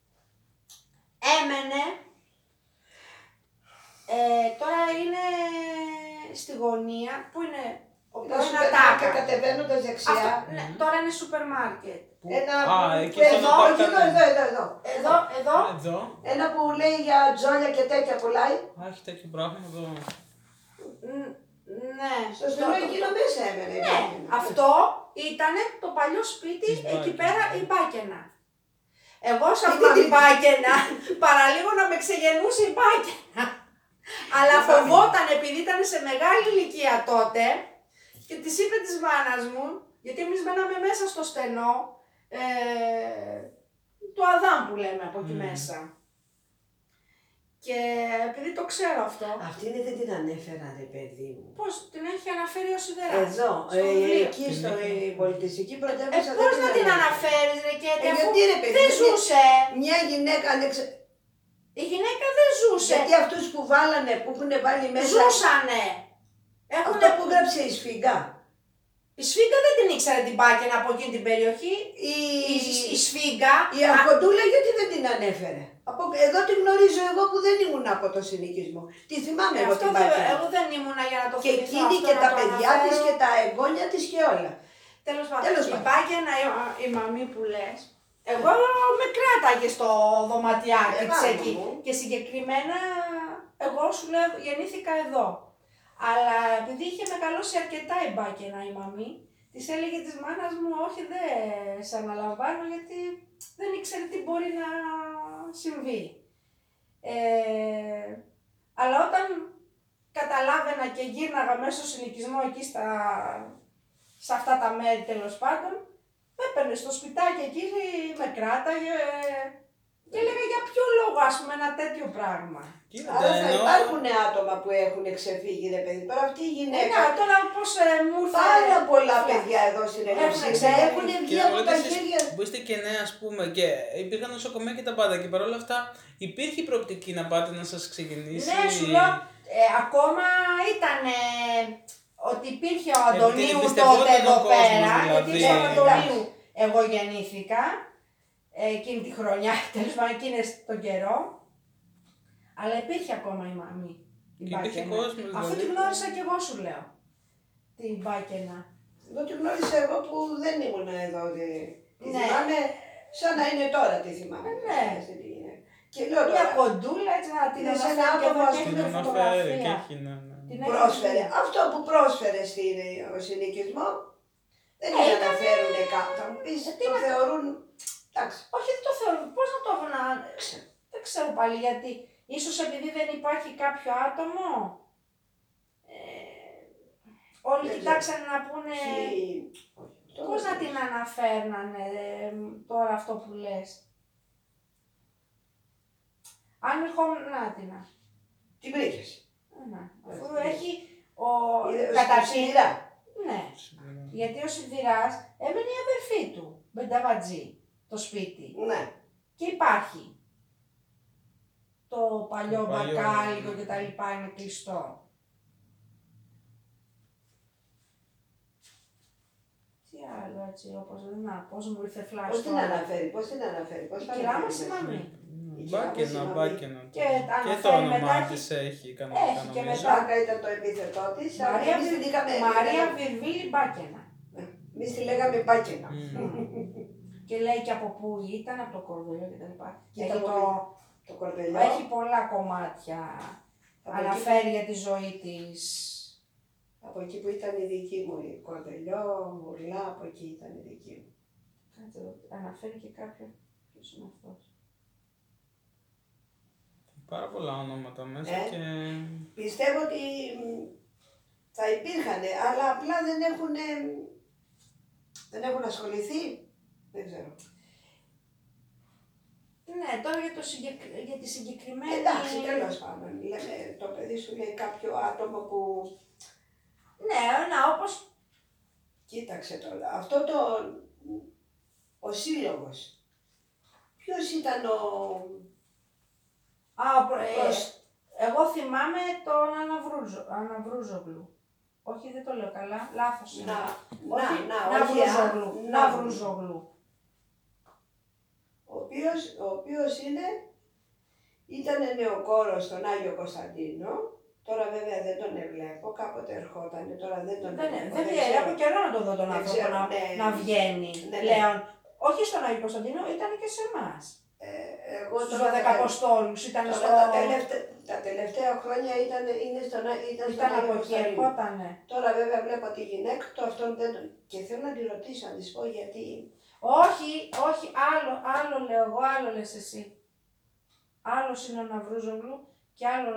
έμενε, ε, τώρα είναι στη γωνία, που είναι ο Ένα πρώην σούπερ Ατάκα. μάρκετ κατεβαίνοντας δεξιά. Αυτό, ναι, τώρα είναι σούπερ μάρκετ. Που- Ένα Α, που- εκεί που- στον εδώ, Ατάκα, όχι, εδώ, ναι. εδώ, εδώ, εδώ. Εδώ, εδώ, Εδώ. Ένα που λέει για τζόλια και τέτοια πουλάει. Α, έχει τέτοιο πράγμα εδώ. Ν- ναι. Στο στενό εκείνο μέσα έμενε. η Ναι, Μπάκαινα. αυτό ήταν το παλιό σπίτι Της εκεί Μπάκαινα. πέρα η Μπάκαινα. Εγώ σε αυτή την Μπάκαινα παραλίγο να με ξεγεννούσε η Μπάκαινα. Αλλά φοβόταν επειδή ήταν σε μεγάλη ηλικία τότε και της είπε της μάνας μου, γιατί εμείς μέναμε μέσα στο στενό, ε, του Αδάμ που λέμε από εκεί Μμμ. μέσα. Και επειδή το ξέρω αυτό, Αυτήν δεν την ανέφερα, ρε παιδί μου. πώς την έχει αναφέρει ο Σιδεράς. Εδώ, στο ε, βιβλίο. εκεί στο Την ε, πολιτιστική Ε, πρωτεύουσα. πώς δεν να την ανέφερα. αναφέρεις ρε Κέτη, Ε, αφού γιατί, ρε παιδί, δεν γιατί- ζούσε. Μια γυναίκα ανεξε... Η γυναίκα δεν ζούσε. Γιατί αυτούς που βάλανε, που έχουν βάλει μέσα. Ζούσανε. Έχουνε... Αυτό που γράψε η Σφίγγα. Η Σφίγγα δεν την ήξερε την Μπάκαινα από εκείνη την περιοχή. Η, Η, η Σφίγγα. η Αρχοντούλα γιατί δεν την ανέφερε. Από... Εδώ την γνωρίζω εγώ που δεν ήμουν από το συνοικισμό. Τη θυμάμαι Ε, εγώ αυτό την δεν, Μπάκαινα. εγώ δεν ήμουνα για να το Και θυμηθώ εκείνη αυτό, και να τα το παιδιά της αναφέρω. και τα εγγόνια της και όλα. Τέλος πάντων, Τέλος η πάντων. Μπάκαινα, η, η μαμή που λες, εγώ με κράταγε στο δωματιάκι Ε, της μάνα εκεί. μου. Και συγκεκριμένα, εγώ σου λέω, γεννήθηκα εδώ. Αλλά επειδή είχε μεγαλώσει αρκετά η Μπάκαινα η μαμή, της έλεγε της μάνας μου, όχι δεν σε αναλαμβάνω γιατί δεν ήξερε τι μπορεί να συμβεί. Ε, αλλά όταν καταλάβαινα και γύρναγα μέσα στο συνοικισμό εκεί στα, σε αυτά τα μέρη τέλος πάντων, με έπαιρνε στο σπιτάκι εκεί, με κράταγε και έλεγα για ποιο λόγο ας πούμε ένα τέτοιο πράγμα. Κοίτα, Άρα θα ενώ- υπάρχουν άτομα που έχουν ξεφύγει, ρε παιδί. Τώρα αυτή η γυναίκα. Ναι, τώρα πώς ε, μου ήρθε... Πάρα πολλά Φλα- παιδιά εδώ στην Έχουν Ελευσίνα ξεφύγει. έχουν βγει Και από τα όλες εσείς χέρια. που είστε και νέα, ας πούμε, και υπήρχαν νοσοκομεία και τα πάντα. Και παρόλα αυτά, υπήρχε η προοπτική να πάτε να σας ξεκινήσει. Ναι, σου λέω, ε, ακόμα ήταν ότι υπήρχε ο Αντωνίου εμπιστευόταν τότε ο εδώ κόσμος, πέρα, δηλαδή. γιατί στον Ναι, Αντωνίου εγώ γεννήθηκα, ε, εκείνη τη χρονιά, τέλος πάντων εκείνες τον καιρό, αλλά υπήρχε ακόμα η μαμή. Η Και υπήρχε Μπάκαινα. κόσμος, Αφού δηλαδή. τη γνώρισα και εγώ σου λέω, την Μπάκαινα. Εγώ τη γνώρισα εγώ που δεν ήμουν εδώ. Τη, τη Ναι. θυμάμαι σαν να είναι τώρα τη θυμάμαι. Ε, ναι. Αυτή τη γυναίκα. Και λέω Μια τώρα, κοντούλα έτσι να την Είναι σε ένα αναφέρω και άτομο, εδώ ας και Την έχει πούμε, αναφέρει και φωτογραφία. έχει, ναι, ναι. Την έχει- πρόσφερε. Αυτό που πρόσφερε στην, ο συνοικισμό δεν Ε, την ήταν- αναφέρουν κάπου. Θα μου πεις, Ε, τι το να- θεωρούν. Εντάξει. Όχι, δεν το θεωρώ. Πώς να το έβγαινα. Δεν ξέρω πάλι γιατί. Ίσως επειδή δεν υπάρχει κάποιο άτομο. Ε, όλοι Δεν κοιτάξανε να πούνε Ποιοι- όχι, πώς τώρα να την αναφέρνανε ε, τώρα αυτό που λες. Αν ερχόμουν να την να. Την βρήκες. Ε, να. Αφού Ε, έχει ο... Είδε- Καταρχήν, σιδηρά. ναι. Γιατί ο Σιδηράς έμενε η αδερφή του, Μπενταβατζή, το σπίτι. Ναι. Και υπάρχει. Το παλιό Το παλιό, μπακάλικο ναι. και τα λοιπά είναι κλειστό. Τι άλλο έτσι όπως, να, πώς μου ήρθε φλάσ Πώς την τώρα. αναφέρει, πώς την αναφέρει, πώς Η τα κυρά αναφέρει μας η μέσα. μαμή. Μπάκαινα, μπάκαινα. Και τα Και το αναφέρει όνομά μετά της έχει Έχει κανονικά και νομίζω. μετά. Μπάκα ήταν το επίθετό της, αλλά Μαρία, εμείς την είχαμε. Μαρία Βιρβίλη Μπάκαινα. Εμείς τη λέγαμε Μπάκαινα. Μμμ. Και λέει και από πού ήταν, από το κορδελιό και τα λοιπά. Κοίτα Έχει, από το, Το κορδελιό. έχει πολλά κομμάτια. από εκεί- Αναφέρει για τη ζωή της. Από εκεί που ήταν η δική μου, η κορδελιό, μουρλά, από εκεί ήταν η δική μου. Κάτσε εδώ, αναφέρει και κάποιο. Ποιος είναι αυτός. Πάρα πολλά ονόματα μέσα Ε. και. Πιστεύω ότι μ, θα υπήρχαν, αλλά απλά δεν έχουν, ε, δεν έχουν ασχοληθεί. Δεν ξέρω. Ναι, Ναι, τώρα για, το συγκεκ... για τη συγκεκριμένη... Εντάξει, τέλος πάντων. Λέμε, το παιδί σου λέει κάποιο άτομο που... Ναι, να, όπως... Κοίταξε τώρα, αυτό το... Ο σύλλογος. Ποιος ήταν ο... Α, ο προ- ε, Προς- εγώ θυμάμαι τον Αναβρούζο... Αναβρούζογλου. Όχι, δεν το λέω καλά, λάθος είναι. Να, Όχι, να, να, όχι, Ναυρούζογλου. α, Ναυρούζογλου. Ο οποίος, ο οποίος είναι, ήταν νεοκόρος στον Άγιο Κωνσταντίνο. Τώρα βέβαια δεν τον βλέπω, κάποτε ερχόταν, τώρα δεν τον Δεν, βλέπω. δεν βγαίνει, ξέρω. από καιρό να τον δω τον Δεν άνθρωπο ξέρω, να, ναι. να βγαίνει Ναι, ναι. πλέον. Όχι στον Άγιο Κωνσταντίνο, ήταν και σε εμάς. Ε, εγώ Στους τώρα δώδεκα τα- Αποστόλους, ήταν τώρα στο... τα, τελευταία, τα τελευταία χρόνια ήταν, είναι στον, Ά- ήταν στον Ήταν Άγιο από εκεί, Κωνσταντίνο. ερχότανε. Τώρα βέβαια βλέπω τη γυναίκα του, αυτόν δεν τον... Και θέλω να τη ρωτήσω, να της πω γιατί... Όχι, όχι, άλλο, άλλο λέω εγώ, άλλο λες εσύ. Άλλος είναι ο Ναυρούζογλου και άλλο...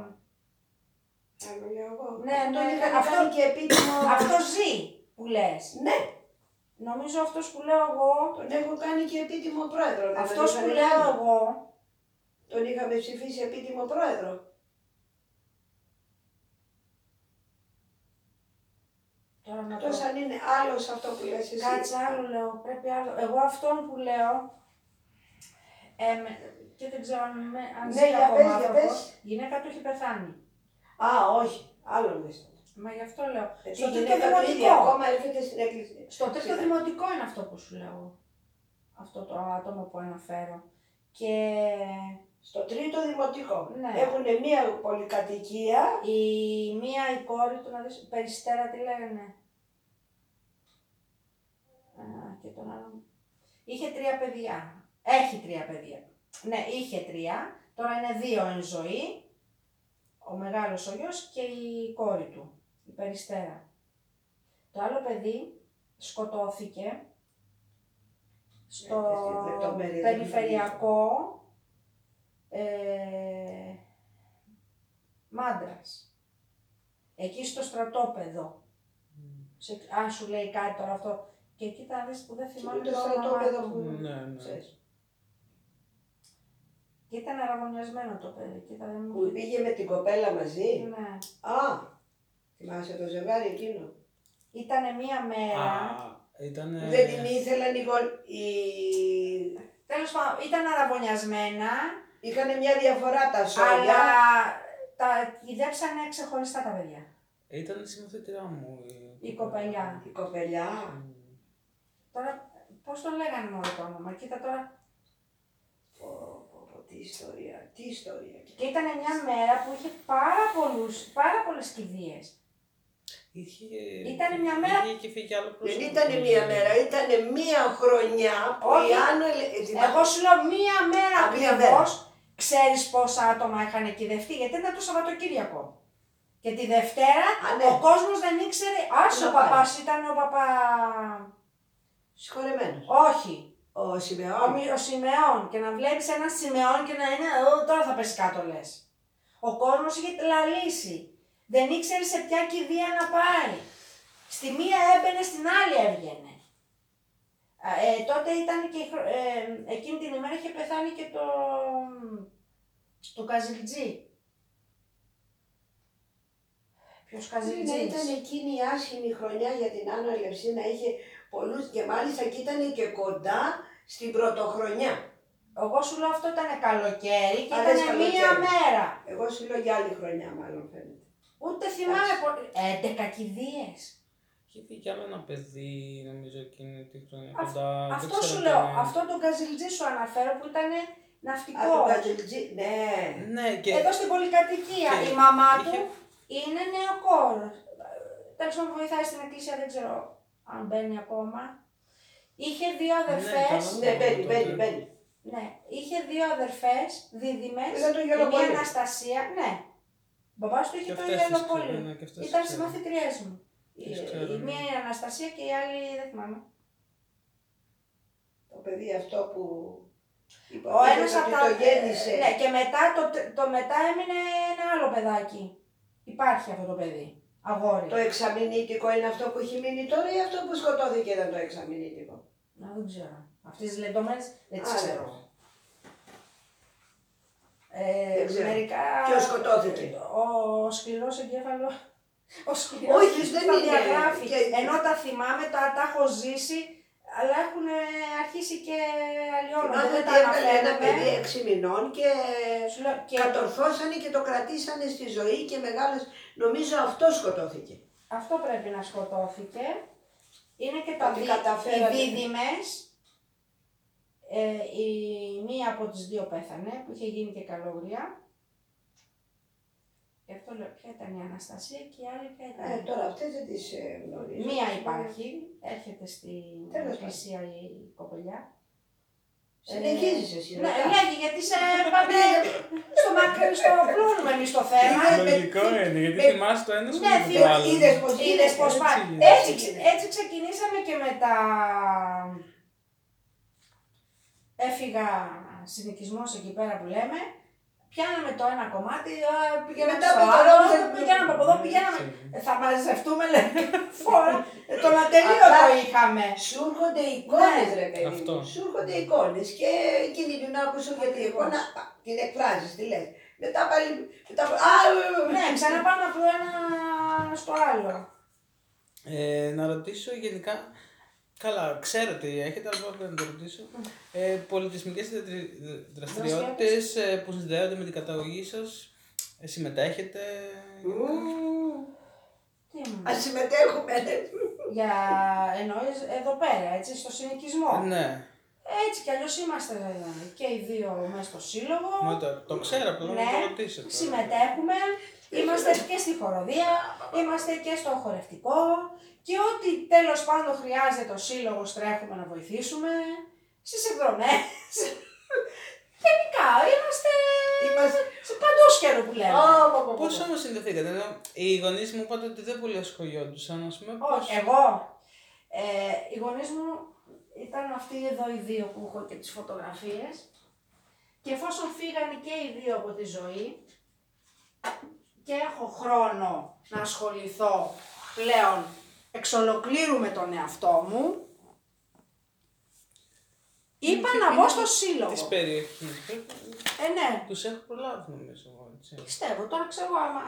Άλλο λέω εγώ. Ναι, Τον ναι, είχαν αυτό- κάνει και επίτιμο... Αυτό ζει που λες. Ναι, Νομίζω αυτός που λέω εγώ, τον έχω κάνει και επίτιμο πρόεδρο. δεν τον αυτός είχαν που λέω κάνει. εγώ, Τον είχαμε ψηφίσει επίτιμο πρόεδρο. τώρα να το... Εκτός αν είναι άλλος αυτό που λες εσύ. Κάτσε άλλο λέω, πρέπει άλλο. Εγώ αυτόν που λέω, ε, με- και δεν ξέρω αν, με, αν Ναι, ζει για ακόμα πες, για άνθρωπος, πες. η γυναίκα του έχει πεθάνει. Α, όχι. Άλλο λες. Μα γι' αυτό λέω. Γιατί Στο η τρίτο γυναίκα του ήδη δημοτικό. ακόμα έρχεται στην εκκλησία. Στο τρίτο Σιγά. δημοτικό είναι αυτό που σου λέω. Αυτό το άτομο που αναφέρω. Και Στο τρίτο δημοτικό. Ναι. Έχουν μία πολυκατοικία. η μία η κόρη του, να δεις, Περιστέρα τι λέγανε. Α, και τον άλλο. Είχε τρία παιδιά. Έχει τρία παιδιά. Ναι, είχε τρία. Τώρα είναι δύο εν ζωή. Ο μεγάλος ο γιος και η κόρη του, η Περιστέρα. Το άλλο παιδί σκοτώθηκε στο Ε, τις λεπτομέρειες δεν περιφερειακό ε, Μάντρας. Εκεί στο στρατόπεδο. Σε, αν σου λέει κάτι τώρα αυτό. Και εκεί θα δεις που δεν θυμάμαι Είναι το το όνομα στρατόπεδο του. που... Ναι, ναι. ξέρεις, Και ήταν αραβωνιασμένο το παιδί. Κοίτα, δεν μου... που πήγε με την κοπέλα μαζί. Ναι. Α, θυμάσαι το ζευγάρι εκείνο. Ήτανε μία μέρα. Α, ήτανε... Που δεν την ήθελαν οι γον... οι... Τέλος πάντων, ήταν αραβωνιασμένα, Είχαν μια διαφορά τα σόγια. αλλά τα κυδέψανε ξεχωριστά τα παιδιά. Ήταν η συμμαθήτριά μου. Η κοπελιά. Η κοπελιά. Τώρα, πώς τον λέγανε μόνο το όνομα, κοίτα τώρα. Πω, πω, πω, τι ιστορία, τι ιστορία. Και ήταν μια μέρα που είχε πάρα, πολλούς, πάρα πολλές κηδείες. Είχε... Ήτανε μια μέρα- Είχε και φύγει κι άλλο Δεν πρόσωπο. ήταν μία μέρα, ήταν μία χρονιά που Όχι. η Άννα... Εγώ σου λέω μία μέρα Α, μία ακριβώς, ξέρεις πόσα άτομα είχαν κυδευτεί, γιατί ήταν το Σαββατοκύριακο. Και τη Δευτέρα Α, ναι. ο κόσμος δεν ήξερε, άσε Να ο πάει. παπάς ήταν ο παπά... Συγχωρεμένος. Όχι, Ο ο, Σιμεών. Μη- ο Σιμεών και να βλέπεις ένα Σιμεών και να είναι, «Ω, τώρα θα πέσει κάτω λες». Ο κόσμος είχε λαλήσει. Δεν ήξερε σε ποια κηδεία να πάει. Στη μία έμπαινε, στην άλλη έβγαινε. Ε, τότε ήταν και, η χρο- ε, εκείνη την ημέρα είχε πεθάνει και το, το Καζιλτζή. Ποιος Ναι, Καζιλτζής? ήταν εκείνη η άσχημη χρονιά για την Άννα Ελευσίνα, είχε πολλούς και μάλιστα και ήταν και κοντά στην πρωτοχρονιά. Εγώ σου λέω αυτό ήταν καλοκαίρι και Α, ήταν λες μία καλοκαίρι. μέρα. Εγώ σου λέω για άλλη χρονιά μάλλον φαίνεται. Ούτε θυμάμαι πο- έντεκα κηδείες. Είχε φύγει κι άλλο ένα παιδί, νομίζω, εκείνη τη χρονιά. Αυ- κοντά. Δεν Αυτό ξέρω σου τι λέω, είναι. αυτό τον Καζιλτζή σου αναφέρω που ήταν Α, ναυτικό. το Κατζελτζή, ναι. Ναι, και... Εδώ στην πολυκατοικία. και Η μαμά είχε- του είναι νεοκόρος. Τέλος πάντων βοηθάει στην εκκλησία, δεν ξέρω αν μπαίνει ακόμα. Είχε δύο αδερφές. καλά. Ναι, μπαίνει, τότε. μπαίνει, μπαίνει. Ναι, είχε δύο αδερφές δίδυμες. Ήταν το Η Γελοπόλη. μία Αναστασία, ναι. Ο μπαμπάς του είχε Και το αυτές τις Γελοπόλη. ξέρω, ναι, και αυτές τις Ήταν ξέρω. συμμαθητριές μου. Η, Τις ξέρω, η ναι. μία η Αναστασία και η άλλη δεν θυμάμαι. Το παιδί αυτό που Ο υποτίθεται ένας από ότι τα... το γέννησε. Ναι, και μετά, το, το μετά έμεινε ένα άλλο παιδάκι. Υπάρχει αυτό το παιδί. Αγόρι. Το εξαμηνήτικο είναι αυτό που έχει μείνει τώρα ή αυτό που σκοτώθηκε ήταν το εξαμηνήτικο. Να, δεν ξέρω. Αυτές τις λεπτομέρειες δεν τις Α, ξέρω. ναι. Ε, Δεν ξέρω. μερικά... Ποιος σκοτώθηκε? Ο σκληρός εγκέφαλο. Ο σκληρός Όχι, δεν τα είναι. διαγράφει. Και- Ενώ τα θυμάμαι, τα, τα έχω ζήσει, αλλά έχουν αρχίσει και αλλοιώνονται. Θυμάμαι Δεν ότι τα έβγαλε ένα παιδί αναφέρουμε. έξι μηνών και Σου λέω, και κατορθώσανε και το κρατήσανε στη ζωή και μεγάλος. Νομίζω αυτό σκοτώθηκε. αυτό πρέπει να σκοτώθηκε. Είναι και τα Ότι δι... καταφέρατε. οι δίδυμες. Ε, η μία από τις δύο πέθανε, που είχε γίνει και καλόγρια. Γι' αυτό λέω, ποια ήταν η Αναστασία και η άλλη ποια ήταν. Ε, τώρα αυτές δεν τις ε, γνωρίζω. Μία υπάρχει, έρχεται στην Τέλος εκκλησία η κοπελιά. Συνεχίζεις εσύ. Ναι, μετά. λέγει γιατί σε πάμε στο μακρύ, στο πλούνουμε εμείς το θέμα. Είναι- Λογικό είναι, γιατί με- θυμάσαι το ένα σου Ναι, και θύμα, το άλλο. είδες πως Είδες πως Έτσι πάει. γίνεται. Έτσι, έτσι ξεκινήσαμε και με τα... Έφυγα συνοικισμός εκεί πέρα που λέμε. Πιάναμε το ένα κομμάτι, α, πηγαίναμε Μετά στο από το άλλο, άλλο, πηγαίναμε από εδώ, πηγαίναμε. Έτσι. Ε, Θα μαζευτούμε, λέει, φορά. Ε, Τον ατελείωτο Απλά- είχαμε. Σου έρχονται εικόνες Ναι, ρε παιδί αυτό. μου. Σου έρχονται εικόνες και εκείνη την ώρα που σου έρχεται η Ακριβώς. εικόνα α, την εκφράζεις, τη λες. Μετά πάλι, μετά πάλι, α, Ναι, ξαναπάμε από το ένα στο άλλο. Ε, να ρωτήσω γενικά, καλά, ξέρω τι έχετε, αλλά πρέπει να το ρωτήσω. Ε, πολιτισμικές δραστηρι- δραστηριότητες ε, που συνδέονται με την καταγωγή σας, ε, συμμετέχετε. μμμ. Τι εννοείς? Ας συμμετέχουμε. ναι. Για εννοείς εδώ πέρα, έτσι, στο συνοικισμό. Ναι, Έτσι κι αλλιώς είμαστε και οι δύο μέσα στο σύλλογο. μα το, το ξέρω, απλά να Ναι, το ρωτήσω. τώρα. συμμετέχουμε, είμαστε και στη χοροδία, είμαστε και στο χορευτικό και ό,τι τέλος πάντων χρειάζεται ο σύλλογος τρέχουμε να βοηθήσουμε, στις εκδρομές. Γενικά, είμαστε, Είμαστε. σε παντούσκερο που λέμε. Ω, πω, πω, πω. Πώς όμως συνδεθήκατε, ενώ οι γονείς μου είπατε ότι δεν πολύ ασχολιόντουσαν, ας πούμε. Όχι, πώς... εγώ. Ε, οι γονείς μου ήταν αυτοί εδώ οι δύο που έχω και τις φωτογραφίες και εφόσον φύγανε και οι δύο από τη ζωή και έχω χρόνο να ασχοληθώ πλέον εξ ολοκλήρου με τον εαυτό μου, είπα να μπω στο σύλλογο. Της περιοχής. Ε, ναι, Τους έχω προλάβει νομίζω εγώ, έτσι. πιστεύω, τώρα ξέρω άμα...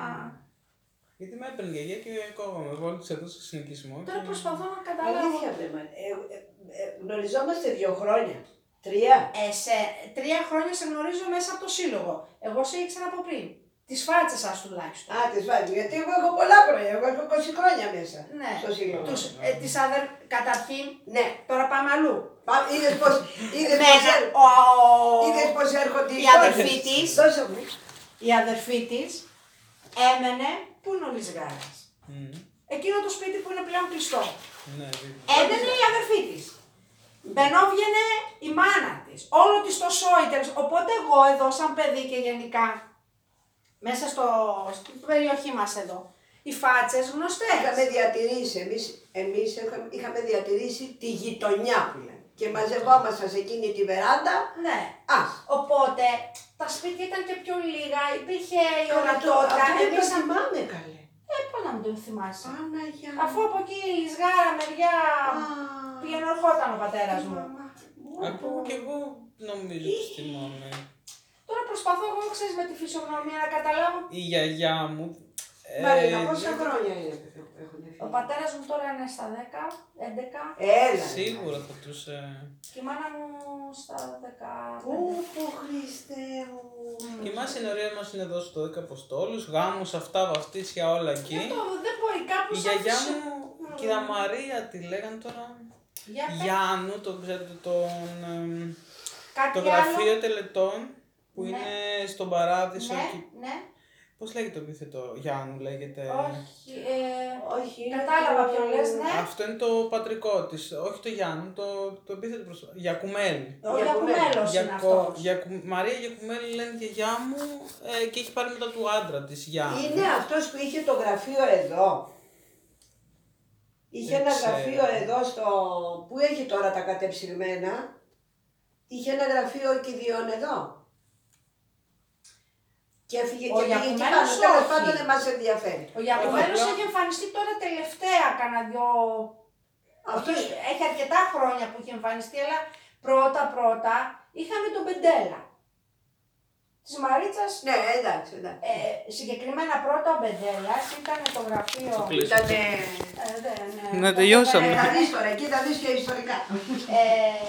Γιατί με έπαιρνε η γιαγιά και κόβαμε εγώ όλους εδώ στο συνοικισμό. Τώρα και- προσπαθώ να καταλάβω. Αλήθεια, βρε, μα. Ε, ε, ε, γνωριζόμαστε δύο χρόνια. Τρία. Ε, σε τρία χρόνια σε γνωρίζω μέσα από το σύλλογο. Εγώ σε ήξερα από πριν. Τις φάτσες σας τουλάχιστον. Α, τις βάζει. Γιατί εγώ έχω πολλά χρόνια. Εγώ έχω είκοσι χρόνια μέσα. Ναι. Στο σύλλογο. Τους, ε, τις αδερ... Καταρχήν, Ναι. τώρα πάμε αλλού. Πα- Είδες πως, είδες Ναι, πως, ναι, έρ- ο... είδες πως έρχονται οι η αδερφή εικόνες. της. Δώσε μου. Η αδερφή της έμενε, πού είναι ο Λυσγάρας. Μμμ. Εκείνο το σπίτι που είναι πλέον κλειστό. Ναι, δίπλα. Έμενε η αδερφή της. Μπαινόβγαινε η μάνα της. Όλο της το σόι. τέλος- Οπότε εγώ εδώ σαν παιδί και γενικά, μέσα στο, στην περιοχή μας εδώ, οι φάτσες γνωστές. Είχαμε διατηρήσει, εμείς, εμείς είχαμε, είχαμε διατηρήσει τη γειτονιά που λέμε. Και μαζευόμασταν σε εκείνη τη βεράντα. Ναι. Ας. Οπότε τα σπίτια ήταν και πιο λίγα, υπήρχε η Καλά, το- ορατότητα. αυτό δεν το Εμείς αν... θυμάμαι καλέ. Ε, πώς να μην τον θυμάσαι. Παναγιά. Αφού από εκεί η Λυσγάρα μεριά πήγαινε ερχόταν ο πατέρας μου. Ακόμα και εγώ νομίζω τους θυμάμαι. Τώρα προσπαθώ εγώ, ξέρεις, με τη φυσιογνωμία να καταλάβω. Η γιαγιά μου. ε, Μαρίνα, πόσα χρόνια είναι που έχουν Ο φύγει. πατέρας μου τώρα είναι στα δέκα, έντεκα Έλα. Σίγουρα θα τους. ε, και η μάνα μου στα δεκαπέντε. Πού, πού, Χριστέ μου. Και η μας ενορία μας είναι εδώ στο δέκα Αποστόλους, γάμους, αυτά, βαφτίσια, όλα εκεί. Αυτό δεν μπορεί κάπου Η σαν γιαγιά φυσιο- μου, κυρία Μαρία, τη λέγανε τώρα. Για πες. Γιάννου, το ξέρετε, τον, εμ, Κάτι το άλλο. γραφείο τελετών που Ναι. είναι στον Παράδεισο. Ναι, εκεί. ναι. Πώς λέγεται το επίθετο, Γιάννου λέγεται. Όχι. Ε, Όχι. είναι Κατάλαβα το- ποιον λες, ναι. Αυτό είναι το πατρικό της, όχι το Γιάννου, το, το επίθετο προς... Γιακουμέλη. Ο Γιακουμέλος είναι Γιακο- αυτός. Γιακου- Μαρία Γιακουμέλη λένε και γιαγιά μου ε, και έχει πάρει μετά του άντρα της Γιάννου. Είναι αυτός που είχε το γραφείο εδώ. Είχε Δεν ένα ξέρω. γραφείο εδώ στο... Πού έχει τώρα τα κατεψυγμένα. Είχε ένα γραφείο κηδιών εδώ. Και έφυγε Ο και πήγε εκεί Γιακουμέλος πάνω. Τέλος όχι. πάντων δεν μας ενδιαφέρει. Ο Γιακουμέλος απλά- έχει εμφανιστεί τώρα τελευταία, κάνα δυο... Αυτός... Όχι, έχει αρκετά χρόνια που έχει εμφανιστεί, αλλά πρώτα πρώτα είχαμε τον Πεντέλα. της Μαρίτσας. Ναι, εντάξει, εντάξει. Ε, συγκεκριμένα πρώτα ο Μπεντέλας ήταν το γραφείο. Ήτανε... Ε, δε, ναι. Να τελειώσαμε. Ε, θα δεις τώρα, εκεί θα δεις και ιστορικά. Ε,